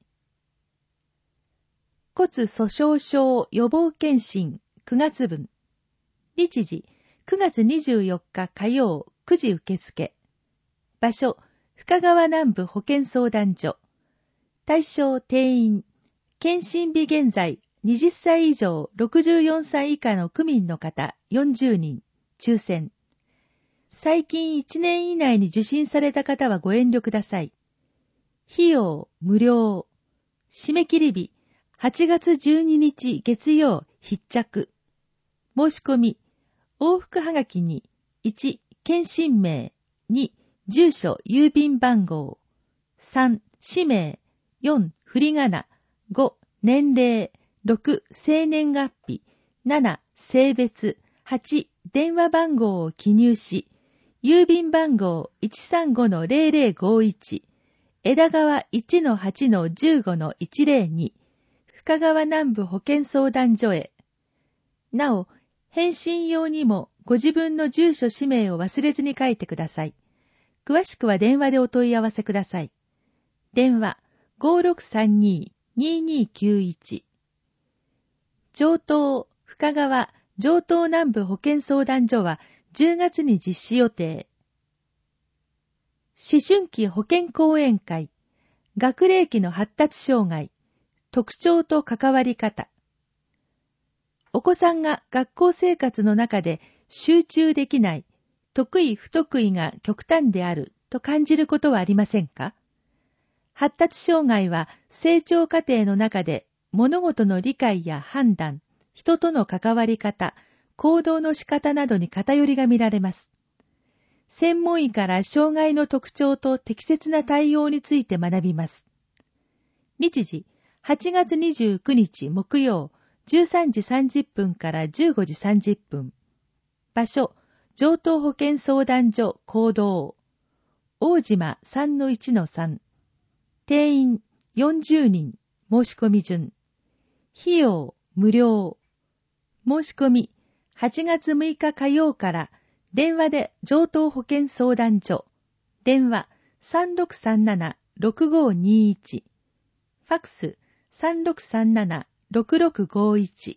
骨粗鬆症予防検診くがつぶん。日時くがつにじゅうよっか火曜くじ受付。場所深川南部保健相談所。対象定員検診日現在はたち以上ろくじゅうよんさい以下の区民の方よんじゅうにん。抽選。最近いちねん以内に受診された方はご遠慮ください。費用無料。締め切り日はちがつじゅうににち月曜必着。申し込み往復はがきにいち検診名、に住所郵便番号、さん氏名、よん振り仮名、ご年齢、ろく生年月日、なな性別、はち電話番号を記入し、郵便番号 いちさんごのぜろぜろごいち、枝川 いちのはちのじゅうごのいちぜろに、深川南部保健相談所へ。なお、返信用にもご自分の住所氏名を忘れずに書いてください。詳しくは電話でお問い合わせください。電話 ごろくさんにーにーにーきゅういち。城東深川城東南部保健相談所はじゅうがつに実施予定。思春期保健講演会学齢期の発達障害、特徴と関わり方。お子さんが学校生活の中で集中できない、得意不得意が極端であると感じることはありませんか？発達障害は成長過程の中で物事の理解や判断、人との関わり方、行動の仕方などに偏りが見られます。専門医から障害の特徴と適切な対応について学びます。日時、はちがつにじゅうくにち木曜、じゅうさんじさんじゅっぷんからじゅうごじさんじゅっぷん。場所、城東保健相談所講堂。大島 さんのいちのさん。定員よんじゅうにん、申し込み順。費用無料。申し込み、はちがつむいか火曜から電話で城東保健相談所。電話 さんろくさんなな ろくごにいち。ファックス さんろくさんなな ろくろくごいち。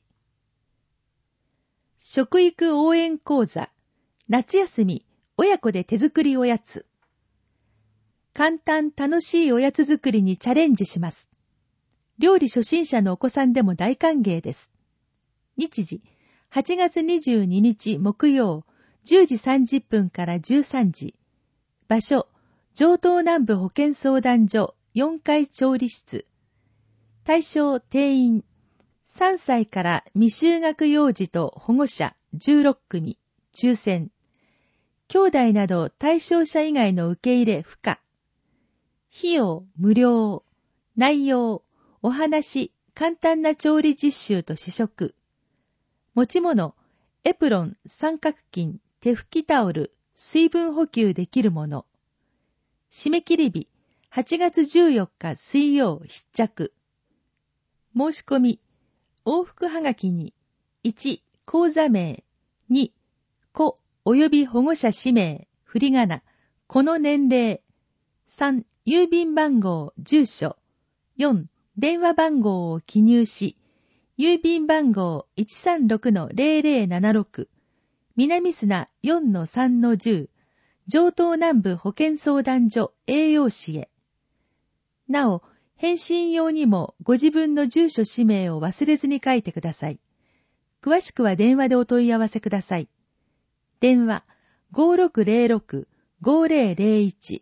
食育応援講座。夏休み、親子で手作りおやつ。簡単楽しいおやつ作りにチャレンジします。料理初心者のお子さんでも大歓迎です。日時、はちがつにじゅうににち木曜、じゅうじさんじゅっぷんからじゅうさんじ。場所、城東南部保健相談所よんかい調理室。対象定員、さんさいから未就学幼児と保護者じゅうろっくみ、抽選。兄弟など対象者以外の受け入れ不可。費用無料。内容、お話、簡単な調理実習と試食。持ち物、エプロン、三角巾、手拭きタオル、水分補給できるもの。締め切り日、はちがつじゅうよっか水曜必着。申し込み、往復はがきに、いち、講座名、に、子及び保護者氏名、振り仮名、この年齢、さん、郵便番号、住所、よん、電話番号を記入し、郵便番号 いちさんろくのぜろぜろななろく、南砂 よんのさんのじゅう、城東南部保健相談所栄養士へ。なお、返信用にもご自分の住所氏名を忘れずに書いてください。詳しくは電話でお問い合わせください。電話 ごろくぜろろく ごぜろぜろいち。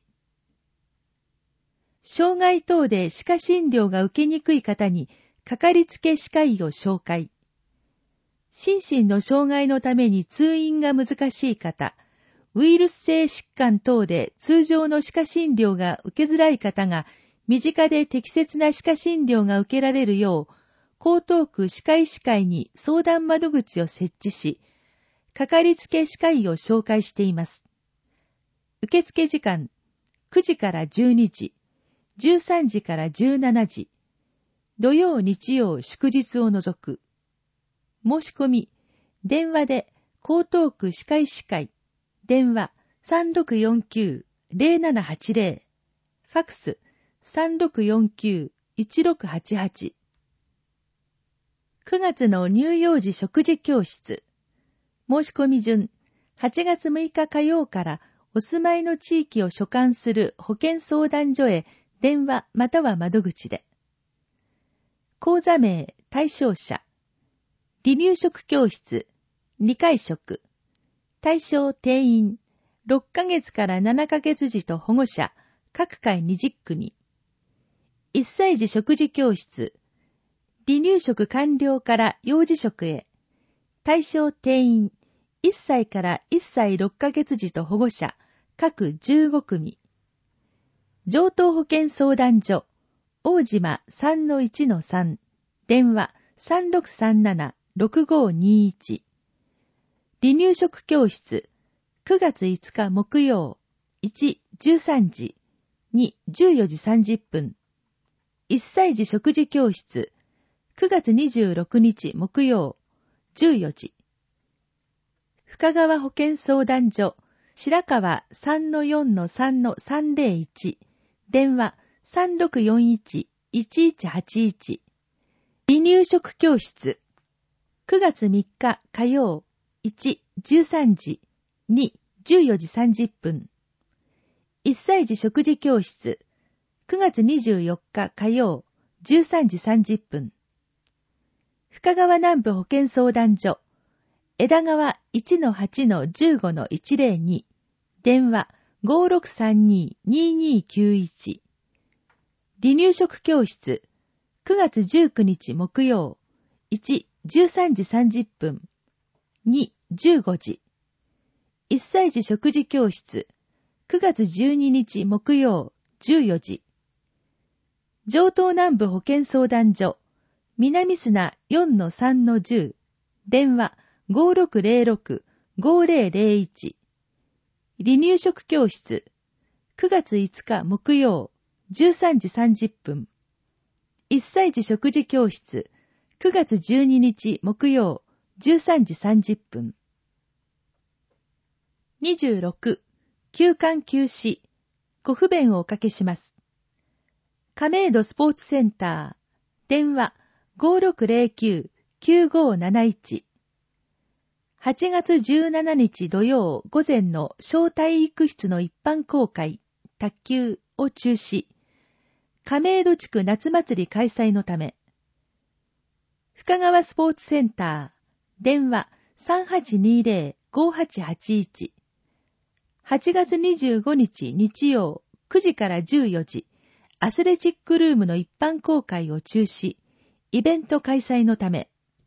障害等で歯科診療が受けにくい方にかかりつけ歯科医を紹介。心身の障害のために通院が難しい方、ウイルス性疾患等で通常の歯科診療が受けづらい方が身近で適切な歯科診療が受けられるよう、江東区歯科医師会に相談窓口を設置し、かかりつけ歯科医を紹介しています。受付時間、くじからじゅうにじ、じゅうさんじからじゅうしちじ、土曜日曜祝日を除く。申し込み、電話で江東区歯科医師会、電話 さんろくよんきゅう ぜろななはちぜろ、ファックス さんろくよんきゅう いちろくはちはち。くがつの乳幼児食事教室。申し込み順、はちがつむいか火曜からお住まいの地域を所管する保健相談所へ電話または窓口で。講座名、対象者。離乳食教室、にかい食。対象定員、ろっかげつからななかげつ児と保護者、各回にじゅっくみ。いっさい児食事教室、離乳食完了から幼児食へ。対象定員、いっさいからいっさいろっかげつ児と保護者、各じゅうごくみ。城東保健相談所、大島 さんのいちのさん、電話 さんろくさんなな ろくごにいち。離乳食教室、くがついつか木曜、いち、じゅうさんじ、に、じゅうよじさんじゅっぷん。いっさい児食事教室、くがつにじゅうろくにち木曜、じゅうよじ。深川保健相談所、白川 さんのよんのさんのさんぜろいち、電話 さんろくよんいち いちいちはちいち。離乳食教室、くがつみっか火曜、いち、じゅうさんじ、に、じゅうよじさんじゅっぷん。いっさい児食事教室、 くがつにじゅうよっか火曜じゅうさんじさんじゅっぷん。深川南部保健相談所、枝川 いちのはちのじゅうごのいちぜろに、電話 ごーろくさんにーにーにーきゅういち。離乳食教室、くがつじゅうくにち木曜、いち、じゅうさんじさんじゅっぷん、に、じゅうごじ。いっさい児食事教室、くがつじゅうににち木曜、じゅうよじ。城東南部保健相談所、南砂 よんのさんのじゅう、電話 ごーろくぜろろくごーぜろぜろいち。離乳食教室、くがついつか木曜、じゅうさんじさんじゅっぷん。いっさい児食事教室、くがつじゅうににち木曜、じゅうさんじさんじゅっぷん。にじゅうろく、休館休止、ご不便をおかけします。亀戸スポーツセンター、電話 ごーろくぜろきゅうきゅうごーなないち。はちがつじゅうしちにち土曜午前の小体育室の一般公開、卓球を中止。亀戸地区夏祭り開催のため。深川スポーツセンター、電話 さんはちにぜろごはちはちいち。はちがつにじゅうごにち日曜くじからじゅうよじ、アスレチックルームの一般公開を中止。イベント開催のため。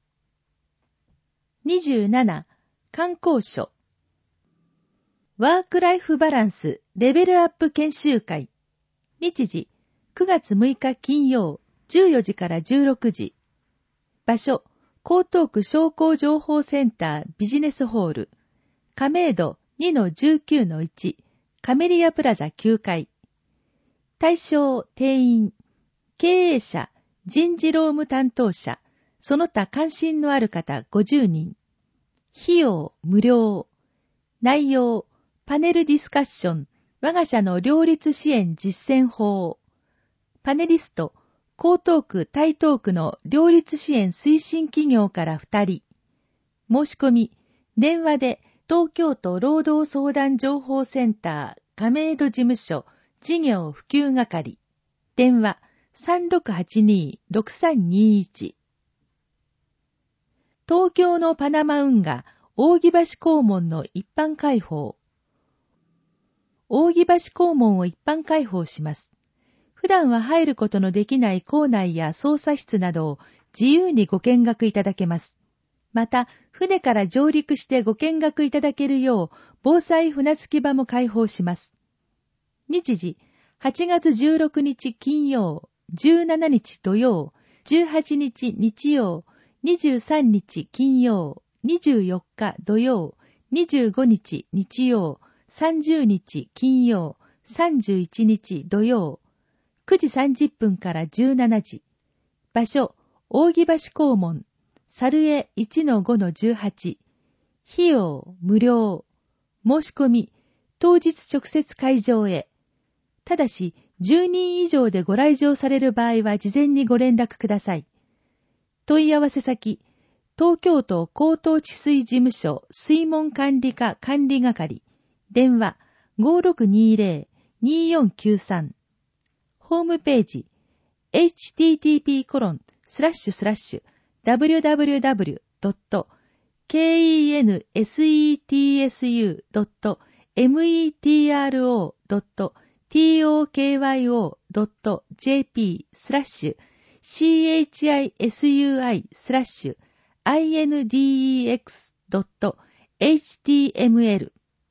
にじゅうなな、観光所。ワークライフバランスレベルアップ研修会。日時、くがつむいか金曜、じゅうよじからじゅうろくじ。場所、江東区商工情報センタービジネスホール。亀戸 にのじゅうきゅうのいち、カメリアプラザきゅうかい。対象、定員、経営者、人事労務担当者、その他関心のある方ごじゅうにん。費用、無料。内容、パネルディスカッション、我が社の両立支援実践法。パネリスト、江東区台東区の両立支援推進企業からふたり。申し込み、電話で東京都労働相談情報センター亀戸事務所事業普及係。電話 さんろくはちにーろくさんにいち。東京のパナマ運河扇橋港門の一般開放。扇橋港門を一般開放します。普段は入ることのできない構内や操作室などを自由にご見学いただけます。また、船から上陸してご見学いただけるよう、防災船着き場も開放します。日時、はちがつじゅうろくにち金曜、じゅうしちにち土曜、じゅうはちにち日曜、にじゅうさんにち金曜、にじゅうよっか土曜、にじゅうごにち日曜、さんじゅうにち金曜、さんじゅういちにち土曜、くじさんじゅっぷんからじゅうしちじ。場所、扇橋港門、猿江 いちのごのじゅうはち。費用、無料。申し込み、当日直接会場へ。ただし、じゅうにん以上でご来場される場合は事前にご連絡ください。問い合わせ先、東京都江東治水事務所水門管理課管理係。電話 ごーろくにぜろにーよんきゅうさん。ホームページ エイチティーティーピーコロンスラッシュスラッシュダブリュダブリュダブリュドットケーイーエヌエスイーティーエスユードットエムイーティーアールオードットティーオーケーワイオードットジェーピースラッシュシーエイチアイエスユーアイスラッシュアイエヌディーイーエックスドットエイチティーエムエル。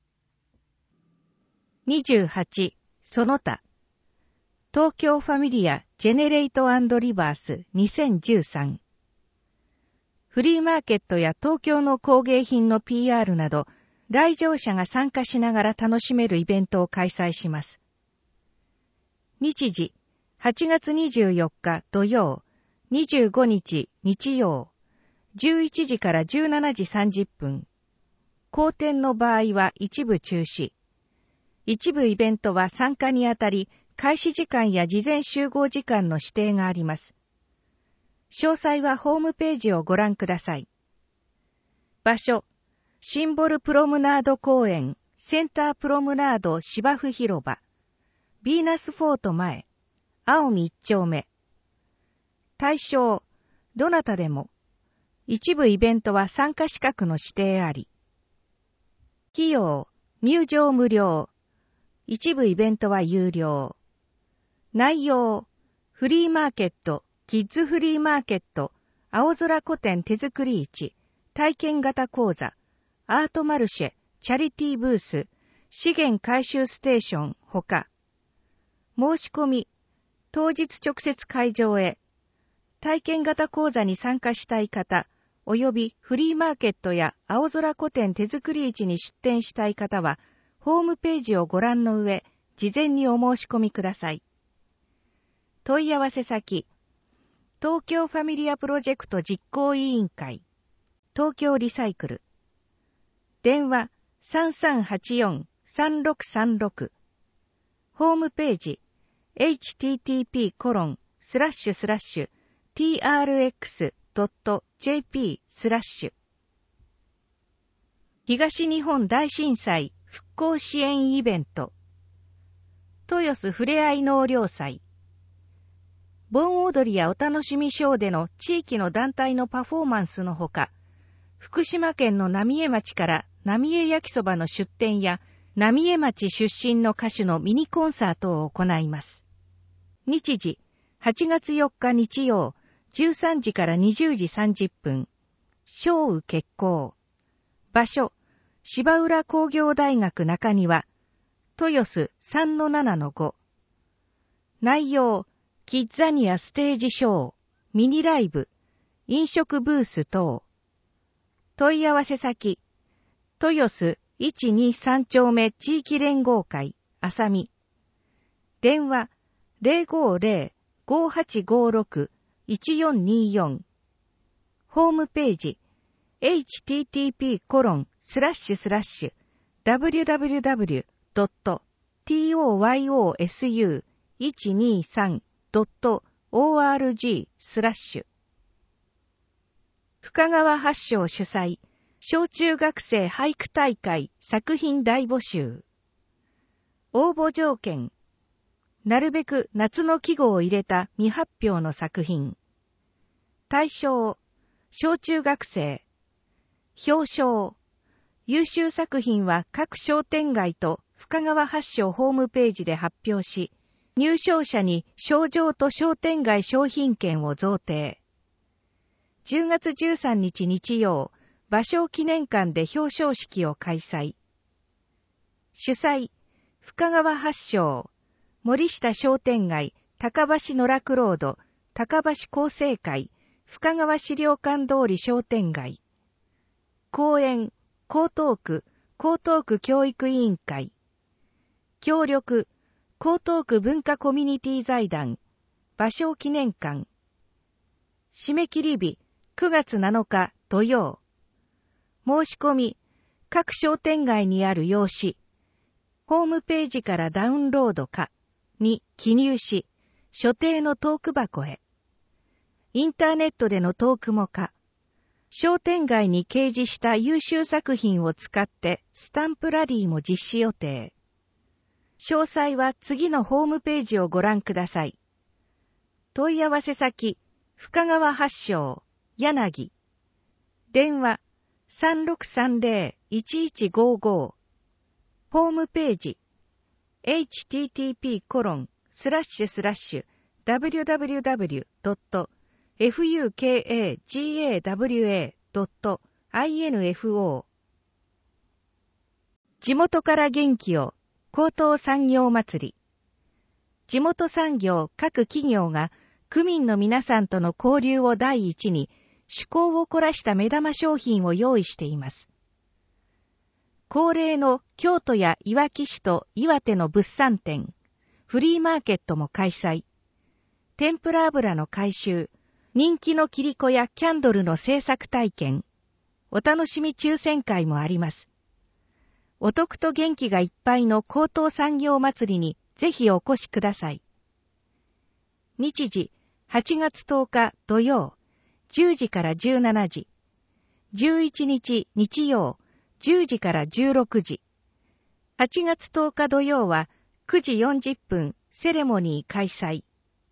にじゅうはち、その他。東京ファミリアジェネレイト&リバースにせんじゅうさん。フリーマーケットや東京の工芸品の ピーアール など、来場者が参加しながら楽しめるイベントを開催します。日時、はちがつにじゅうよっか土曜、にじゅうごにち日曜、じゅういちじからじゅうしちじさんじゅっぷん。後展の場合は一部中止。一部イベントは参加にあたり、開始時間や事前集合時間の指定があります。詳細はホームページをご覧ください。場所、シンボルプロムナード公園、センタープロムナード芝生広場、ヴィーナスフォート前、 青海一丁目。対象、どなたでも。一部イベントは参加資格の指定あり。費用、入場無料。一部イベントは有料。内容、フリーマーケット、キッズフリーマーケット、青空古典手作り市、体験型講座、アートマルシェ、チャリティーブース、資源回収ステーション、ほか。申し込み、当日直接会場へ。体験型講座に参加したい方、およびフリーマーケットや青空古典手作り市に出店したい方は、ホームページをご覧の上、事前にお申し込みください。問い合わせ先、東京ファミリアプロジェクト実行委員会、東京リサイクル。電話 さんさんはちよんさんろくさんろく。ホームページ、エイチティーティーピーコロンスラッシュスラッシュティーアールエックスドットジェーピースラッシュ。東日本大震災復興支援イベント。豊洲ふれあい納涼祭。盆踊りやお楽しみショーでの地域の団体のパフォーマンスのほか、福島県の浪江町から浪江焼きそばの出店や、浪江町出身の歌手のミニコンサートを行います。日時、はちがつよっか日曜、じゅうさんじからにじゅうじさんじゅっぷん。小雨決行。場所、芝浦工業大学中庭。豊洲 さんのななのご。内容、キッザニアステージショー、ミニライブ、飲食ブース等。問い合わせ先、豊洲いちにさん丁目地域連合会、浅見。電話 ゼロごゼロ ごはちごろく いちよんによん。ホームページ、エイチティーティーピーコロンスラッシュスラッシュダブリューダブリューダブリュードットトヨスいちにさんドットオーアールジー スラッシュ。深川発祥主催、小中学生俳句大会作品大募集。応募条件、なるべく夏の季語を入れた未発表の作品。対象、小中学生。表彰、優秀作品は各商店街と深川発祥ホームページで発表し、入賞者に賞状と商店街商品券を贈呈。じゅうがつじゅうさんにち日曜、芭蕉記念館で表彰式を開催。主催、深川発祥、森下商店街、高橋野楽ロード、高橋厚生会、深川資料館通り商店街。講演、江東区、江東区教育委員会。協力、江東区文化コミュニティ財団、芭蕉記念館。締め切り日、くがつなのか土曜。申し込み、各商店街にある用紙、ホームページからダウンロードか、に記入し、所定のトーク箱へ。インターネットでのトークも可。商店街に掲示した優秀作品を使ってスタンプラリーも実施予定。詳細は次のホームページをご覧ください。問い合わせ先、深川発祥、柳。電話、さんろくさんゼロ いちいちごご。ホームページ、エイチティーティーピーコロンスラッシュスラッシュダブリューダブリューダブリュードットフユーケーエージーエーダブリューエードットアイエヌエフオー。地元から元気を、高等産業祭り。地元産業各企業が区民の皆さんとの交流を第一に趣向を凝らした目玉商品を用意しています。恒例の京都やいわき市と岩手の物産展、フリーマーケットも開催。天ぷら油の回収、人気の切子やキャンドルの制作体験、お楽しみ抽選会もあります。お得と元気がいっぱいの高等産業祭りにぜひお越しください。日時、はちがつとおか土曜、じゅうじからじゅうしちじ。じゅういちにち日曜、じゅうじからじゅうろくじ。はちがつとおか土曜はくじよんじゅっぷんセレモニー開催。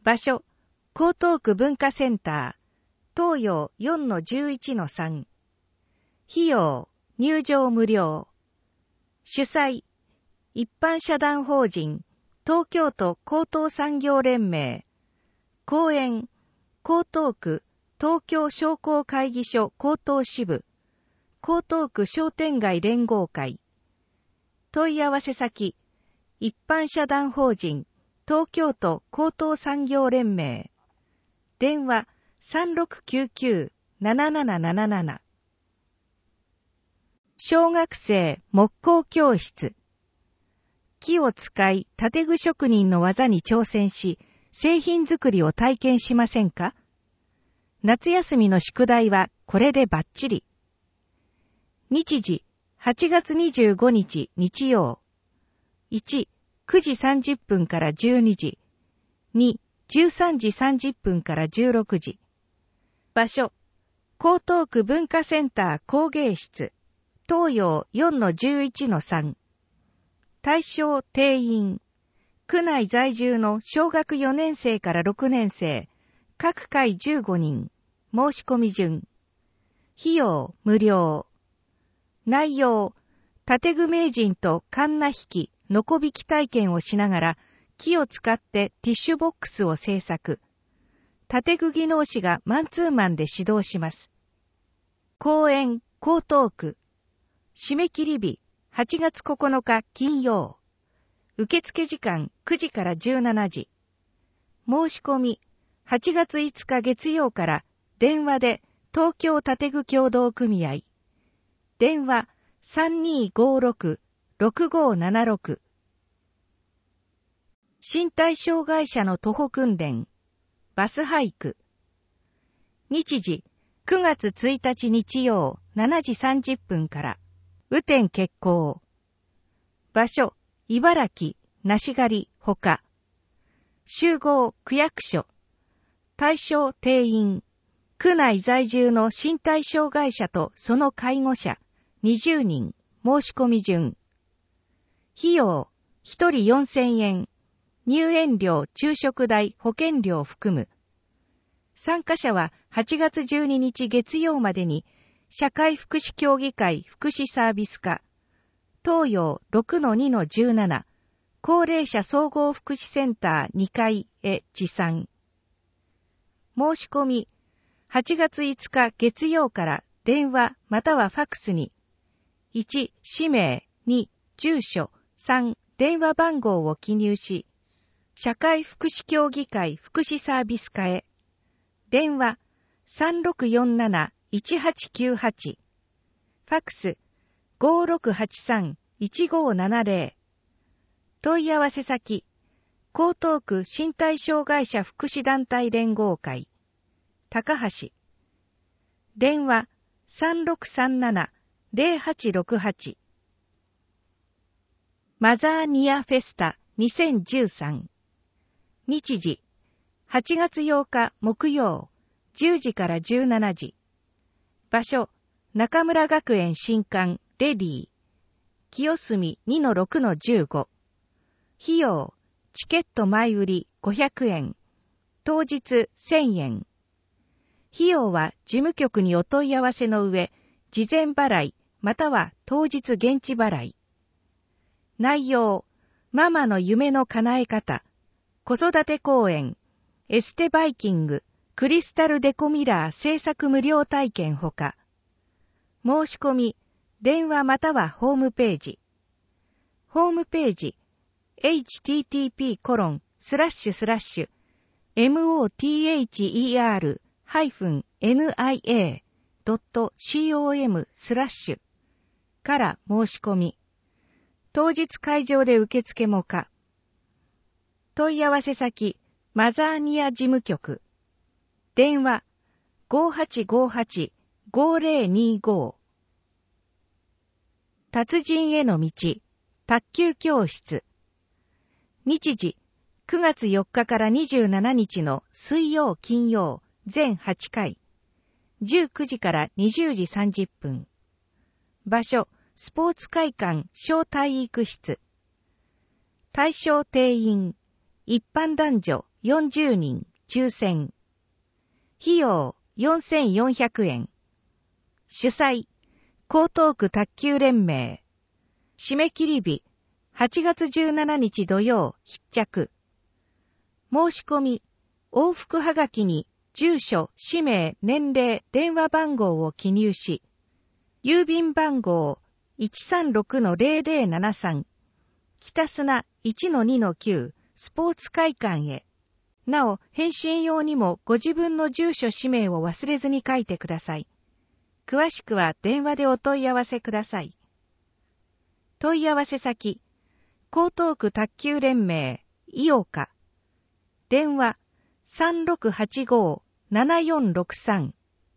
場所、江東区文化センター、東洋 よんのじゅういちのさん。費用、入場無料。主催、一般社団法人、東京都高等産業連盟。講演、江東区東京商工会議所江東支部、江東区商店街連合会。問い合わせ先、一般社団法人、東京都高等産業連盟。電話 さんろくきゅうきゅう ななななななな。小学生木工教室。木を使い建具職人の技に挑戦し、製品作りを体験しませんか？夏休みの宿題はこれでバッチリ。日時、はちがつにじゅうごにち日曜。いち、くじさんじゅっぷんからじゅうにじ。に、じゅうさんじさんじゅっぷんからじゅうろくじ。場所、江東区文化センター工芸室、東洋 よんのじゅういちのさん。対象定員、区内在住の小学よねん生からろくねん生、各回じゅうごにん、申し込み順。費用無料。内容、建具名人とカンナ引き、ノコ引き体験をしながら、木を使ってティッシュボックスを製作。建具技能士がマンツーマンで指導します。講演、江東区。締め切り日、はちがつここのか金曜。受付時間くじからじゅうしちじ。申し込み、はちがついつか月曜から電話で東京建具協同組合。電話 さんにーごーろく ろくごーななろく。身体障害者の徒歩訓練。バスハイク。日時、くがつついたち日曜しちじさんじゅっぷんから。雨天決行。場所、茨城、梨狩ほか。集合、区役所。対象定員。区内在住の身体障害者とその介護者、にじゅうにん、申し込み順。費用、ひとりよんせんえん。入園料、昼食代、保険料を含む。参加者ははちがつじゅうににち月曜までに、社会福祉協議会福祉サービス課、東洋 ろくのにのじゅうなな、高齢者総合福祉センターにかいへ持参。申し込み、はちがついつか月曜から電話またはファックスに、いち、氏名、に、住所、さん、電話番号を記入し、社会福祉協議会福祉サービス課へ、電話 さんろくよんなないちはちきゅうはち、ファックス ごーろくはちさんいちごーななぜろ、問い合わせ先、江東区身体障害者福祉団体連合会、高橋、電話 さんろくさんななぜろはちろくはち。マザーニアフェスタにせんじゅうさん。日時、はちがつようか木曜、じゅうじからじゅうしちじ。場所、中村学園新館レディー。清澄 にのろくのじゅうご。費用、チケット前売りごひゃくえん。当日せんえん。費用は事務局にお問い合わせの上、事前払いまたは当日現地払い。内容、ママの夢の叶え方、子育て公演、エステバイキング、クリスタルデコミラー制作無料体験ほか。申し込み、電話またはホームページ。ホームページ、エイチティーティーピーコロンスラッシュスラッシュエムオーティーエイチイーアールハイフンエヌアイエードットシーオーエムスラッシュから申し込み。当日会場で受付も可。問い合わせ先、マザーニア事務局。電話 ごーはちごーはちごーぜろにご。達人への道、卓球教室。日時、くがつよっかからにじゅうしちにちの水曜金曜全はちかい。じゅうくじからにじゅうじさんじゅっぷん。場所、スポーツ会館小体育室。対象定員、一般男女よんじゅうにん抽選。費用よんせんよんひゃくえん。主催、江東区卓球連盟。締め切り日、はちがつじゅうしちにち土曜必着。申し込み、往復はがきに住所、氏名、年齢、電話番号を記入し、郵便番号 いちさんろくのゼロゼロななさん、北砂 いちのにのきゅう スポーツ会館へ。なお、返信用にもご自分の住所氏名を忘れずに書いてください。詳しくは電話でお問い合わせください。問い合わせ先、江東区卓球連盟、井岡。電話 さんろくはちごーななよんろくさん。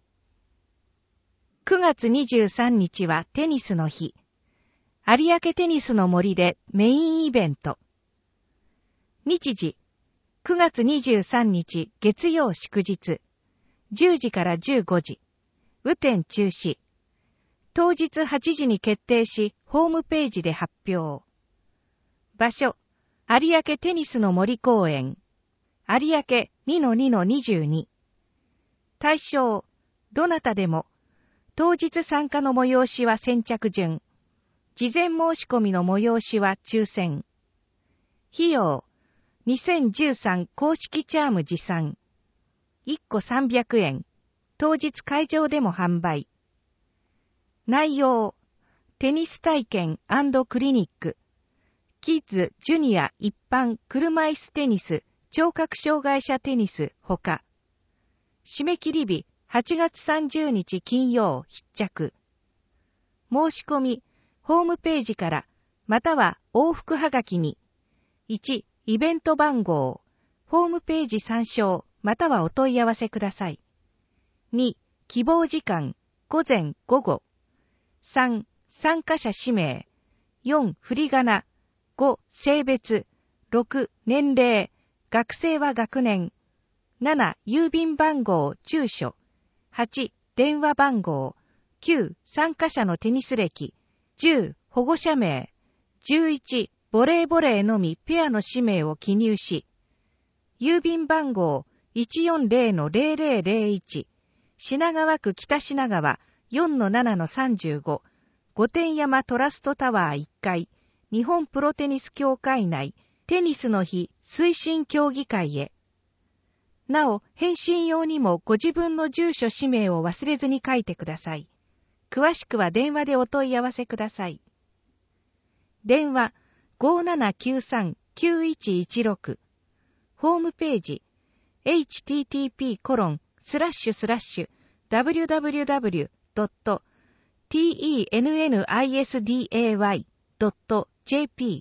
くがつにじゅうさんにちはテニスの日。有明テニスの森でメインイベント。日時、くがつにじゅうさんにち月曜祝日、じゅうじからじゅうごじ、雨天中止。当日はちじに決定し、ホームページで発表。場所、有明テニスの森公園。有明 にのにのにじゅうに。対象、どなたでも。当日参加の催しは先着順。事前申し込みの催しは抽選。費用、にせんじゅうさん公式チャーム持参。いっこさんびゃくえん。当日会場でも販売。内容、テニス体験&クリニック。キッズ、ジュニア、一般、車椅子テニス、聴覚障害者テニス、ほか。締め切り日、はちがつさんじゅうにち金曜必着。申し込み、ホームページから、または往復はがきに。いち、イベント番号、ホームページ参照、またはお問い合わせください。に、希望時間、午前午後。さん、参加者氏名。よん、振り仮名。ご、性別。ろく、年齢。学生は学年。なな、郵便番号、住所。はち、電話番号。きゅう、参加者のテニス歴。じゅう、保護者名。じゅういち、ボレーボレーのみペアの氏名を記入し、郵便番号 いちよんゼロのゼロゼロゼロいち、品川区北品川 よんのななのさんじゅうご、御殿山トラストタワーいっかい、日本プロテニス協会内、テニスの日推進協議会へ。なお、返信用にもご自分の住所氏名を忘れずに書いてください。詳しくは電話でお問い合わせください。電話 ごーななきゅうさんきゅういちいちろく。ホームページ エイチティーティーピーコロンスラッシュスラッシュダブリュダブリュダブリュドットテニスドットジェーピー。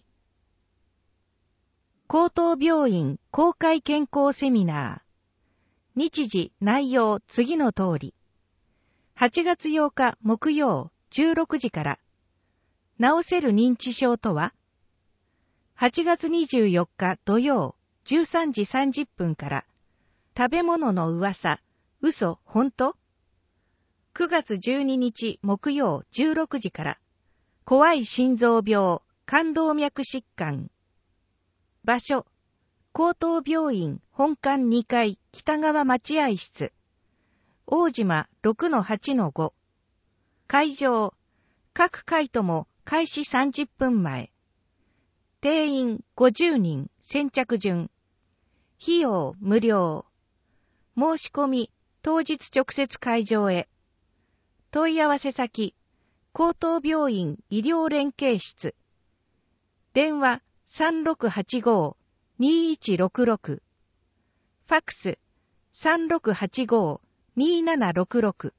江東病院公開健康セミナー。日時内容次の通り。はちがつようか木曜じゅうろくじから。治せる認知症とは？はちがつにじゅうよっか土曜じゅうさんじさんじゅっぷんから。食べ物の噂、嘘、本当？くがつじゅうににち木曜じゅうろくじから。怖い心臓病、冠動脈疾患。場所、江東病院本館にかい北側待合室。大島 ろくのはちのご。会場、各回とも開始さんじゅっぷんまえ。定員ごじゅうにん、先着順。費用無料。申し込み、当日直接会場へ。問い合わせ先、江東病院医療連携室。電話 さんろくはちごーにいちろくろく。ファックス さんろくはちごーにななろくろく。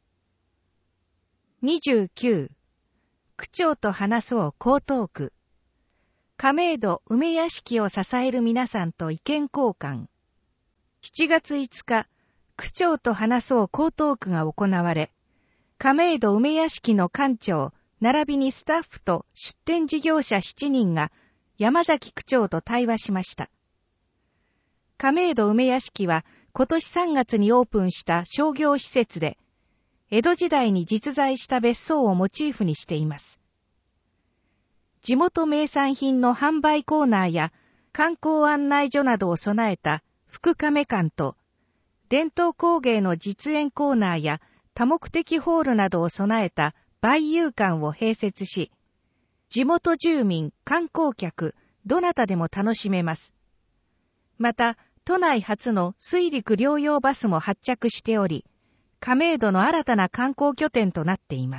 にじゅうきゅう、区長と話そう江東区。亀戸梅屋敷を支える皆さんと意見交換。しちがついつか、区長と話そう江東区が行われ、亀戸梅屋敷の館長、並びにスタッフと出店事業者しちにんが山崎区長と対話しました。亀戸梅屋敷は今年さんがつにオープンした商業施設で、江戸時代に実在した別荘をモチーフにしています。地元名産品の販売コーナーや観光案内所などを備えた副亀館と、伝統工芸の実演コーナーや多目的ホールなどを備えた梅遊館を併設し、地元住民、観光客、どなたでも楽しめます。また、都内初の水陸両用バスも発着しており、亀戸の新たな観光拠点となっています。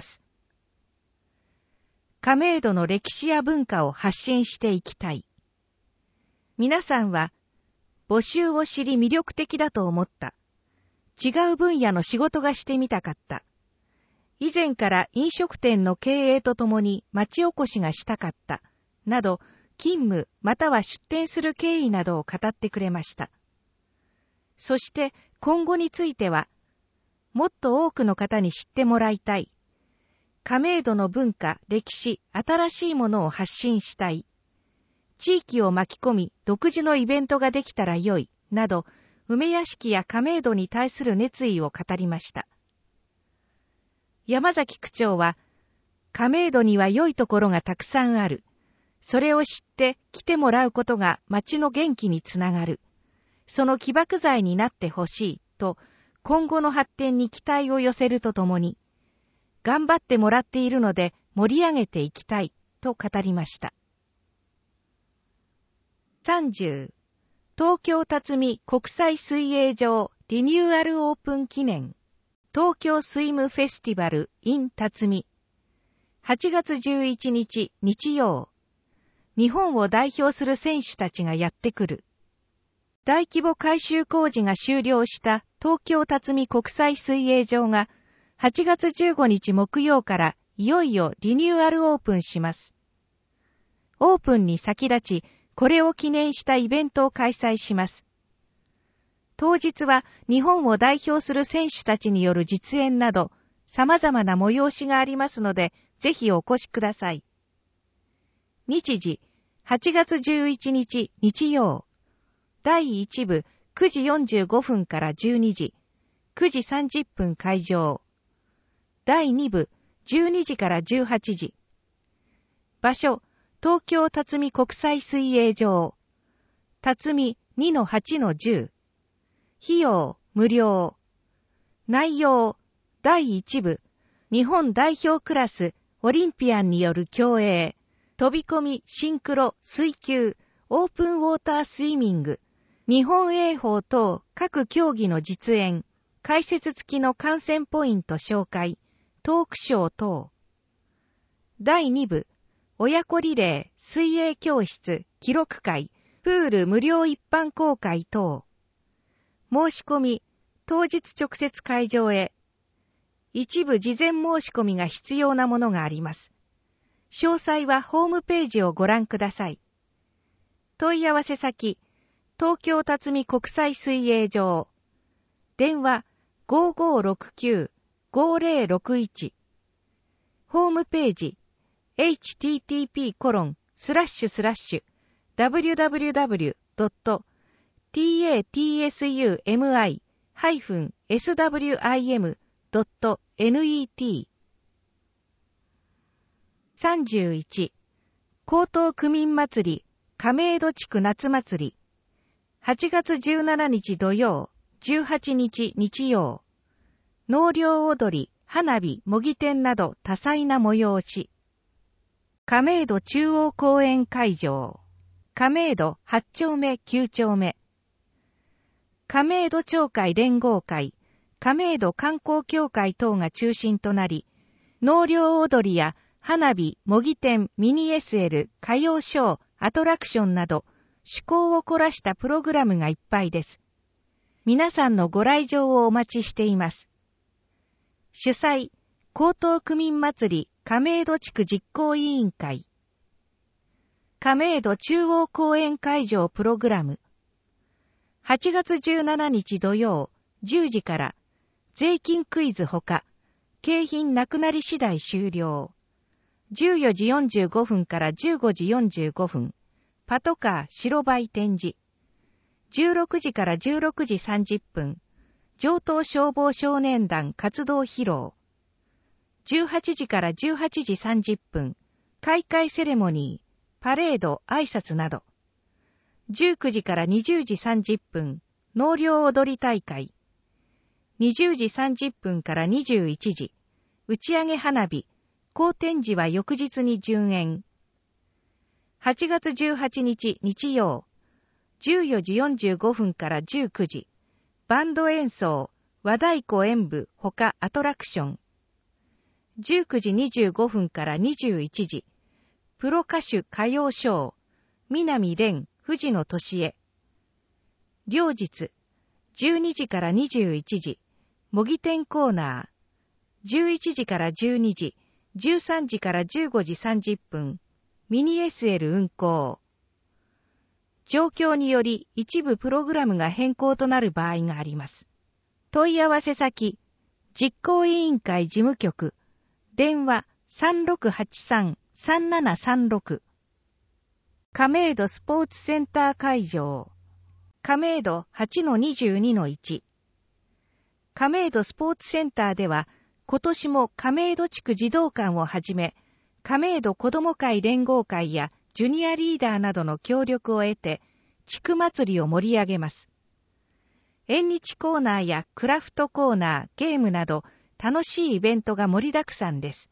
亀戸の歴史や文化を発信していきたい。皆さんは、募集を知り魅力的だと思った。違う分野の仕事がしてみたかった。以前から飲食店の経営とともに町おこしがしたかった。など、勤務または出店する経緯などを語ってくれました。そして今後については、もっと多くの方に知ってもらいたい。亀戸の文化、歴史、新しいものを発信したい。地域を巻き込み、独自のイベントができたら良い、など、梅屋敷や亀戸に対する熱意を語りました。山崎区長は、亀戸には良いところがたくさんある。それを知って来てもらうことが町の元気につながる。その起爆剤になってほしい、と、今後の発展に期待を寄せるとともに、頑張ってもらっているので盛り上げていきたい、と語りました。さんじゅう、東京辰巳国際水泳場リニューアルオープン記念、東京スイムフェスティバル in 辰巳、はちがつじゅういちにち日曜、日本を代表する選手たちがやってくる。大規模改修工事が終了した東京辰巳国際水泳場がはちがつじゅうごにち木曜からいよいよリニューアルオープンします。オープンに先立ち、これを記念したイベントを開催します。当日は日本を代表する選手たちによる実演など、様々な催しがありますので、ぜひお越しください。日時、はちがつじゅういちにち日曜。だいいち部くじよんじゅうごふんからじゅうにじ、くじさんじゅっぷん開場。だいに部じゅうにじからじゅうはちじ。場所、東京辰巳国際水泳場。辰巳 にのはちのじゅう。費用、無料。内容、だいいち部、日本代表クラス、オリンピアンによる競泳、飛び込み、シンクロ、水球、オープンウォータースイミング、日本泳法等各競技の実演、解説付きの観戦ポイント紹介、トークショー等。だいに部、親子リレー、水泳教室、記録会、プール無料一般公開等。申し込み、当日直接会場へ。一部事前申し込みが必要なものがあります。詳細はホームページをご覧ください。問い合わせ先、東京辰巳国際水泳場。電話 ごーごーろくきゅう ごーぜろろくいち。ホームページ、エイチティーティーピーコロンスラッシュスラッシュダブリュダブリュダブリュドットタツミ スワイム ドットネット。さんじゅういち、江東区民祭り亀戸地区夏祭り。はちがつじゅうしちにち土曜、じゅうはちにち日曜。納涼踊り、花火、模擬店など多彩な催し。亀戸中央公園会場。亀戸はちちょうめきゅうちょうめ。亀戸町会連合会、亀戸観光協会等が中心となり、納涼踊りや花火、模擬店、ミニ エスエル、歌謡ショー、アトラクションなど、趣向を凝らしたプログラムがいっぱいです。皆さんのご来場をお待ちしています。主催、江東区民祭り亀戸地区実行委員会。亀戸中央公園会場プログラム。はちがつじゅうしちにち土曜、じゅうじから、税金クイズほか、景品なくなり次第終了。じゅうよじよんじゅうごふんからじゅうごじよんじゅうごふん、パトカー白バイ展示。じゅうろくじからじゅうろくじさんじゅっぷん、城東消防少年団活動披露。じゅうはちじからじゅうはちじさんじゅっぷん、開会セレモニー、パレード、挨拶など。じゅうくじからにじゅうじさんじゅっぷん、 納涼踊り大会。にじゅうじさんじゅっぷんからにじゅういちじ。打ち上げ花火。後展示は翌日に順延。はちがつじゅうはちにち日曜。じゅうよじよんじゅうごふんからじゅうくじ。バンド演奏。和太鼓演舞ほかアトラクション。じゅうくじにじゅうごふんからにじゅういちじ。プロ歌手歌謡ショー。南蓮、藤野俊恵。両日。じゅうにじからにじゅういちじ。模擬店コーナー。じゅういちじからじゅうにじ。じゅうさんじからじゅうごじさんじゅっぷん。ミニ エスエル 運行。状況により一部プログラムが変更となる場合があります。問い合わせ先、実行委員会事務局、電話 さんろくはちさんさんななさんろく。亀戸スポーツセンター会場。亀戸 はちのにじゅうにのいち。亀戸スポーツセンターでは、今年も亀戸地区児童館をはじめ、亀戸子ども会連合会やジュニアリーダーなどの協力を得て、地区祭りを盛り上げます。縁日コーナーやクラフトコーナー、ゲームなど楽しいイベントが盛りだくさんです。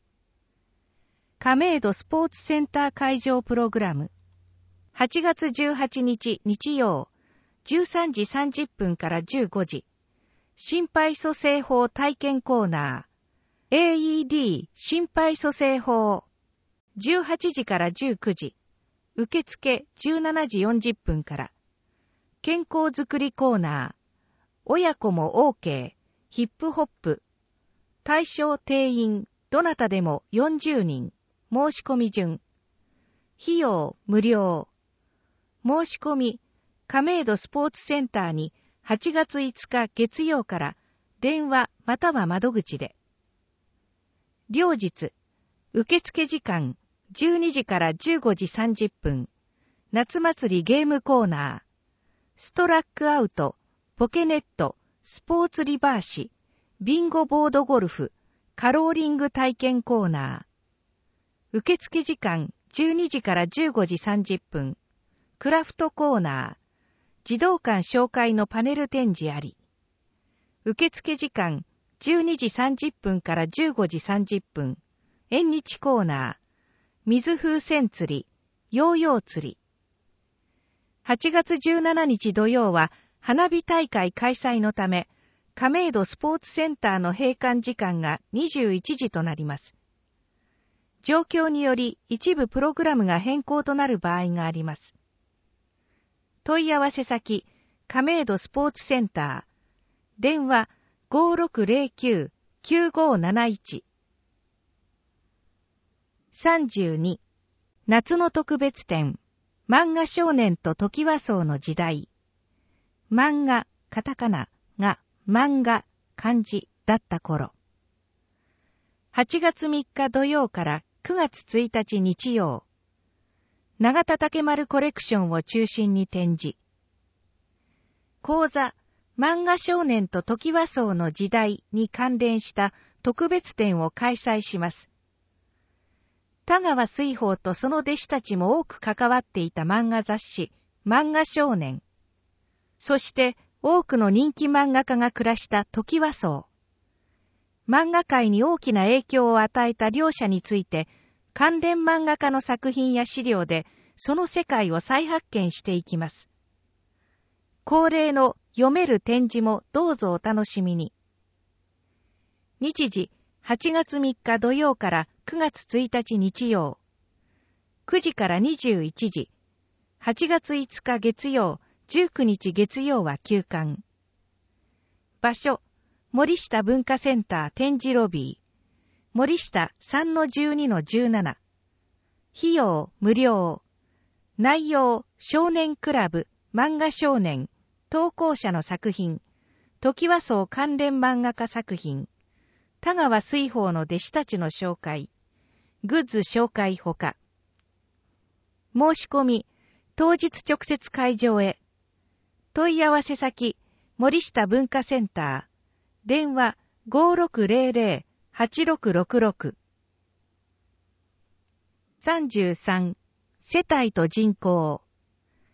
亀戸スポーツセンター会場プログラム。はちがつじゅうはちにち日曜、じゅうさんじさんじゅっぷんからじゅうごじ。心肺蘇生法体験コーナー。エーイーディー 心肺蘇生法。じゅうはちじからじゅうくじ。受付じゅうしちじよんじゅっぷんから。健康づくりコーナー。親子も OK。ヒップホップ。対象定員、どなたでもよんじゅうにん。申し込み順。費用無料。申し込み、亀戸スポーツセンターにはちがついつか月曜から電話または窓口で。両日、受付時間じゅうにじからじゅうごじさんじゅっぷん。夏祭りゲームコーナー。ストラックアウト、ポケネット、スポーツリバーシ、ビンゴボードゴルフ、カローリング体験コーナー。受付時間じゅうにじからじゅうごじさんじゅっぷん。クラフトコーナー。児童館紹介のパネル展示あり。受付時間じゅうにじさんじゅっぷんからじゅうごじさんじゅっぷん。縁日コーナー。水風船釣り、ヨーヨー釣り。はちがつじゅうしちにち土曜は花火大会開催のため、亀戸スポーツセンターの閉館時間がにじゅういちじとなります。状況により一部プログラムが変更となる場合があります。問い合わせ先、亀戸スポーツセンター。電話 ごろくぜろきゅう きゅうごなないち。さんじゅうに。夏の特別展。漫画少年とトキワ荘の時代。漫画、カタカナが漫画、漢字だった頃。はちがつみっか土曜からくがつついたち日曜。永田竹丸コレクションを中心に展示。講座、漫画少年とトキワ荘の時代に関連した特別展を開催します。田川水宝とその弟子たちも多く関わっていた漫画雑誌、漫画少年。そして多くの人気漫画家が暮らしたトキワ荘。漫画界に大きな影響を与えた両者について、関連漫画家の作品や資料でその世界を再発見していきます。恒例の読める展示もどうぞお楽しみに。日時、はちがつみっか土曜からくがつついたち日曜。くじからにじゅういちじ。はちがついつか月曜、じゅうくにち月曜は休館。場所、森下文化センター展示ロビー。森下 さんのじゅうにのじゅうなな。費用無料。内容、少年クラブ、漫画少年、投稿者の作品、トキワ荘関連漫画家作品、田川水宝の弟子たちの紹介、グッズ紹介ほか。申し込み、当日直接会場へ。問い合わせ先、森下文化センター、電話 ごろくぜろぜろ はちろくろくろく。さんじゅうさん、世帯と人口。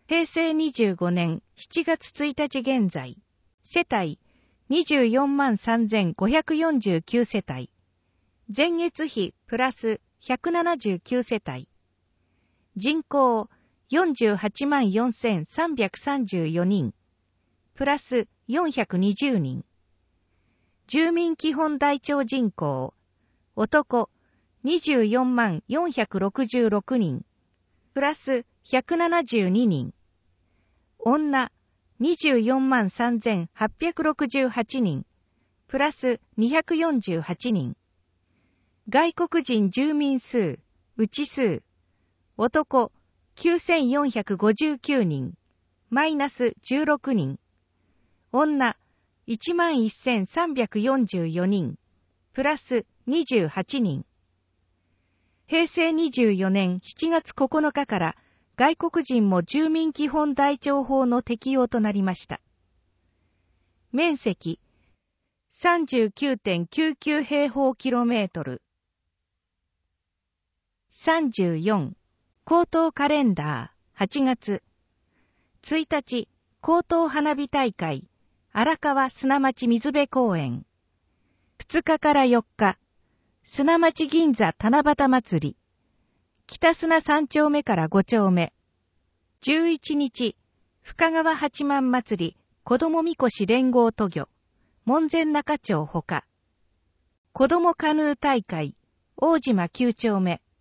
へいせいにじゅうごねんしちがつついたち現在、世帯 にじゅうよんまんさんぜんごひゃくよんじゅうきゅう 世帯、前月比プラスひゃくななじゅうきゅう世帯、人口よんじゅうはちまんよんせんさんびゃくさんじゅうよにん、プラスよんひゃくにじゅうにん。住民基本台帳人口、男にじゅうよんまんよんひゃくろくじゅうろくにん、プラスひゃくななじゅうににん。女にじゅうよんまんさんぜんはっぴゃくろくじゅうはちにん、プラスにひゃくよんじゅうはちにん。外国人住民数、内数、男きゅうせんよんひゃくごじゅうきゅうにん、マイナスじゅうろくにん。女いちまんせんさんびゃくよんじゅうよにん、プラスにじゅうはちにん。へいせいにじゅうよねんしちがつここのかから外国人も住民基本台帳法の適用となりました。面積 さんじゅうきゅうてんきゅうきゅう 平方キロメートル。さんじゅうよん、高等カレンダーはちがつついたち高等花火大会荒川砂町水辺公園。ふつかからよっか砂町銀座七夕祭り。北砂さんちょうめからごちょうめ。じゅういちにち深川八幡祭り子どもみこし連合渡御門前仲町ほか。子どもカヌー大会大島きゅうちょうめ。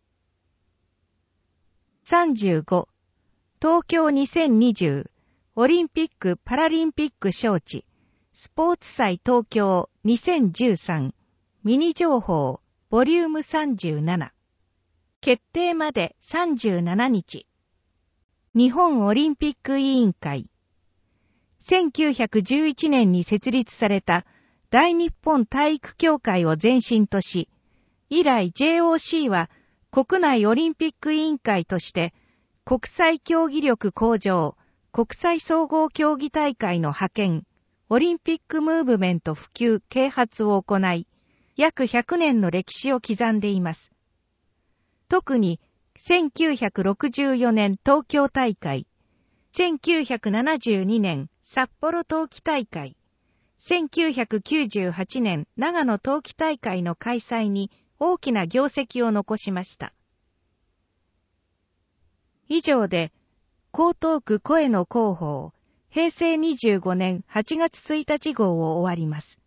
さんじゅうご、東京にせんにじゅうオリンピック・パラリンピック招致スポーツ祭東京にせんじゅうさんミニ情報ボリュームさんじゅうなな。決定までさんじゅうしちにち。日本オリンピック委員会。せんきゅうひゃくじゅういちねんに設立された大日本体育協会を前身とし、以来 ジェイオーシー は国内オリンピック委員会として国際競技力向上、国際総合競技大会の派遣、オリンピックムーブメント普及啓発を行い、約ひゃくねんの歴史を刻んでいます。特にせんきゅうひゃくろくじゅうよねん東京大会、せんきゅうひゃくななじゅうにねん札幌冬季大会、せんきゅうひゃくきゅうじゅうはちねん長野冬季大会の開催に大きな業績を残しました。以上で、江東区声の広報、へいせいにじゅうごねんはちがつついたち号を終わります。